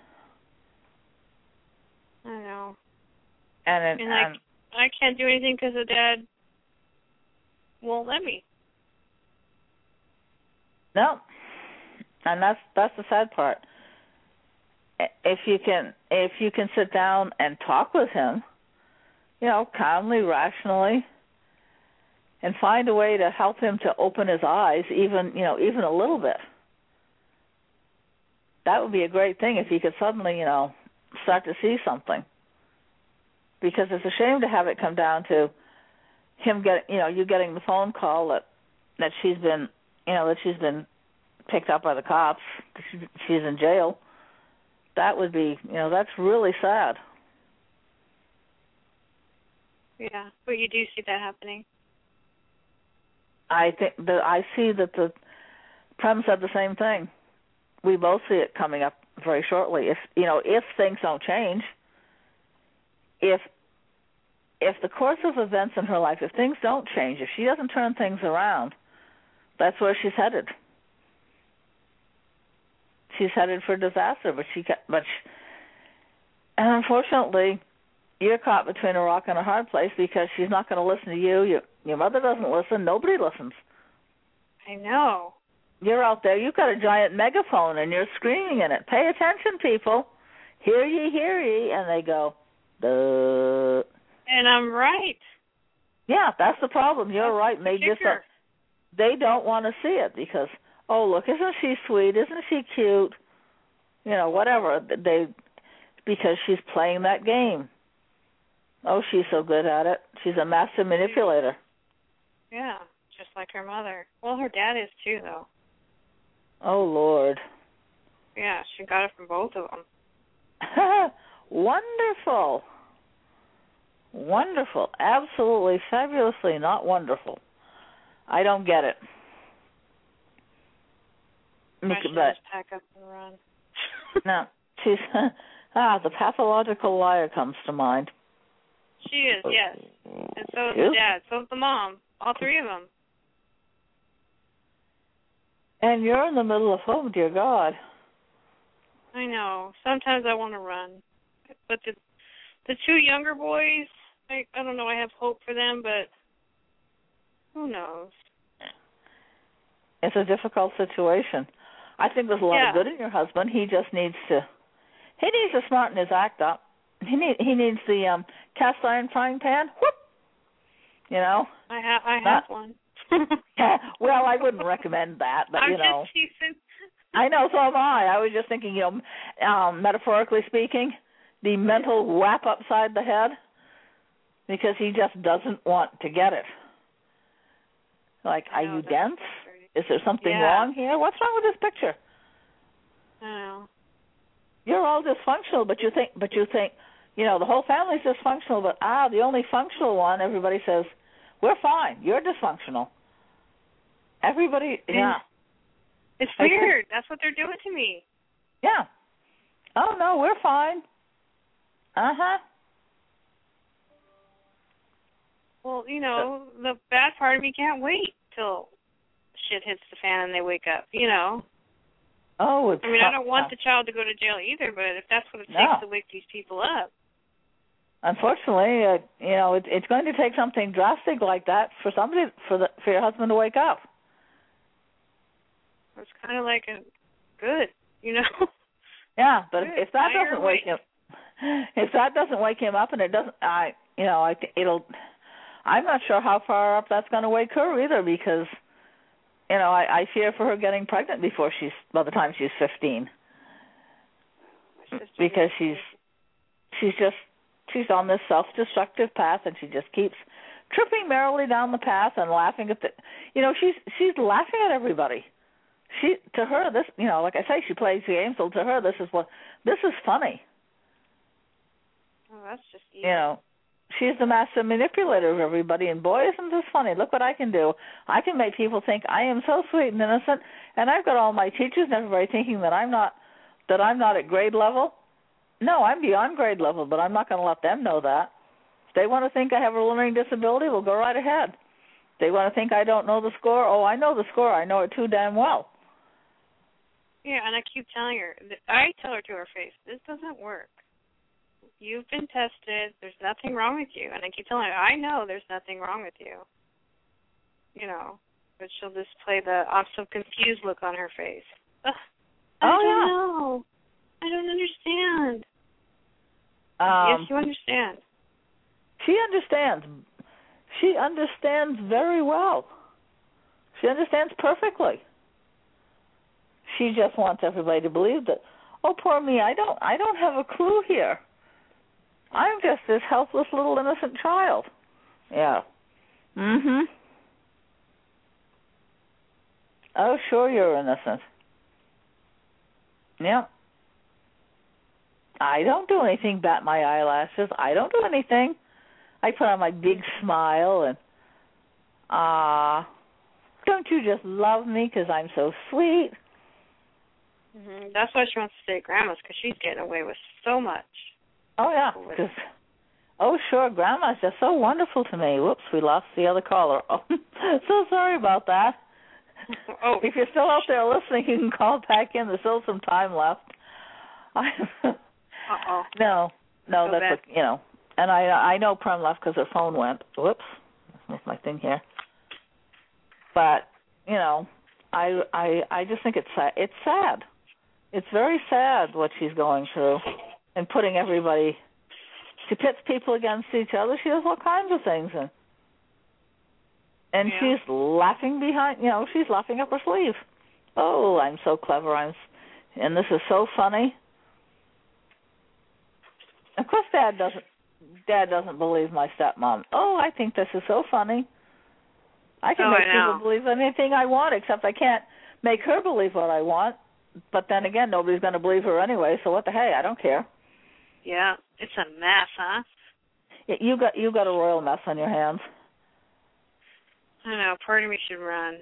I know. And and, and I, and I can't do anything because the dad won't let me. no, and that's that's the sad part. If you can if you can sit down and talk with him, you know, calmly, rationally, and find a way to help him to open his eyes, even you know, even a little bit. That would be a great thing if he could suddenly, you know, start to see something. Because it's a shame to have it come down to him get, you know, you getting the phone call that that she's been, you know, that she's been picked up by the cops. She's in jail. That would be, you know, that's really sad. Yeah, but you do see that happening. I think that I see that the Prem said the same thing. We both see it coming up very shortly. If you know, if things don't change, if if the course of events in her life, if things don't change, if she doesn't turn things around, that's where she's headed. She's headed for disaster. But she, but she, and unfortunately, you're caught between a rock and a hard place because she's not going to listen to you. Your your mother doesn't listen. Nobody listens. I know. You're out there. You've got a giant megaphone, and you're screaming in it. Pay attention, people. Hear ye, hear ye. And they go, duh. And I'm right. Yeah, that's the problem. You're that's right. And they just don't, they don't want to see it because, oh, look, isn't she sweet? Isn't she cute? You know, whatever. They because she's playing that game. Oh, she's so good at it. She's a master manipulator. Yeah, just like her mother. Well, her dad is too, though. Oh, Lord. Yeah, she got it from both of them. Wonderful. Wonderful. Absolutely, fabulously not wonderful. I don't get it. I should but, just pack up and run. No, she's, ah, the pathological liar comes to mind. She is, yes. And so is the dad. So is the mom. All three of them. And you're in the middle of home, dear God. I know. Sometimes I want to run. But the the two younger boys, I, I don't know, I have hope for them, but who knows? It's a difficult situation. I think there's a lot yeah. of good in your husband. He just needs to, he needs to smarten his act up. He need he needs the um, cast iron frying pan. Whoop, you know. I have I Not, have one. Well, I wouldn't recommend that, but I'm you know. just teasing. I know, so am I. I was just thinking, you know, um, metaphorically speaking, the mental whap upside the head, because he just doesn't want to get it. Like, are you dense? Is there something yeah. wrong here? What's wrong with this picture? I know. You're all dysfunctional, but you think, but you think, you know, the whole family's dysfunctional, but ah, the only functional one, everybody says, we're fine. You're dysfunctional. Everybody, and yeah. It's weird. That's what they're doing to me. Yeah. Oh, no, we're fine. Uh-huh. Well, you know, the bad part of me can't wait till shit hits the fan and they wake up, you know. Oh, it's I mean, tough. I don't want the child to go to jail either, but if that's what it No. takes to wake these people up. Unfortunately, uh, you know, it, it's going to take something drastic like that for somebody, for the for your husband to wake up. It's kind of like a good, you know. Yeah, but good. if, if that Now doesn't wake him, if that doesn't wake him up, and it doesn't, I, you know, I it'll. I'm not sure how far up that's going to wake her either, because, you know, I, I fear for her getting pregnant before she's by the time she's fifteen, because she's she's just. She's on this self-destructive path, and she just keeps tripping merrily down the path and laughing at the, you know, she's she's laughing at everybody. She to her this, you know, like I say, she plays the game, so to her this is what this is funny. Oh, that's just easy. You know, she's the master manipulator of everybody, and boy, isn't this funny? Look what I can do. I can make people think I am so sweet and innocent, and I've got all my teachers and everybody thinking that I'm not that I'm not at grade level. No, I'm beyond grade level, but I'm not going to let them know that. If they want to think I have a learning disability, well, go right ahead. If they want to think I don't know the score, oh, I know the score. I know it too damn well. Yeah, and I keep telling her, I tell her to her face, this doesn't work. You've been tested. There's nothing wrong with you. And I keep telling her, I know there's nothing wrong with you. You know, but she'll just play the I'm so confused look on her face. Ugh, I oh, don't yeah. know. I don't understand. Um, yes, you understand. She understands. She understands very well. She understands perfectly. She just wants everybody to believe that, oh, poor me, I don't I don't have a clue here. I'm just this helpless little innocent child. Yeah. Mm-hmm. Oh, sure you're innocent. Yeah. I don't do anything, bat my eyelashes. I don't do anything. I put on my big smile and, ah, uh, don't you just love me because I'm so sweet? Mm-hmm. That's why she wants to stay at Grandma's, because she's getting away with so much. Oh, yeah. Cause, oh, sure, Grandma's just so wonderful to me. Whoops, we lost the other caller. Oh, so sorry about that. Oh, if you're still out there listening, you can call back in. There's still some time left. Uh-oh. No, no, Go that's back. what, you know. And I I know Prem left because her phone went. Whoops, that's my thing here. But you know, I I I just think it's sad. It's sad. It's very sad what she's going through, and putting everybody She pits people against each other. She does all kinds of things, and and yeah. she's laughing behind. You know, she's laughing up her sleeve. Oh, I'm so clever. I'm, and this is so funny. Of course, Dad doesn't. Dad doesn't believe my stepmom. Oh, I think this is so funny. I can oh, make I know. people believe anything I want, except I can't make her believe what I want. But then again, nobody's going to believe her anyway. So what the hey? I don't care. Yeah, it's a mess, huh? Yeah, you got you got a royal mess on your hands. I know. Part of me should run.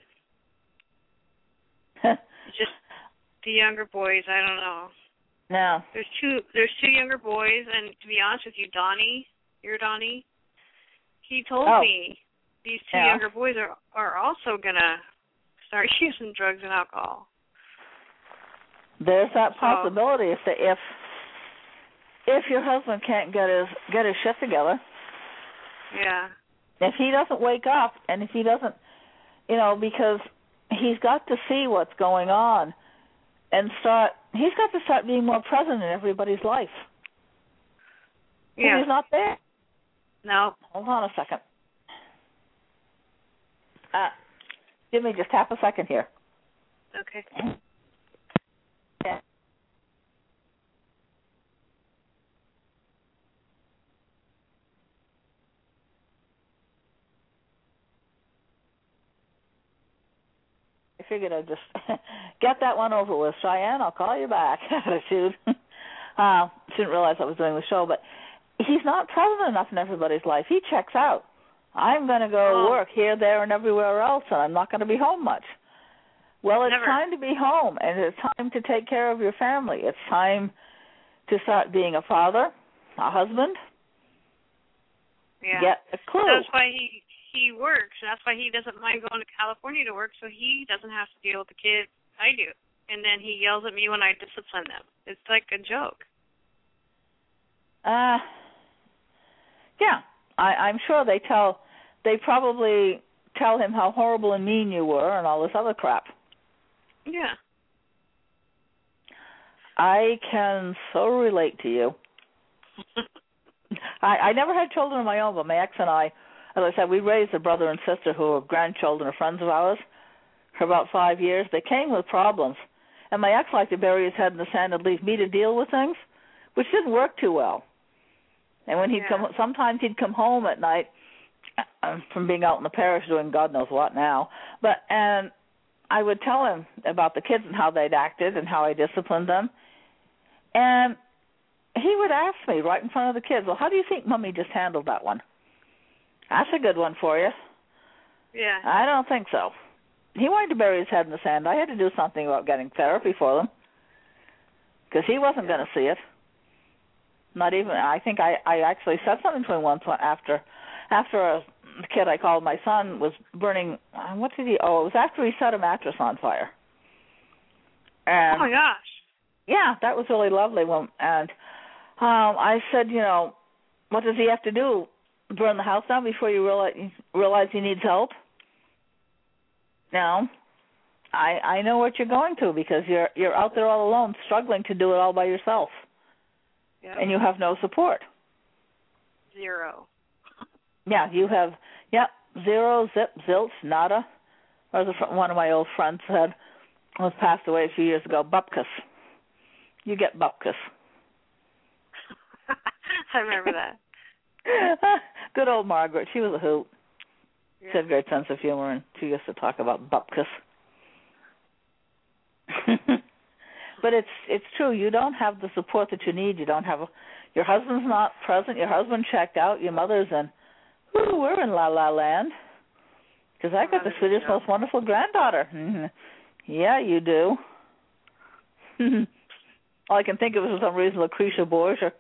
Just the younger boys. I don't know. No. There's two. There's two younger boys, and to be honest with you, Donnie, you're Donnie. He told oh. me these two yeah. younger boys are are also gonna start using drugs and alcohol. There's that So, possibility if the, if if your husband can't get his get his shit together. Yeah. If he doesn't wake up, and if he doesn't, you know, because he's got to see what's going on, and start. He's got to start being more present in everybody's life. Yeah. He's not there. No. Hold on a second. Uh, Jimmy, just tap a second here. Okay. Yeah. I figured I'd just get that one over with. Cheyenne, I'll call you back. Attitude. uh, didn't realize I was doing the show, but he's not present enough in everybody's life. He checks out. I'm going to go oh. work here, there, and everywhere else, and I'm not going to be home much. Well, it's Never. time to be home, and it's time to take care of your family. It's time to start being a father, a husband. Yeah. Get a clue. That's why he he works. That's why he doesn't mind going to California to work, so he doesn't have to deal with the kids. I do. And then he yells at me when I discipline them. It's like a joke. Uh, yeah. I, I'm sure they tell, they probably tell him how horrible and mean you were and all this other crap. Yeah. I can so relate to you. I, I never had children of my own, but my ex and I, as I said, we raised a brother and sister who are grandchildren or friends of ours for about five years. They came with problems. And my ex liked to bury his head in the sand and leave me to deal with things, which didn't work too well. And when he'd yeah. come, sometimes he'd come home at night uh, from being out in the parish doing God knows what now. But and I would tell him about the kids and how they'd acted and how I disciplined them. And he would ask me right in front of the kids, well, how do you think Mommy just handled that one? That's a good one for you. Yeah. I don't think so. He wanted to bury his head in the sand. I had to do something about getting therapy for them because he wasn't yeah. going to see it. Not even, I think I, I actually said something to him once after after a kid I called my son was burning, what did he, oh, it was after he set a mattress on fire. And, oh, my gosh. Yeah, that was really lovely. When, and um, I said, you know, what does he have to do? Burn the house down before you realize, realize he needs help? No. I I know what you're going to because you're you're out there all alone struggling to do it all by yourself. Yep. And you have no support. Zero. Yeah, you have, yep, zero, zip, zilch, nada. Or as one of my old friends said, was passed away a few years ago, bupkis. You get bupkis. I remember that. Good old Margaret. She was a hoot. Yeah. She had a great sense of humor, and she used to talk about bupkis. But it's it's true. You don't have the support that you need. You don't have a, your husband's not present. Your husband checked out. Your mother's in, ooh, we're in la la land. Because I got the sweetest, most wonderful granddaughter. Mm-hmm. Yeah, you do. All I can think of is for some reason Lucretia Borgia.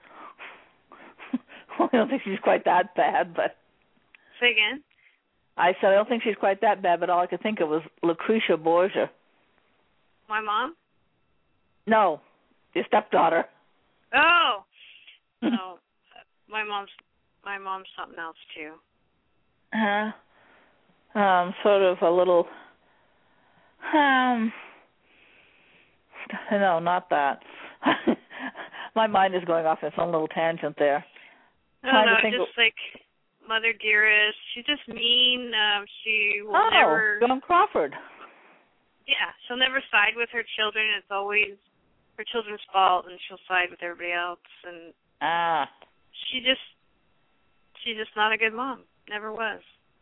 I don't think she's quite that bad, but. Say again? I said I don't think she's quite that bad, but all I could think of was Lucretia Borgia. My mom? No, your stepdaughter. Oh, no, my mom's my mom's something else too. Uh, um, sort of a little. Um, no, not that. My mind is going off its own little tangent there. I don't know, just of... like Mother Dearest. She's just mean. Um, she will oh, never... Joan Crawford. Yeah, she'll never side with her children. It's always her children's fault, and she'll side with everybody else. And ah, she just, she's just not a good mom. Never was.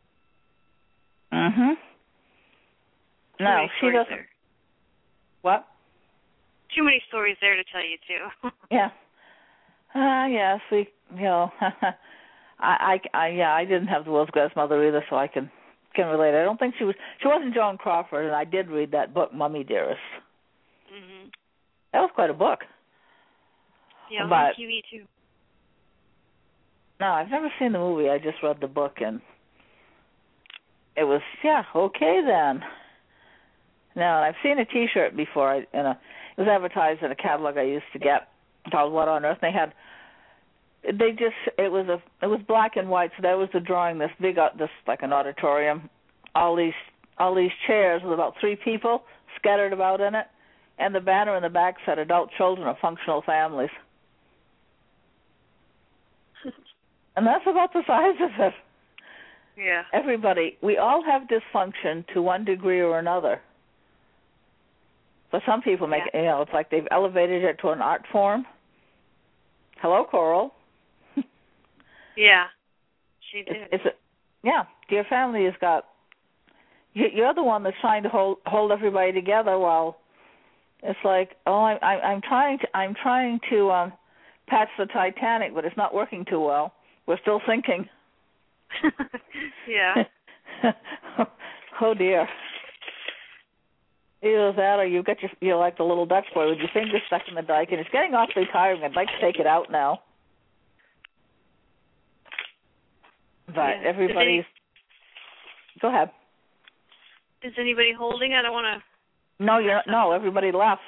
Mhm. No, she doesn't. There. What? Too many stories there to tell you too. Yeah. Ah, uh, yes, we, you know, I, I, I, yeah, I didn't have the world's greatest mother either, so I can can relate. I don't think she was. She wasn't Joan Crawford, and I did read that book, Mummy Dearest. Mhm. That was quite a book. Yeah, but, on T V too. No, I've never seen the movie. I just read the book, and it was yeah okay then. Now, I've seen a T-shirt before. I, in a, it was advertised in a catalog I used to get called "What on Earth." And they had, they just, it was a, it was black and white. So that was the drawing. This big, uh, this like an auditorium, all these, all these chairs with about three people scattered about in it, and the banner in the back said "Adult children of functional families." And that's about the size of it. Yeah. Everybody, we all have dysfunction to one degree or another. But some people make yeah. it, you know, it's like they've elevated it to an art form. Hello, Coral. Yeah, she did. It's, it's a, yeah, your family has got, you're the one that's trying to hold hold everybody together while it's like, oh, I, I, I'm trying to, I'm trying to um, patch the Titanic, but it's not working too well. We're still sinking. Yeah. Oh, dear. Either that or you've got your, you're like the little Dutch boy with your fingers stuck in the dike, and it's getting awfully tiring. I'd like to take it out now. But yeah. everybody's... Any... Go ahead. Is anybody holding? I don't want to... No, you're not, no, everybody left.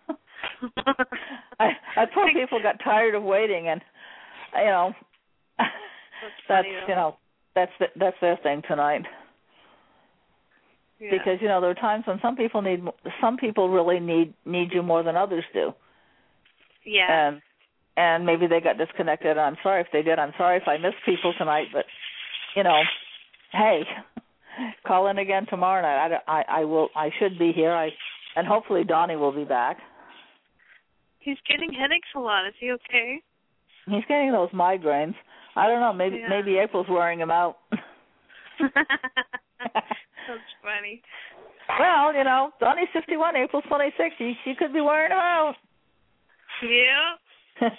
I, I thought people got tired of waiting, and, you know, that's, that's funny, you know, that's the, that's their thing tonight. Yeah. Because, you know, there are times when some people need, some people really need need you more than others do. Yeah. And and maybe they got disconnected. I'm sorry if they did. I'm sorry if I missed people tonight. But, you know, hey, call in again tomorrow night. I, I, I will. I should be here. I and hopefully Donnie will be back. He's getting headaches a lot. Is he okay? He's getting those migraines. I don't know. Maybe yeah. maybe April's wearing him out. That's funny. Well, you know, Donnie's fifty-one, April's twenty-six. She, she could be wearing them out. Yeah.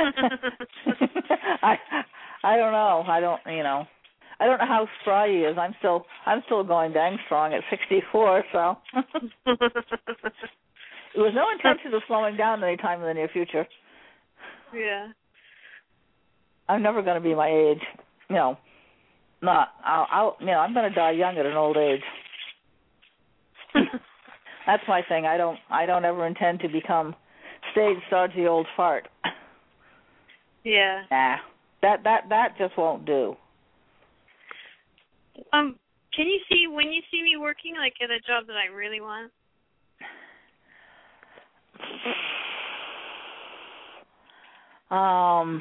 I I don't know. I don't, you know. I don't know how spry he is. I'm still I'm still going dang strong at sixty-four, so. There was no intention of slowing down any time in the near future. Yeah. I'm never going to be my age, you know. Not, I'll, I'll, you know, I'm going to die young at an old age. That's my thing. I don't, I don't ever intend to become stage stodgy old fart. Yeah. Nah, that, that, that just won't do. Um, can you see when you see me working, like at a job that I really want? Um.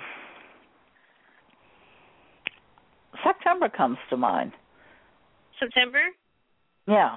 September comes to mind. September? Yeah.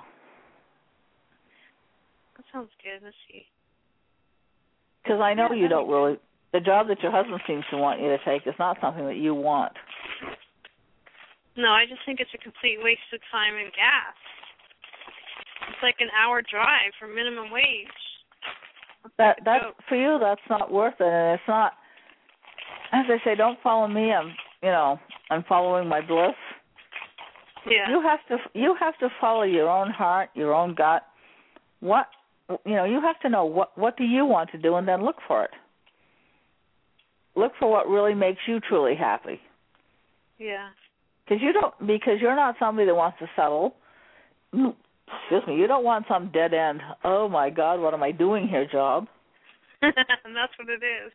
That sounds good. Let's see. Because I know yeah, you don't really... The job that your husband seems to want you to take is not something that you want. No, I just think it's a complete waste of time and gas. It's like an hour drive for minimum wage. That that's for you. That's not worth it, and it's not. As I say, don't follow me. I'm, you know, I'm following my bliss. Yeah. You have to. You have to follow your own heart, your own gut. What, you know, you have to know what what do you want to do, and then look for it. Look for what really makes you truly happy. Yeah. Because you don't. Because you're not somebody that wants to settle. Excuse me. You don't want some dead end. Oh my God, what am I doing here? Job. And that's what it is.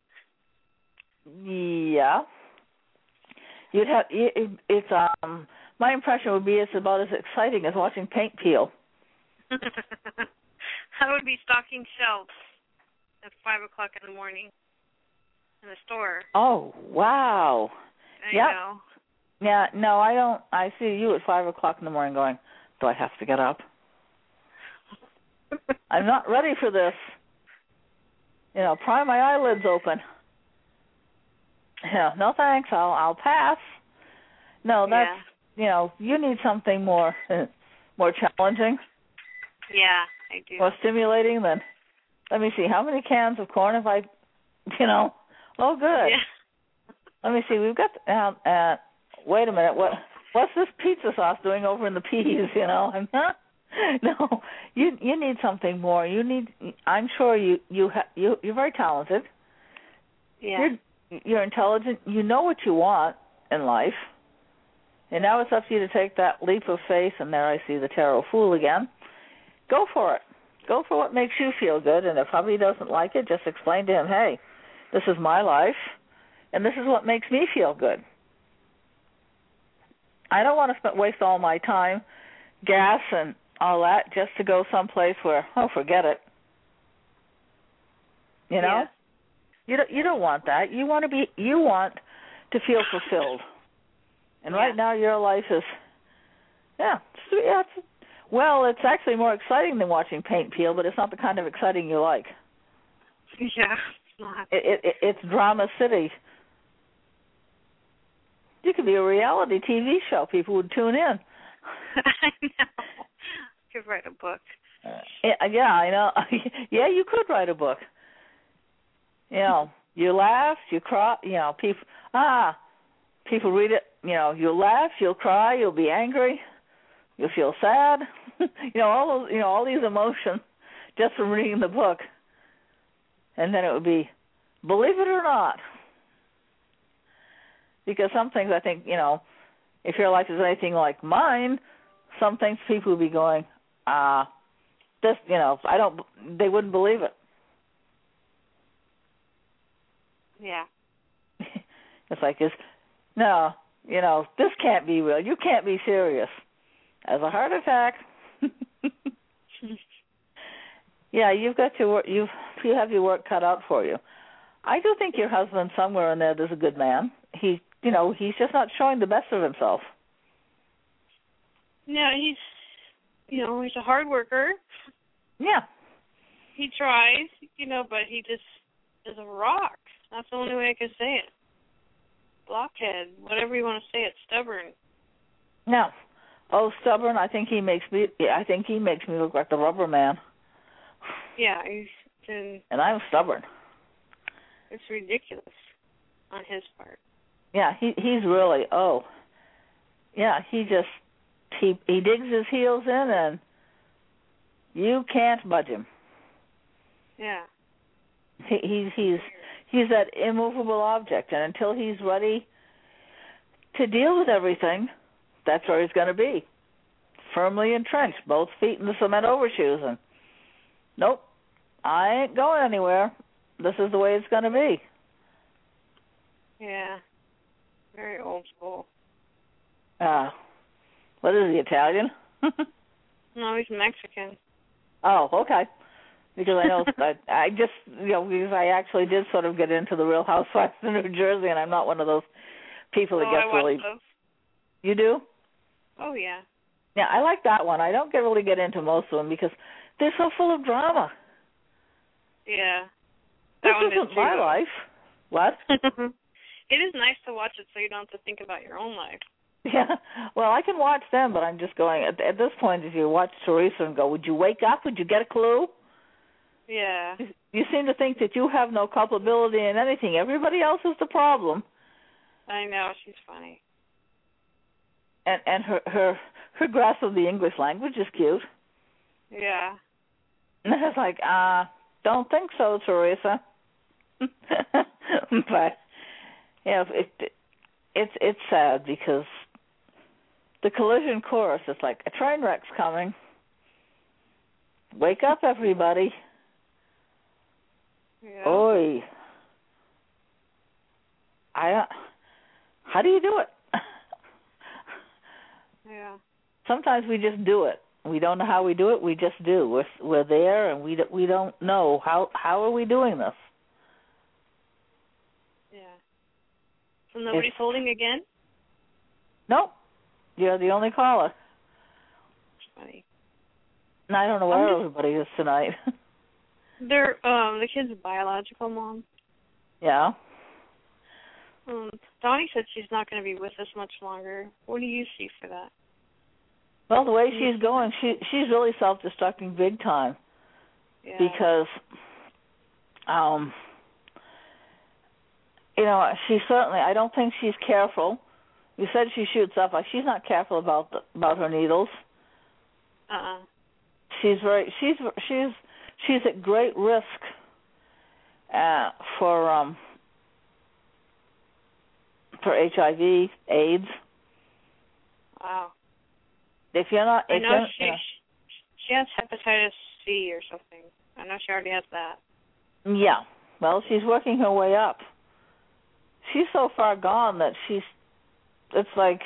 Yeah. You'd have. It, it's um. My impression would be it's about as exciting as watching paint peel. I would be stocking shelves at five o'clock in the morning in the store. Oh wow! you Yep. know. Yeah, no, I don't. I see you at five o'clock in the morning going, do I have to get up? I'm not ready for this. You know, pry my eyelids open. Yeah, no thanks. I'll I'll pass. No, that's Yeah. you know, you need something more more challenging, Yeah, I do. more stimulating than. Let me see, how many cans of corn have I? You know, oh good. Yeah. Let me see. We've got. Uh, uh, wait a minute. What what's this pizza sauce doing over in the peas? You know, I'm not. No, you you need something more. You need. I'm sure you you ha, you you're very talented. Yeah. You're you're intelligent. You know what you want in life, and now it's up to you to take that leap of faith. And there I see the tarot fool again. Go for it. Go for what makes you feel good. And if hubby doesn't like it, just explain to him, hey, this is my life, and this is what makes me feel good. I don't want to spend, waste all my time, gas, and all that just to go someplace where, oh, forget it. You know, Yeah. you don't you don't want that. You want to be you want to feel fulfilled. And right Yeah. now your life is, yeah, it's, yeah it's, well, it's actually more exciting than watching paint peel, but it's not the kind of exciting you like. Yeah. It's not. It, it, it's drama city. You could be a reality T V show. People would tune in. I know. Could write a book. Uh, yeah, yeah, I know. Yeah, you could write a book. You know, you laugh, you cry. You know, people. Ah, people read it. You know, you'll laugh, you'll cry, you'll be angry, you'll feel sad. You know, all those. You know, all these emotions just from reading the book. And then it would be, believe it or not. Because some things I think, you know, if your life is anything like mine, some things people would be going, ah, uh, this, you know, I don't, they wouldn't believe it. Yeah. It's like, it's, no, you know, this can't be real. You can't be serious. As a heart attack. Yeah, you've got your work, you you have your work cut out for you. I do think your husband somewhere in there is a good man. He, you know, he's just not showing the best of himself. No, he's, you know, he's a hard worker. Yeah. He tries, you know, but he just is a rock. That's the only way I can say it. Blockhead, whatever you want to say it, stubborn. No. Oh, stubborn. I think he makes me. I think he makes me look like the rubber man. Yeah, he's and, and I'm stubborn. It's ridiculous on his part. Yeah, he he's really oh. Yeah, he just he he digs his heels in and you can't budge him. Yeah. He he's he's he's that immovable object, and until he's ready to deal with everything, that's where he's going to be. Firmly entrenched, both feet in the cement overshoes, and nope, I ain't going anywhere. This is the way it's going to be. Yeah, very old school. Uh, what is he, Italian? No, he's Mexican. Oh, okay. Because I know, I, I just, you know, because I actually did sort of get into the Real Housewives of New Jersey, and I'm not one of those people that oh, gets I watch really... those. You do? Oh, yeah. Yeah, I like that one. I don't get really get into most of them because they're so full of drama. Yeah. This That one isn't is my too. life. What? It is nice to watch it so you don't have to think about your own life. Yeah. Well, I can watch them, but I'm just going, at, at this point, if you watch Teresa and go, would you wake up? Would you get a clue? Yeah. You, you seem to think that you have no culpability in anything. Everybody else is the problem. I know, she's funny. And and her, her, her grasp of the English language is cute. Yeah. And it's like, uh, don't think so, Teresa. But, you know, it, it's, it's sad because the collision course is like, a train wreck's coming. Wake up, everybody. Yeah. Oi. I, uh, how do you do it? Yeah. Sometimes we just do it. We don't know how we do it. We just do. We're we're there, and we we don't know how how are we doing this. Yeah. So nobody's it's, holding again? Nope. You're the only caller. Funny. And I don't know where just, everybody is tonight. They're um the kid's biological mom. Yeah. Um, Donnie said she's not going to be with us much longer. What do you see for that? Well, the way she's going, she she's really self-destructing big time. Yeah. Because, um, you know, she certainly, I don't think she's careful. You said she shoots up. She's not careful about the, about her needles. Uh-uh. She's very, she's she's she's at great risk uh, for um for H I V, AIDS. Wow. If you're not, if I know you're, she you know, she has hepatitis C or something. I know she already has that. Yeah. Well, she's working her way up. She's so far gone that she's, it's like,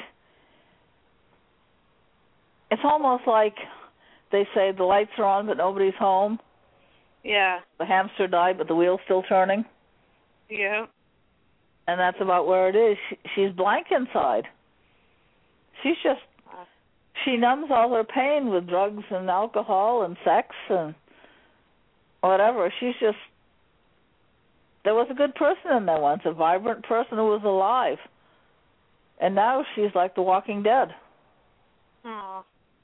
it's almost like they say the lights are on but nobody's home. Yeah. The hamster died but the wheel's still turning. Yeah. And that's about where it is. She, she's blank inside. She's just, she numbs all her pain with drugs and alcohol and sex and whatever. She's just, there was a good person in there once, a vibrant person who was alive. And now she's like the Walking Dead. Aww.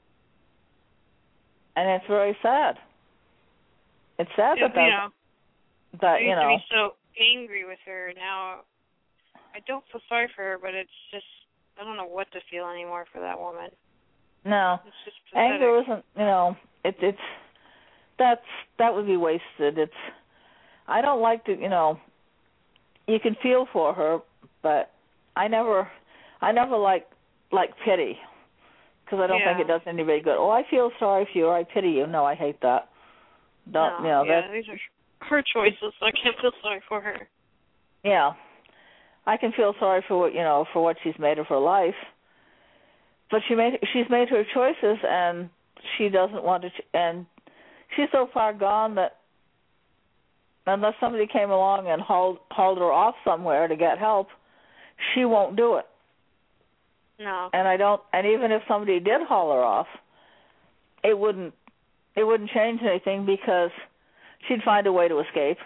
And it's very sad. It's sad Yeah, that that, you know, that, I you used know. to be so angry with her. Now I don't feel sorry for her, but it's just, I don't know what to feel anymore for that woman. No. It's just pathetic. Anger isn't, you know, it, it's, that's, that would be wasted. It's, I don't like to, you know, you can feel for her, but I never, I never like, like pity, because I don't Yeah. think it does anybody good. Oh, I feel sorry for you, or I pity you. No, I hate that. Don't, No, you know, yeah, that, these are her choices, so I can't feel sorry for her. yeah. I can feel sorry for what, you know, for what she's made of her life. But she made, she's made her choices, and she doesn't want to, and she's so far gone that unless somebody came along and hauled, hauled her off somewhere to get help, she won't do it. No. And I don't, and even if somebody did haul her off, it wouldn't, it wouldn't change anything because she'd find a way to escape.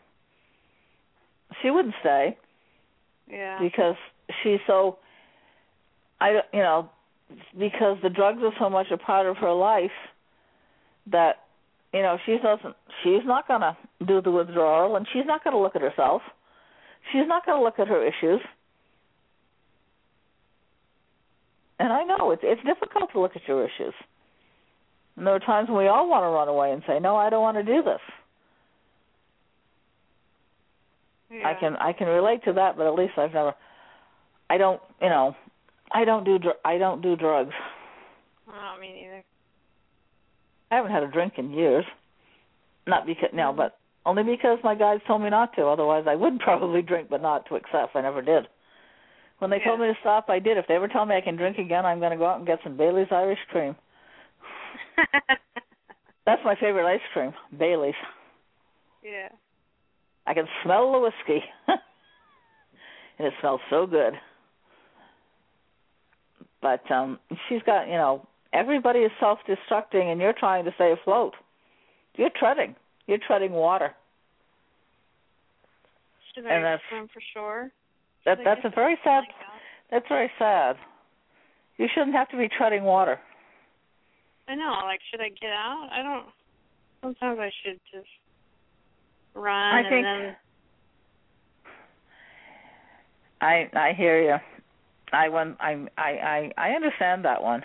She wouldn't stay. Yeah. Because she's so, I, you know, because the drugs are so much a part of her life that, you know, she doesn't, she's not going to do the withdrawal, and she's not going to look at herself. She's not going to look at her issues. And I know it's it's difficult to look at your issues. And there are times when we all want to run away and say, no, I don't want to do this. Yeah. I can I can relate to that, but at least I've never. I don't you know, I don't do dr- I don't do drugs. Oh, me neither. I haven't had a drink in years. Not because no, but only because my guides told me not to. Otherwise, I would probably drink, but not to excess. I never did. When they Yeah. told me to stop, I did. If they ever tell me I can drink again, I'm going to go out and get some Bailey's Irish Cream. That's my favorite ice cream, Bailey's. Yeah. I can smell the whiskey, and it smells so good. But um, she's got, you know, everybody is self-destructing, and you're trying to stay afloat. You're treading. You're treading water. Should And I that's- swim for sure? That Should I that's get a very sad. like that? That's very sad. You shouldn't have to be treading water. I know. Like, should I get out? I don't. Sometimes I should just run I and think. then. I I hear you. I when I I I I understand that one.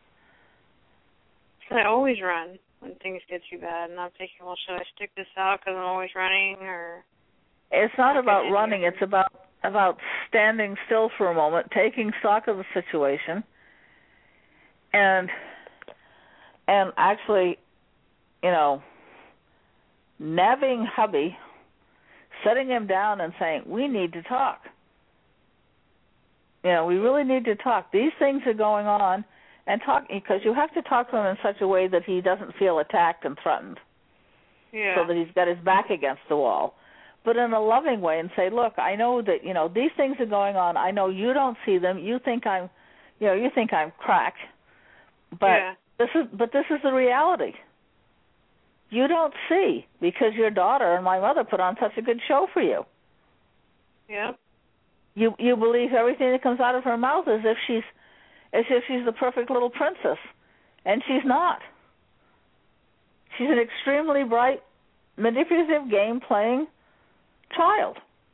I always run when things get too bad, and I'm thinking, well, should I stick this out because I'm always running, or? It's not Okay, about and running. you're- It's about about standing still for a moment, taking stock of the situation, and and actually, you know, nabbing hubby, setting him down and saying, we need to talk. You know, we really need to talk. These things are going on, and talk, because you have to talk to him in such a way that he doesn't feel attacked and threatened, Yeah. so that he's got his back against the wall. but in a loving way, and say, look, I know that, you know, these things are going on. I know you don't see them. You think I'm, you know, you think I'm crack, but yeah. this is, but this is the reality. You don't see because your daughter and my mother put on such a good show for you. Yeah. You you believe everything that comes out of her mouth as if she's as if she's the perfect little princess, and she's not. She's an extremely bright, manipulative, game-playing child.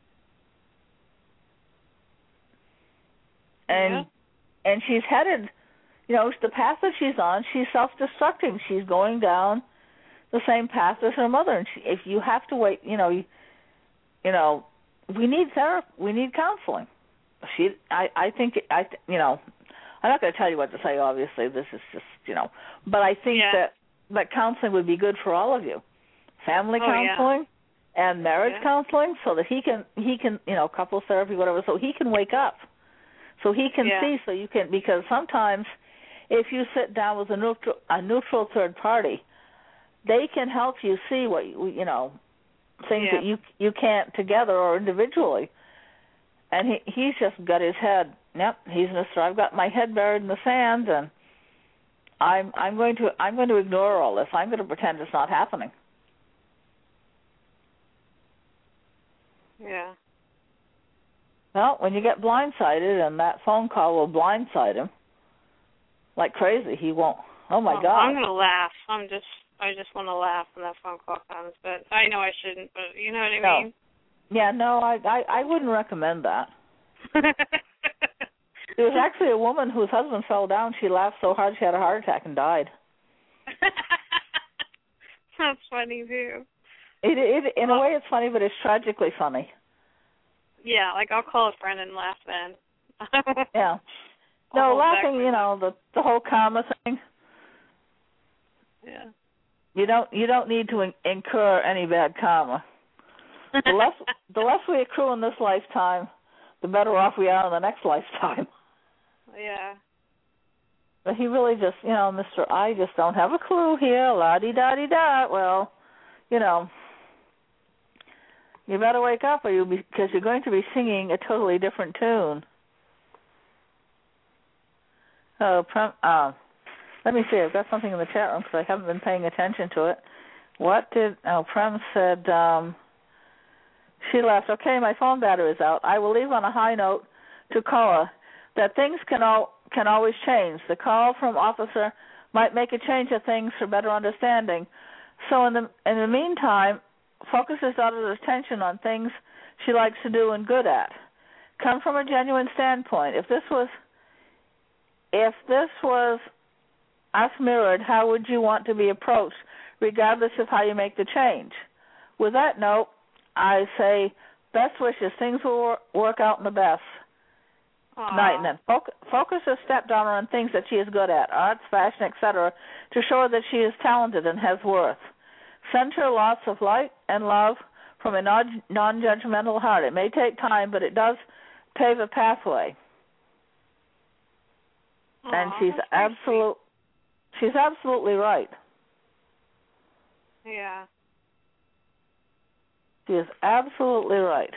And yeah. and she's headed, you know, the path that she's on, she's self-destructing. She's going down the same path as her mother. And she, if you have to wait, you know, you, you know, we need therapy. We need counseling. She, I, I think, I, you know, I'm not going to tell you what to say. Obviously, this is just, you know, but I think yeah. that that counseling would be good for all of you, family oh, counseling yeah. and marriage yeah. counseling, so that he can, he can, you know, couples therapy, whatever, so he can wake up, so he can yeah. see, so you can, because sometimes if you sit down with a neutral, a neutral third party, they can help you see what you, you know, things yeah. that you you can't together or individually. And he he's just got his head. Yep, he's Mister I've got my head buried in the sand, and I'm I'm going to I'm going to ignore all this. I'm going to pretend it's not happening. Yeah. Well, when you get blindsided, and that phone call will blindside him like crazy, he won't. Oh my oh, God! I'm gonna laugh. I'm just. I just want to laugh when that phone call comes, but I know I shouldn't. But you know what I no. mean? Yeah, no, I, I I wouldn't recommend that. There was actually a woman whose husband fell down. She laughed so hard she had a heart attack and died. That's funny too. It, it in well, a way it's funny, but it's tragically funny. Yeah, like I'll call a friend and laugh then. Yeah. I'll No, laughing, back you know, the the whole karma thing. Yeah. You don't you don't need to in, incur any bad karma. The less the less we accrue in this lifetime, the better off we are in the next lifetime. Yeah. But he really just, you know, Mister I just don't have a clue here, la-di-da-di-da. Well, you know, you better wake up, or you'll be, because you're going to be singing a totally different tune. Oh, prem, uh, let me see. I've got something in the chat room because I haven't been paying attention to it. What did, oh, Prem said, um, she left. Okay, my phone battery is out. I will leave on a high note to Koa that things can all, can always change. The call from officer might make a change of things for better understanding. So in the in the meantime, focus his daughter's attention on things she likes to do and good at. Come from a genuine standpoint. If this was if this was us mirrored, how would you want to be approached, regardless of how you make the change? With that note, I say best wishes. Things will work out in the best. Aww. Night, and then focus, focus your stepdaughter on things that she is good at, arts, fashion, et cetera, to show her that she is talented and has worth. Send her lots of light and love from a non- non-judgmental heart. It may take time, but it does pave a pathway. Aww, and she's absolute. She's absolutely right. Yeah. She is absolutely right.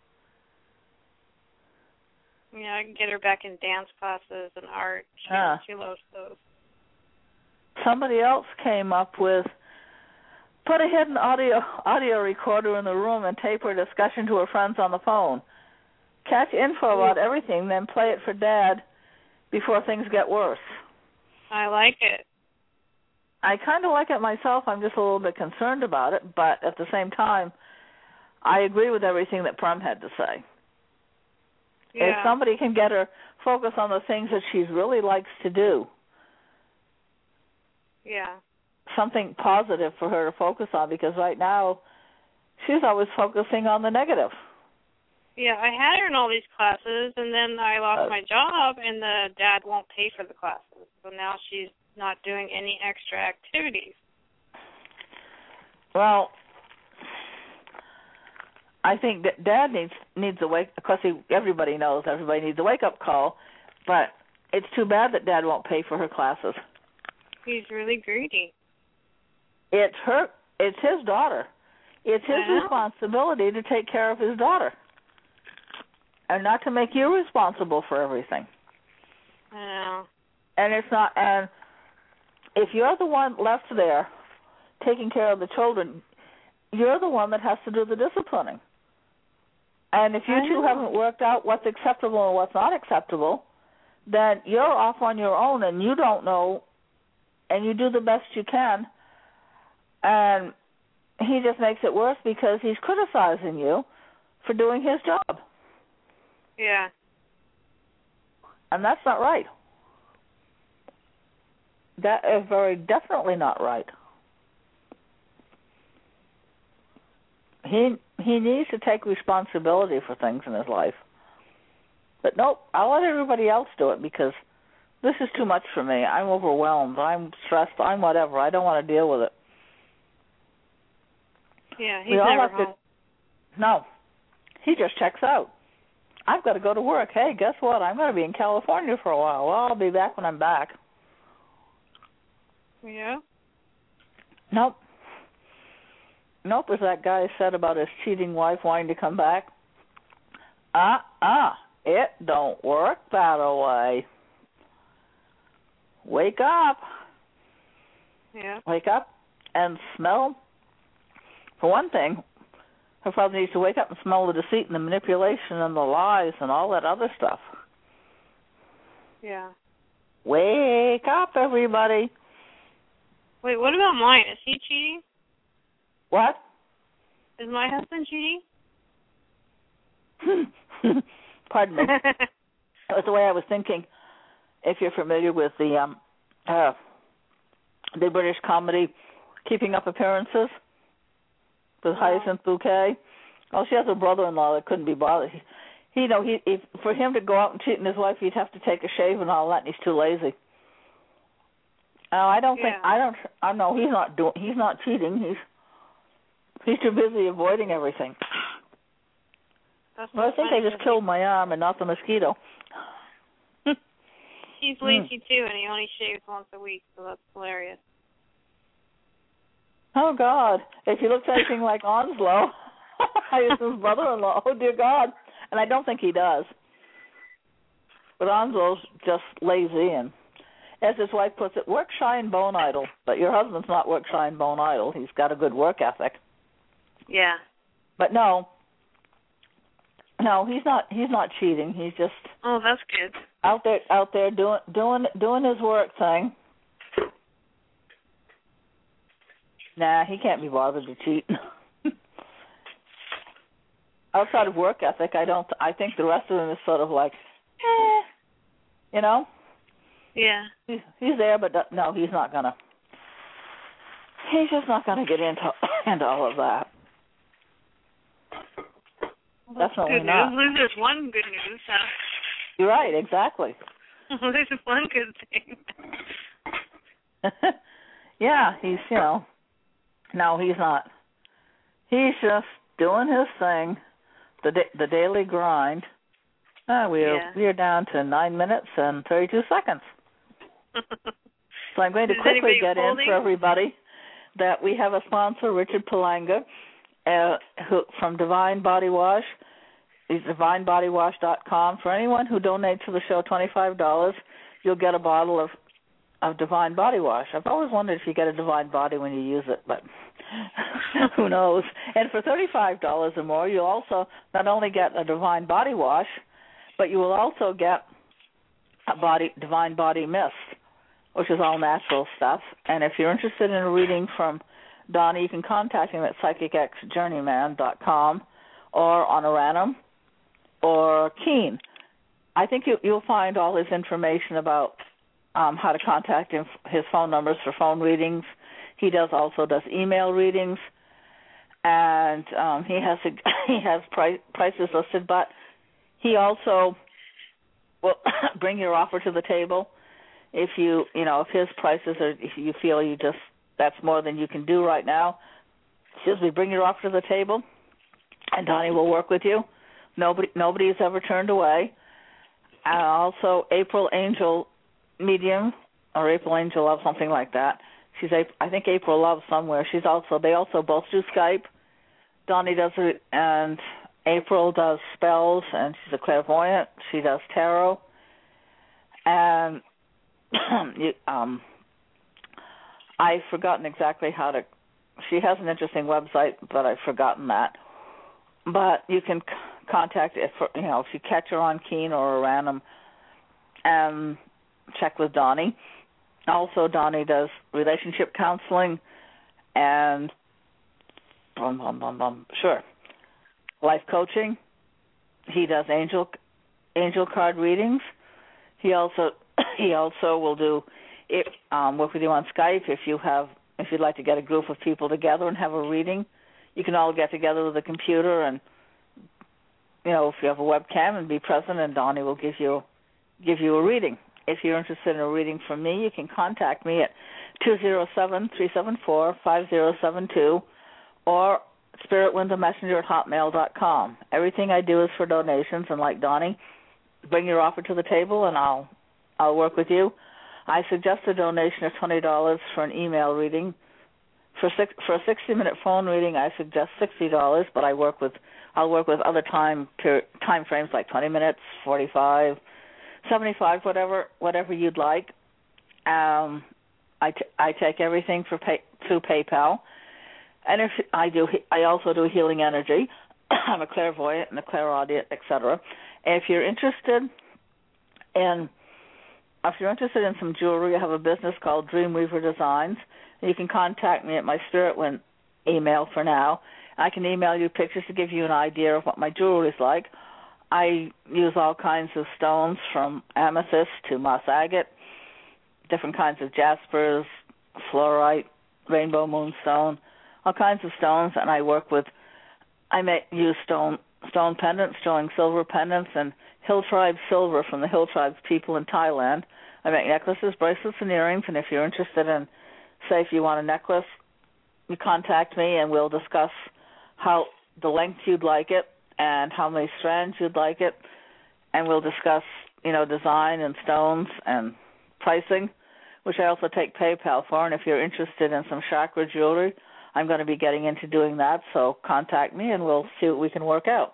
Yeah, I can get her back in dance classes and art. She, Ah. she loves those. Somebody else came up with, put a hidden audio audio recorder in the room and tape her discussion to her friends on the phone. Catch info about everything, then play it for Dad before things get worse. I like it. I kind of like it myself. I'm just a little bit concerned about it, but at the same time, I agree with everything that Prem had to say. Yeah. If somebody can get her focus on the things that she really likes to do, yeah, something positive for her to focus on, because right now she's always focusing on the negative. Yeah, I had her in all these classes, and then I lost Uh, my job, and the dad won't pay for the classes. So now she's not doing any extra activities. Well, I think that Dad needs needs a wake. Of course, he, everybody knows everybody needs a wake-up call, but it's too bad that Dad won't pay for her classes. He's really greedy. It's her. It's his daughter. It's his responsibility to take care of his daughter and not to make you responsible for everything. I know. And it's not, and if you're the one left there taking care of the children, you're the one that has to do the disciplining. And if you two haven't worked out what's acceptable and what's not acceptable, then you're off on your own and you don't know, and you do the best you can, and he just makes it worse because he's criticizing you for doing his job. Yeah. And that's not right. That is very definitely not right. He he needs to take responsibility for things in his life. But nope, I'll let everybody else do it because this is too much for me. I'm overwhelmed. I'm stressed. I'm whatever. I don't want to deal with it. Yeah, he's we all never have home. To, no, he just checks out. I've got to go to work. Hey, guess what? I'm going to be in California for a while. Well, I'll be back when I'm back. Yeah? Nope. Nope, as that guy said about his cheating wife wanting to come back. Uh-uh. It don't work that way. Wake up. Yeah. Wake up and smell. For one thing, her father needs to wake up and smell the deceit and the manipulation and the lies and all that other stuff. Yeah. Wake up, everybody. Wait, what about mine? Is he cheating? What? Is my husband cheating? Pardon me. That was the way I was thinking. If you're familiar with the um, uh, the British comedy Keeping Up Appearances with No. Hyacinth Bouquet. Oh, she has a brother-in-law that couldn't be bothered. He, he you know, he if, for him to go out and cheat on his wife, he'd have to take a shave and all that, and he's too lazy. Oh, I don't think Yeah. I don't. I know he's not doing. He's not cheating. He's he's too busy avoiding everything. That's Well, I think I just killed my arm and not the mosquito. He's lazy too, and he only shaves once a week, so that's hilarious. Oh, God. If he looks anything like Onslow, he's his brother-in-law. Oh, dear God. And I don't think he does. But Onslow's just lazy, and as his wife puts it, work shy and bone idle. But your husband's not work shy and bone idle. He's got a good work ethic. Yeah. But no, no, he's not. He's not cheating. He's just Oh, that's good. out there, out there doing, doing, doing his work thing. Nah, he can't be bothered to cheat. Outside of work ethic, I don't. I think the rest of him is sort of like, eh, you know. Yeah. He's, he's there, but no, he's not gonna. He's just not gonna get into into all of that. Well, Definitely good not. news. There's one good news. Huh? You're right, exactly. There's one good thing. Yeah, he's you know. No, he's not. He's just doing his thing, the da- the daily grind. Uh, we are Yeah. we are down to nine minutes and thirty-two seconds. So I'm going to Is quickly anybody get holding? in for everybody that we have a sponsor, Richard Palanga, uh, who, from Divine Body Wash. He's divine body wash dot com. For anyone who donates to the show twenty-five dollars, you'll get a bottle of of Divine Body Wash. I've always wondered if you get a Divine Body when you use it, but who knows. And for thirty-five dollars or more, you'll also not only get a Divine Body Wash, but you will also get a body Divine Body Mist, which is all natural stuff. And if you're interested in a reading from Donnie, you can contact him at psychic x journeyman dot com or on Aranum or Keen. I think you, you'll find all his information about um, how to contact him, his phone numbers for phone readings. He does also does email readings, and um, he has a, he has price, prices listed. But he also will bring your offer to the table if you you know if his prices are if you feel you just that's more than you can do right now. Excuse me, bring your offer to the table, and Donnie will work with you. Nobody nobody has ever turned away. And also April Angel Medium or April Angel Love, something like that. She's I think April Love somewhere. She's also they also both do Skype, Donnie does it, and April does spells, and she's a clairvoyant. She does tarot. And you, um, I've forgotten exactly how to, she has an interesting website, but I've forgotten that. But you can c- contact, if you know, if you catch her on Keen or a random, and check with Donnie. Also, Donnie does relationship counseling and, bum, bum, bum, bum, sure, life coaching. He does angel angel card readings. He also he also will do it, um, work with you on Skype if you have if you'd like to get a group of people together and have a reading. You can all get together with a computer, and you know, if you have a webcam, and be present, and Donnie will give you give you a reading. If you're interested in a reading from me, you can contact me at two zero seven, three seven four, five zero seven two or spiritwindowmessenger at hotmail dot com. Everything I do is for donations, and like Donnie, bring your offer to the table, and I'll I'll work with you. I suggest a donation of twenty dollars for an email reading. For six, for a sixty-minute phone reading, I suggest sixty dollars, but I work with I'll work with other time per, time frames like twenty minutes, forty-five, seventy-five, whatever whatever you'd like. Um, I, t- I take everything for pay, through PayPal, and if I do, I also do healing energy. I'm a clairvoyant and a clairaudient, et cetera. If you're interested in if you're interested in some jewelry, I have a business called Dreamweaver Designs. You can contact me at my Spirit Wind email for now. I can email you pictures to give you an idea of what my jewelry is like. I use all kinds of stones, from amethyst to moss agate, different kinds of jaspers, fluorite, rainbow moonstone, all kinds of stones, and I work with, I may use stone stone pendants, showing silver pendants, and Hill Tribe silver from the Hill Tribe's people in Thailand. I make necklaces, bracelets, and earrings, and if you're interested in, say, if you want a necklace, you contact me, and we'll discuss how the length you'd like it and how many strands you'd like it, and we'll discuss, you know, design and stones and pricing, which I also take PayPal for. And if you're interested in some chakra jewelry, I'm going to be getting into doing that, so contact me, and we'll see what we can work out.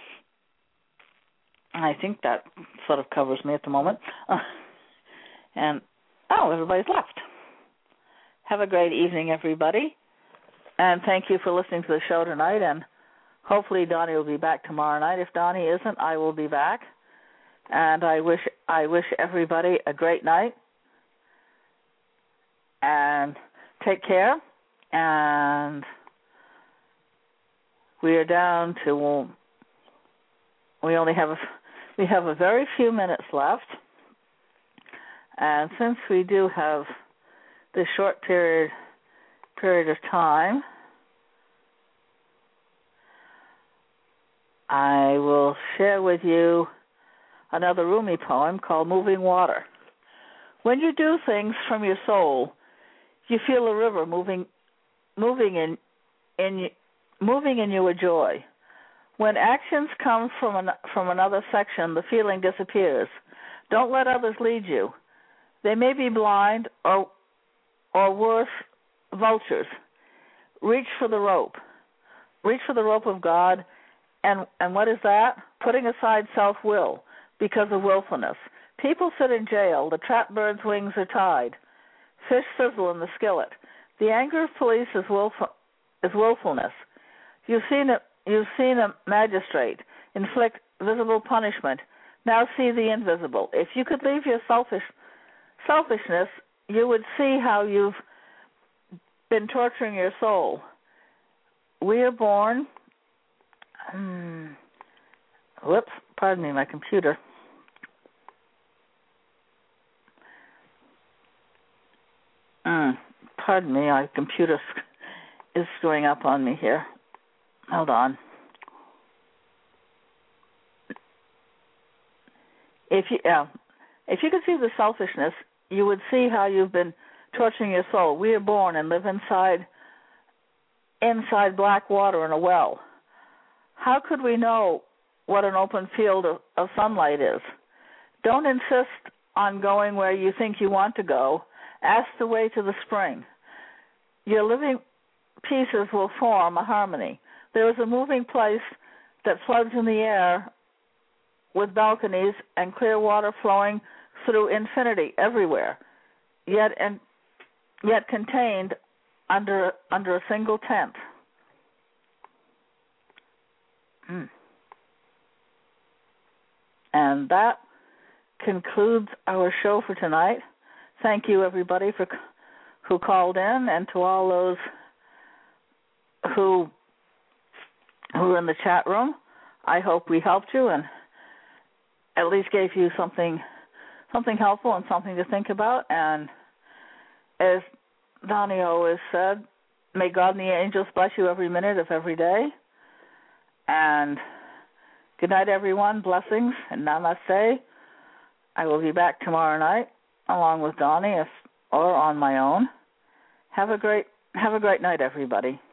I think that sort of covers me at the moment. Uh, and, oh, everybody's left. Have a great evening, everybody. And thank you for listening to the show tonight. And hopefully Donnie will be back tomorrow night. If Donnie isn't, I will be back. And I wish I wish everybody a great night. And take care. And we are down to, we only have a, we have a very few minutes left. And since we do have this short period period of time, I will share with you another Rumi poem called Moving Water. When you do things from your soul, you feel a river moving moving in in moving in you with joy. When actions come from an, from another section, the feeling disappears. Don't let others lead you. They may be blind or or worse, vultures. Reach for the rope. Reach for the rope of God. And and what is that? Putting aside self-will because of willfulness. People sit in jail. The trapped bird's wings are tied. Fish sizzle in the skillet. The anger of police is willful, is willfulness. You've seen a you've seen a magistrate inflict visible punishment. Now see the invisible. If you could leave your selfish selfishness, you would see how you've been torturing your soul. We are born. Um, whoops, pardon me, my computer. Mm, pardon me, my computer is screwing up on me here. Hold on. If you, uh, if you could see the selfishness, you would see how you've been torturing your soul. We are born and live inside inside black water in a well. How could we know what an open field of, of sunlight is? Don't insist on going where you think you want to go. Ask the way to the spring. Your living pieces will form a harmony. There is a moving place that floods in the air with balconies and clear water flowing through infinity everywhere, yet and yet contained under under a single tent. Mm. And that concludes our show for tonight. Thank you, everybody, for who called in, and to all those who who are in the chat room. I hope we helped you and at least gave you something something helpful and something to think about. And as Donnie always said, may God and the angels bless you every minute of every day. And good night, everyone. Blessings and namaste. I will be back tomorrow night along with Donnie if, or on my own. Have a great have a great night, everybody.